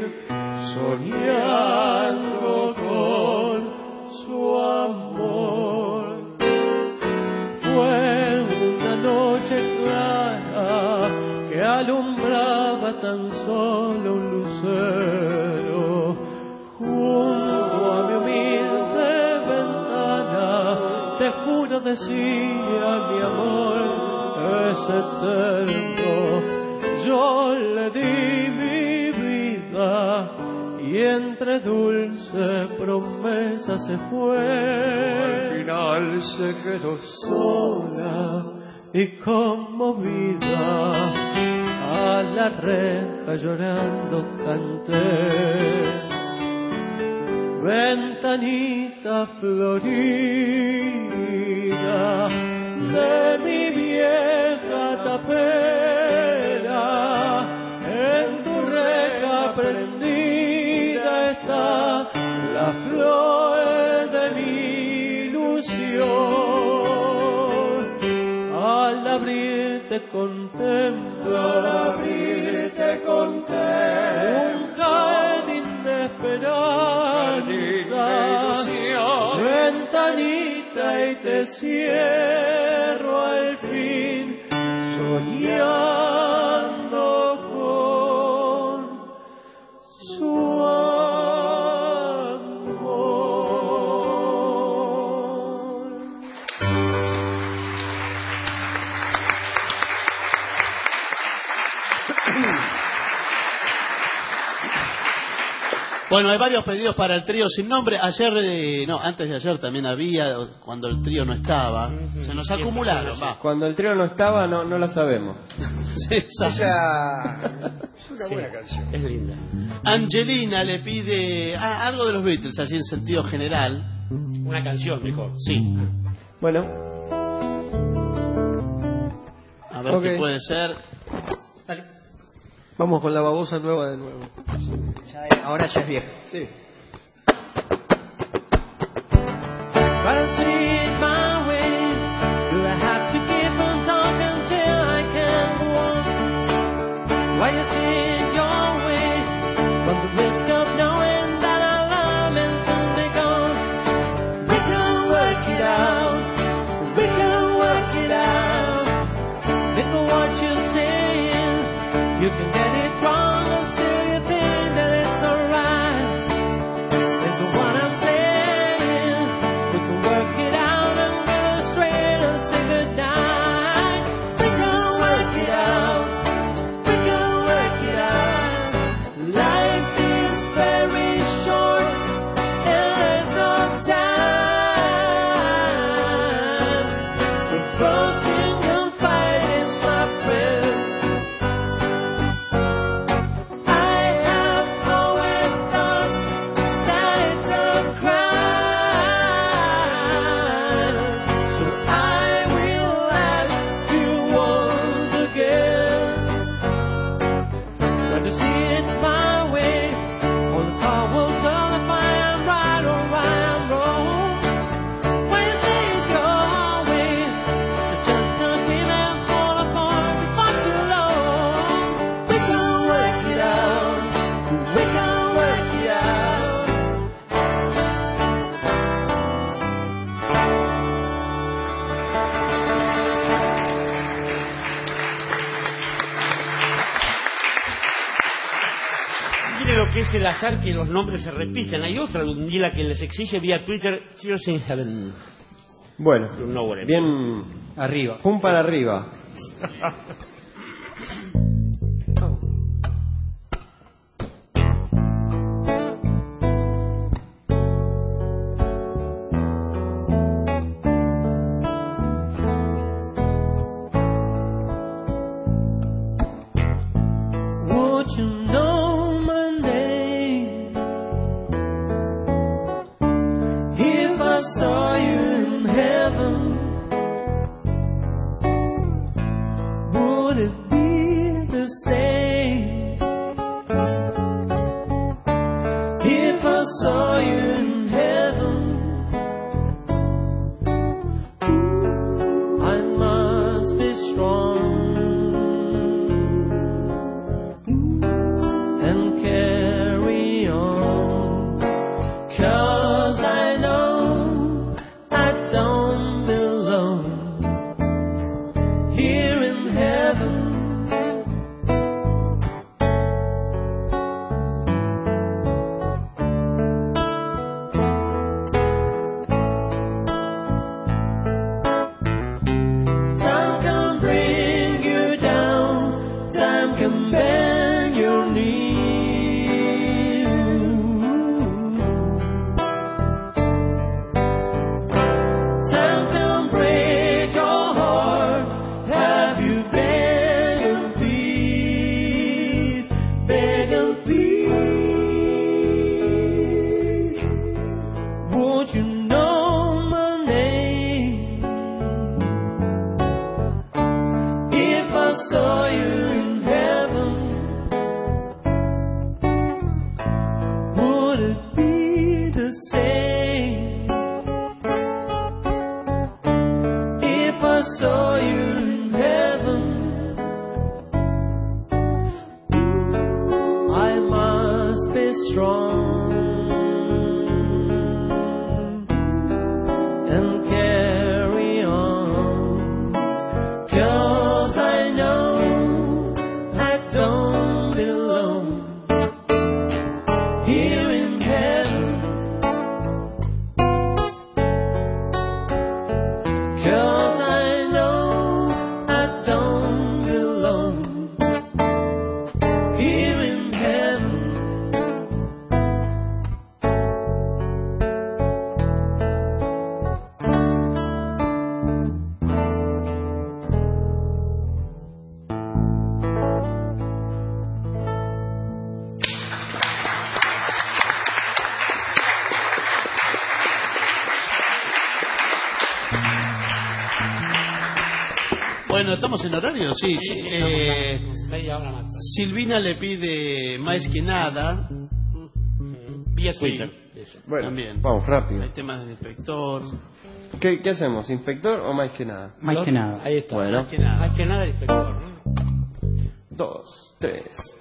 soñando con su amor. Fue una noche clara que alumbraba tan solo un lucero junto a mi humilde ventana. Te juro, decía, mi amor es eterno. Yo le di mi vida y entre dulce promesa se fue. Al final se quedó sola y conmovida, a la reja llorando canté. Ventanita florida de mi vieja tapera, en tu reja prendida está la flor de mi ilusión. Al abrirte contemplo, al abrirte contemplo, un jardín de esperanza, ventanita y te cierro al fin, soñando con su amor. Bueno, hay varios pedidos para el trío sin nombre. Ayer, eh, no, antes de ayer también había, cuando el trío no estaba. Se nos acumularon, va. Cuando el trío no estaba, no, no la sabemos. Sí, Esa es una Sí, buena canción. es linda. Angelina le pide ah, algo de los Beatles, así en sentido general. Una canción, mejor. Sí. Bueno, A ver Ok. qué puede ser. vamos con la babosa nueva de nuevo. Ahora ya es vieja. Sí. Try to see it my way. Do I have to keep on talking till I can go on? Why you see it your way? Run the risk of knowing that our love will soon be gone. We can work it out. We can work it out. see it my way. On the car will tell if I am right or I am wrong. When you see it your way, it's a chance to give and fall apart before too long. We can work it out. We can work it out. Mire lo que es el azar, que los nombres se repiten. Hay otra Ludmila que les exige vía Twitter Tears in Heaven. Bueno, No, bueno. bien Arriba. pum para arriba. Would you know my name if I saw you in heaven? Would it be the same if I saw you in heaven? I must be strong and carry on, 'cause I know I don't belong here in heaven. Time can bring you down, time can bend your knee. Time can break your heart. Have you begging peace, begging peace? Would you know my name if I saw you in heaven? Would it be the same if I saw you in heaven? I must be strong and carry on, 'cause I know I don't belong here in heaven. 'Cause I know I don't belong here in heaven. Bueno, ¿estamos en horario? Sí, sí. Eh, Media hora más. Silvina le pide más que nada. Vía Sí. Twitter. Eso. Bueno, También. vamos rápido. Hay temas del inspector. ¿Qué, qué hacemos? ¿Inspector o más que nada? Más que nada. Ahí está. Bueno. Más que nada. Más que nada el inspector, ¿no? Dos, tres.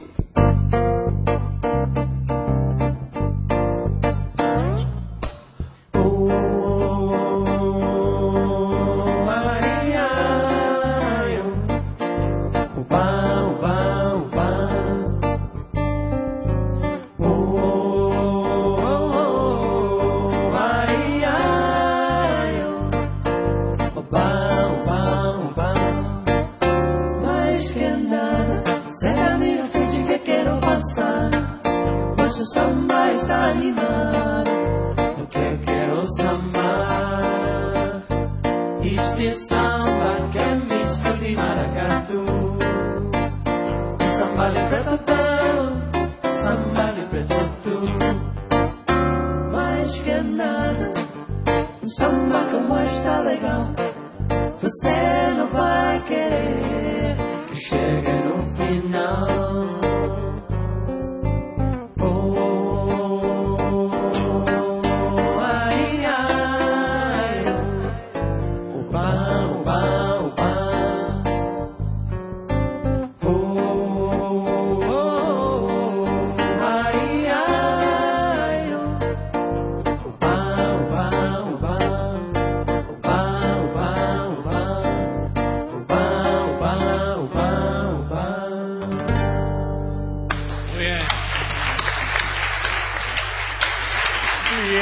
Mais que nada, será minha frente que quero passar. Pois o samba está animado, eu que quero sambar. Este samba que é misto de maracatu. Samba de preto tão, samba de preto tu. Mais que nada, um samba como está legal. Você não vai querer que chegue no final.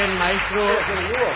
bien, maestro. ¿Quieres hacer el dúo?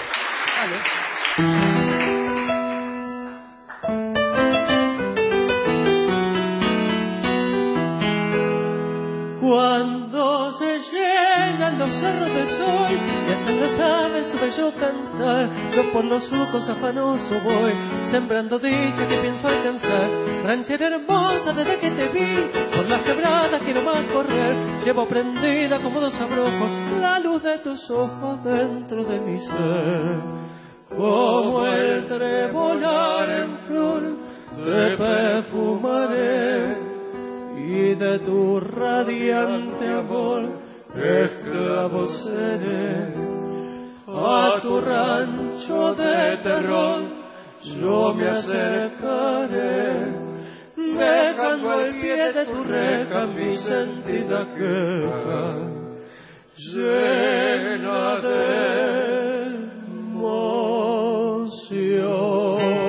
Cuando se llenan los cerros de sol y hacen las aves su bello cantar, yo por los surcos afanoso voy, sembrando dicha que pienso alcanzar. Ranchera hermosa desde que te vi, por las quebradas quiero más correr, llevo prendida como dos abrojos la luz de tus ojos dentro de mi ser. Como el trebolar en flor te perfumaré, y de tu radiante amor esclavo seré. A tu rancho de terror yo me acercaré, dejando al pie de tu reja mi sentida queja, llena de emoción.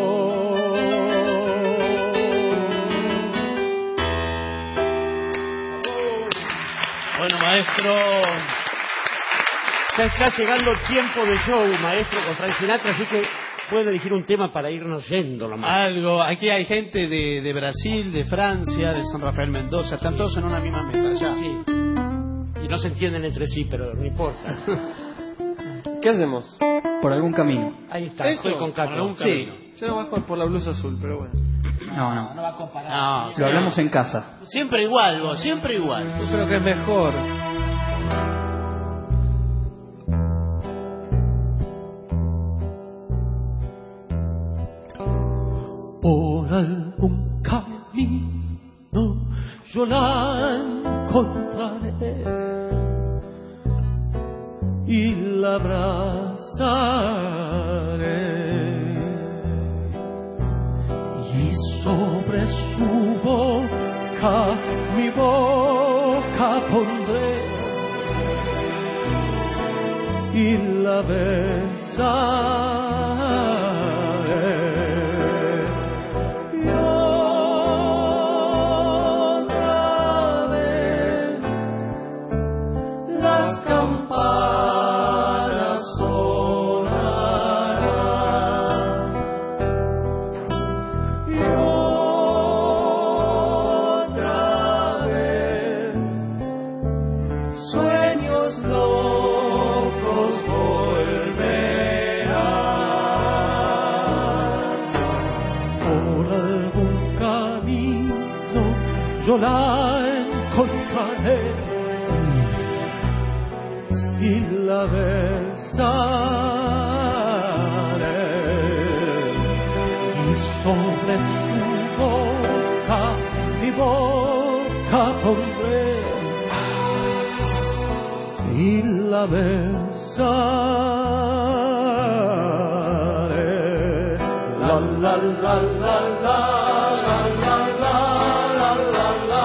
Bueno, maestro, ya está llegando el tiempo del show, maestro, con Frank Sinatra, así que puede elegir un tema para irnos yendo nomás. Algo, aquí hay gente de, de Brasil, de Francia, de San Rafael Mendoza, están todos en una misma mesa ya. Sí. Y no se entienden entre sí, pero no importa. ¿Qué hacemos? Por algún camino. Ahí está, estoy con Cato. Sí, yo no bajo por la blusa azul, pero bueno. No, no. No va a comparar. No, Lo hablamos en casa. siempre igual, vos, siempre igual. Yo creo que es mejor. Por algún camino yo la encontraré y la abrazaré, y sobre su boca mi boca pondré y la besaré. Y otra vez las campanas sonarán, y otra vez sueños locos volverán. Por algún camino yo la encontraré y la besaré, y sobre su boca mi boca pondré y la besaré. La la la la la la la la la la la.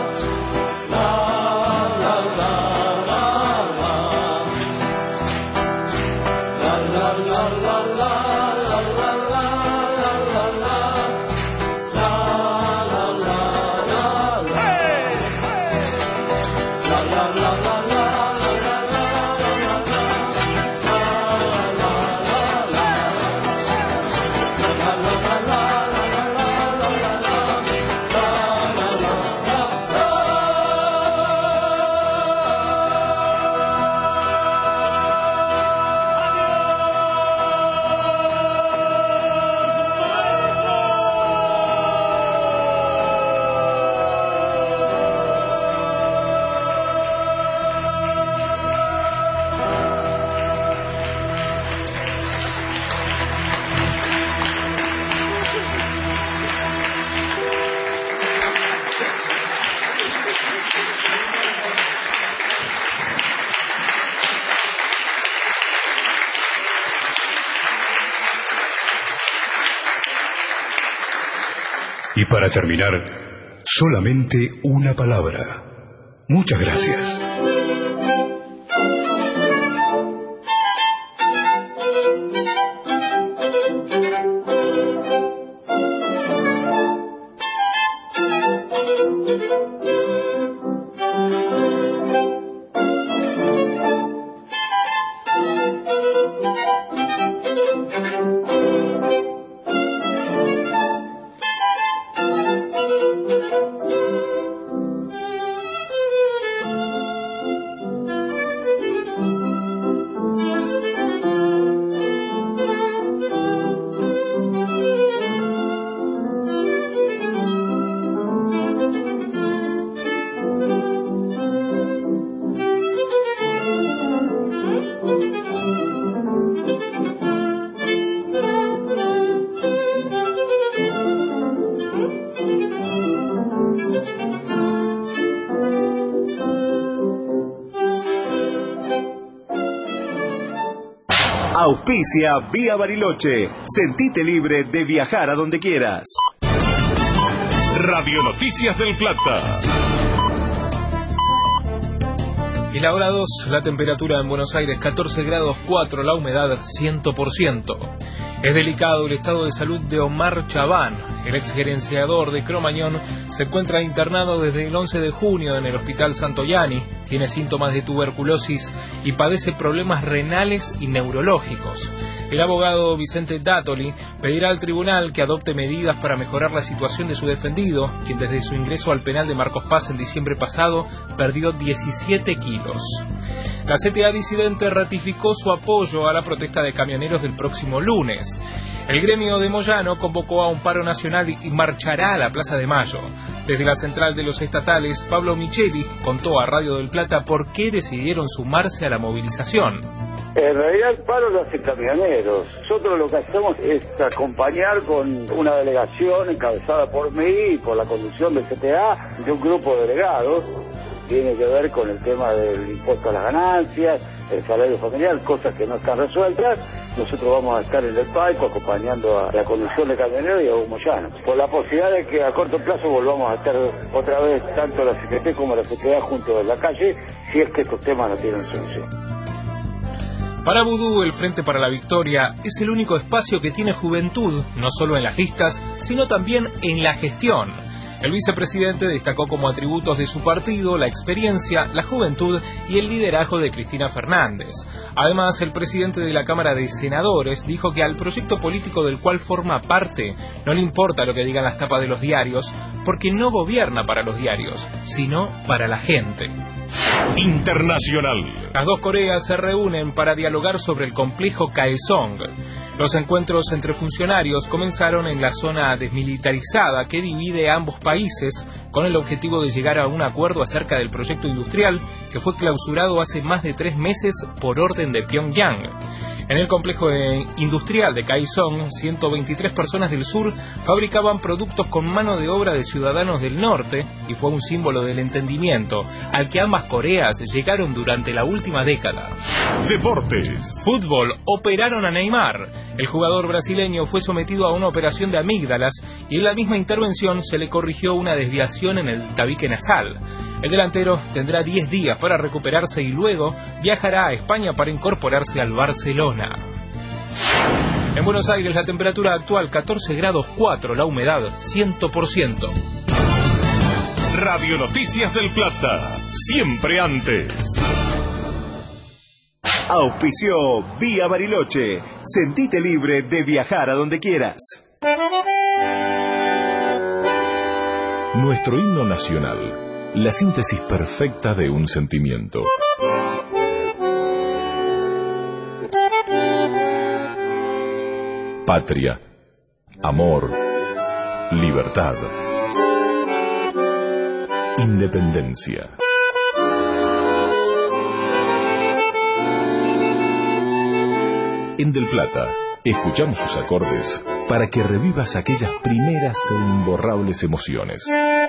Y para terminar, solamente una palabra. Muchas gracias. Auspicia Vía Bariloche. Sentite libre de viajar a donde quieras. Radio Noticias del Plata. Y la hora dos, la temperatura en Buenos Aires catorce grados cuatro, la humedad cien por ciento. Es delicado el estado de salud de Omar Chabán. El exgerenciador de Cromañón se encuentra internado desde el once de junio en el Hospital Santoyani. Tiene síntomas de tuberculosis y padece problemas renales y neurológicos. El abogado Vicente Dátoli pedirá al tribunal que adopte medidas para mejorar la situación de su defendido, quien desde su ingreso al penal de Marcos Paz en diciembre pasado perdió diecisiete kilos. La C T A disidente ratificó su apoyo a la protesta de camioneros del próximo lunes. El gremio de Moyano convocó a un paro nacional y marchará a la Plaza de Mayo. Desde la central de los estatales, Pablo Micheli contó a Radio del Plata por qué decidieron sumarse a la movilización. En realidad el paro lo hacen camioneros. Nosotros lo que hacemos es acompañar con una delegación encabezada por mí y por la conducción del C T A de un grupo de delegados. Tiene que ver con el tema del impuesto a las ganancias, el salario familiar, cosas que no están resueltas. Nosotros vamos a estar en el Paico acompañando a la conducción de camioneros y a Hugo Moyano, por la posibilidad de que a corto plazo volvamos a estar otra vez tanto la C G T como la C T A juntos en la calle, si es que estos temas no tienen solución. Para Vudú, el Frente para la Victoria es el único espacio que tiene juventud, no solo en las listas, sino también en la gestión. El vicepresidente destacó como atributos de su partido la experiencia, la juventud y el liderazgo de Cristina Fernández. Además, el presidente de la Cámara de Senadores dijo que al proyecto político del cual forma parte no le importa lo que digan las tapas de los diarios, porque no gobierna para los diarios, sino para la gente. Internacional. Las dos Coreas se reúnen para dialogar sobre el complejo Kaesong. Los encuentros entre funcionarios comenzaron en la zona desmilitarizada que divide ambos países, con el objetivo de llegar a un acuerdo acerca del proyecto industrial que fue clausurado hace más de tres meses por orden de Pyongyang. En el complejo industrial de Kaesong, ciento veintitrés personas del sur fabricaban productos con mano de obra de ciudadanos del norte y fue un símbolo del entendimiento al que ambas Coreas llegaron durante la última década. Deportes. Fútbol. Operaron a Neymar. El jugador brasileño fue sometido a una operación de amígdalas y en la misma intervención se le corrigió una desviación en el tabique nasal. El delantero tendrá diez días para recuperarse y luego viajará a España para incorporarse al Barcelona. En Buenos Aires la temperatura actual catorce grados cuatro, la humedad cien por ciento. Radio Noticias del Plata, siempre antes. Auspició Vía Bariloche. Sentite libre de viajar a donde quieras. Nuestro himno nacional, la síntesis perfecta de un sentimiento. Patria, amor, libertad, independencia. En Del Plata, escuchamos sus acordes para que revivas aquellas primeras e imborrables emociones.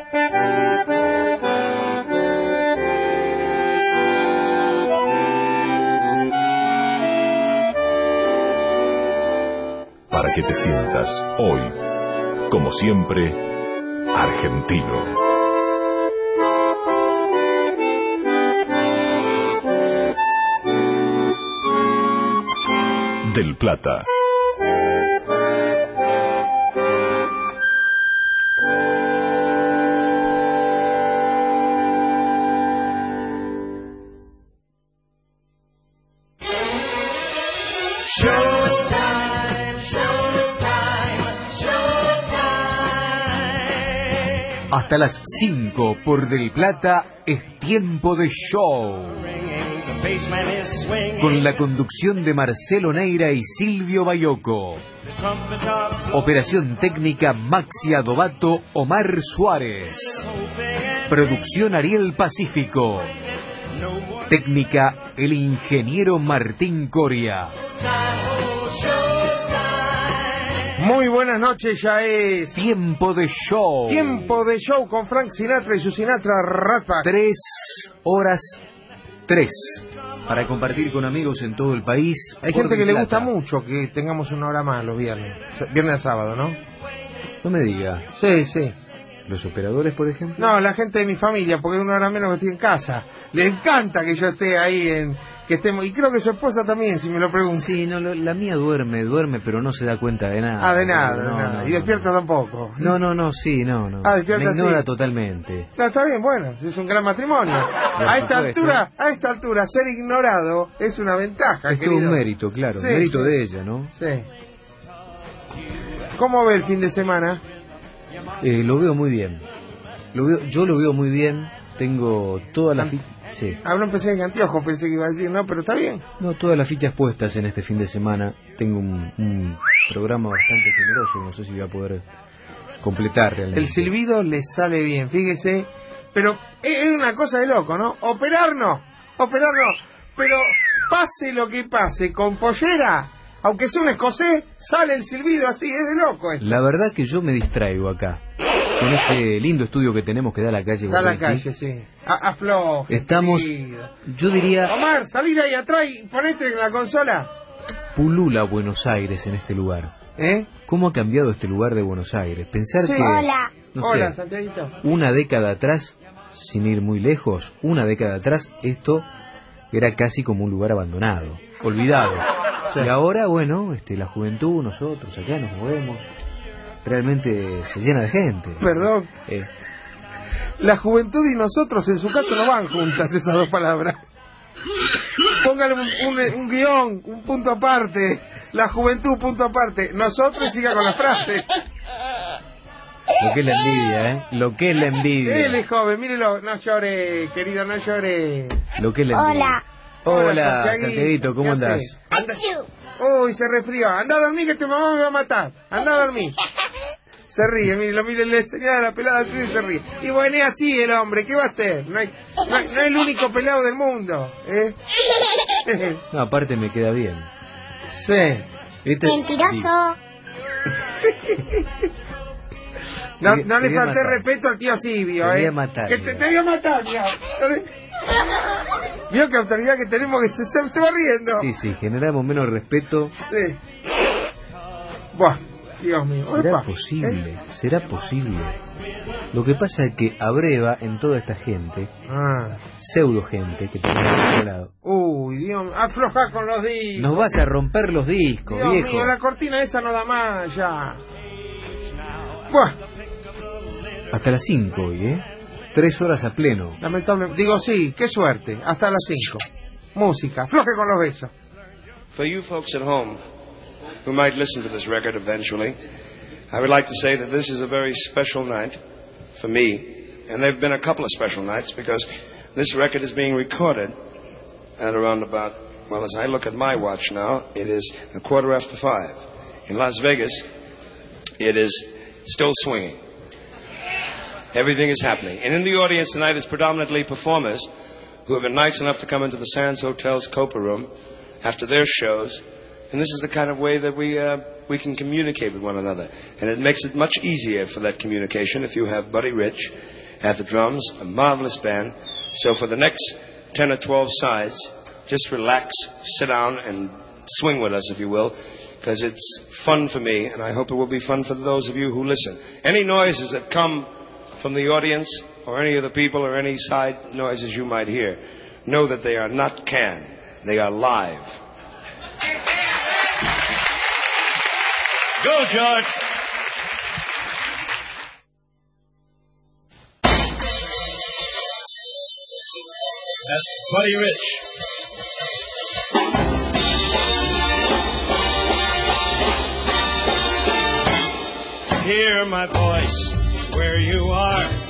Para que te sientas hoy, como siempre, argentino. Del Plata. Hasta las cinco por Del Plata es tiempo de show. Con la conducción de Marcelo Neira y Silvio Bayoco. Operación técnica Maxi Adobato, Omar Suárez. Producción Ariel Pacífico. Técnica el ingeniero Martín Coria. Muy buenas noches, ya es tiempo de show. Tiempo de show con Frank Sinatra y su Sinatra Rat Pack. Tres horas tres. para compartir con amigos en todo el país. Hay por gente que Del le gusta Plata. mucho que tengamos una hora más los viernes. Viernes a sábado, ¿no? No me diga. Sí, sí. ¿Los operadores, por ejemplo? No, la gente de mi familia, porque una hora menos que estoy en casa. Le encanta que yo esté ahí en... que estemos, y creo que su esposa también, si me lo pregunta. Sí, no, lo- la mía duerme, duerme, pero no se da cuenta de nada. Ah, de nada, No, de no, nada. no, y despierta tampoco. No, no, no, sí, no, no. Ah, despierta Me ignora sí. totalmente. No, está bien, bueno, es un gran matrimonio. A esta supuesto. altura, a esta altura, ser ignorado es una ventaja, Es todo querido. un mérito, claro, Sí, mérito sí. de ella, ¿no? Sí. ¿Cómo ve el fin de semana? Eh, lo veo muy bien. Lo veo, yo lo veo muy bien. Tengo todas las fichas, sí. Ah, no empecé en anteojos, pensé que iba a decir, no, pero está bien. No, todas las fichas puestas en este fin de semana. Tengo un, un programa bastante generoso, no sé si voy a poder completar realmente. El silbido le sale bien, fíjese. Pero es una cosa de loco, ¿no? Operar no, operar no. Pero pase lo que pase, con pollera, aunque sea un escocés, sale el silbido así, es de loco esto. La verdad que yo me distraigo acá. Con este lindo estudio que tenemos que da a la calle. Da a la Gorriti. calle, sí. A, afloje, Estamos, querido. yo diría, Omar, salí de ahí atrás y ponete en la consola. pulula Buenos Aires en este lugar. ¿Eh? ¿Cómo ha cambiado este lugar de Buenos Aires? Pensar Sí. que... Hola. no sé, Hola, Santiaguito. una década atrás, sin ir muy lejos, una década atrás, esto era casi como un lugar abandonado, olvidado. Sí. Y ahora, bueno, este, la juventud, nosotros acá nos movemos, realmente se llena de gente. Perdón. Eh, La juventud y nosotros, en su caso, no van juntas esas dos palabras. Póngale un, un, un guión, un punto aparte. La juventud, punto aparte. Nosotros, siga con la frase. lo que es la envidia, ¿eh? Lo que es la envidia. Él es joven, mírelo. No llore, querido, no llore. Lo que es la envidia. Hola. Hola, Hola, Santiaguito, ¿cómo ¿qué andás? haces? Anda- Uy, se resfrió. Anda a dormir que tu mamá me va a matar. Anda a dormir. Se ríe, mire, lo mire, le señala la pelada suya y se ríe. Y bueno, es así el hombre, ¿qué va a hacer? No, hay, no, hay- no es el único pelado del mundo, ¿eh? No, aparte me queda bien. Sí. ¿Viste? Mentiroso. No, Te- no te le voy a falté matar. respeto al tío Silvio, Te ¿eh? voy a matar, Que te, mira. te voy a matar, mira. Vio qué autoridad que tenemos que se, se, se va riendo. Sí, sí, generamos menos respeto. Sí. Buah, Dios mío. ¿Será Epa, posible? ¿eh? ¿Será posible? Lo que pasa es que abreva en toda esta gente, Ah. pseudo gente que tenemos al otro lado. Uy, Dios mío. Afloja con los discos. Nos vas a romper los discos, Dios viejo. mío, la cortina esa no da más ya. Buah, Hasta las cinco hoy, ¿eh? Tres horas a pleno. lamentable. Digo, sí, qué suerte. Hasta las cinco. Música. Floje con los besos. For you folks at home who might listen to this record eventually, I would like to say that this is a very special night for me. And there have been a couple of special nights because this record is being recorded at around about, well, as I look at my watch now, it is a quarter after five. In Las Vegas, it is still swinging. Everything is happening. And in the audience tonight is predominantly performers who have been nice enough to come into the Sands Hotel's Copa Room after their shows. And this is the kind of way that we, uh, we can communicate with one another. And it makes it much easier for that communication if you have Buddy Rich at the drums, a marvelous band. So for the next ten or twelve sides, just relax, sit down, and swing with us, if you will, because it's fun for me, and I hope it will be fun for those of you who listen. Any noises that come from the audience, or any of the people, or any side noises you might hear, know that they are not canned. They are live. Go, George! That's Buddy Rich. Hear my voice where you are.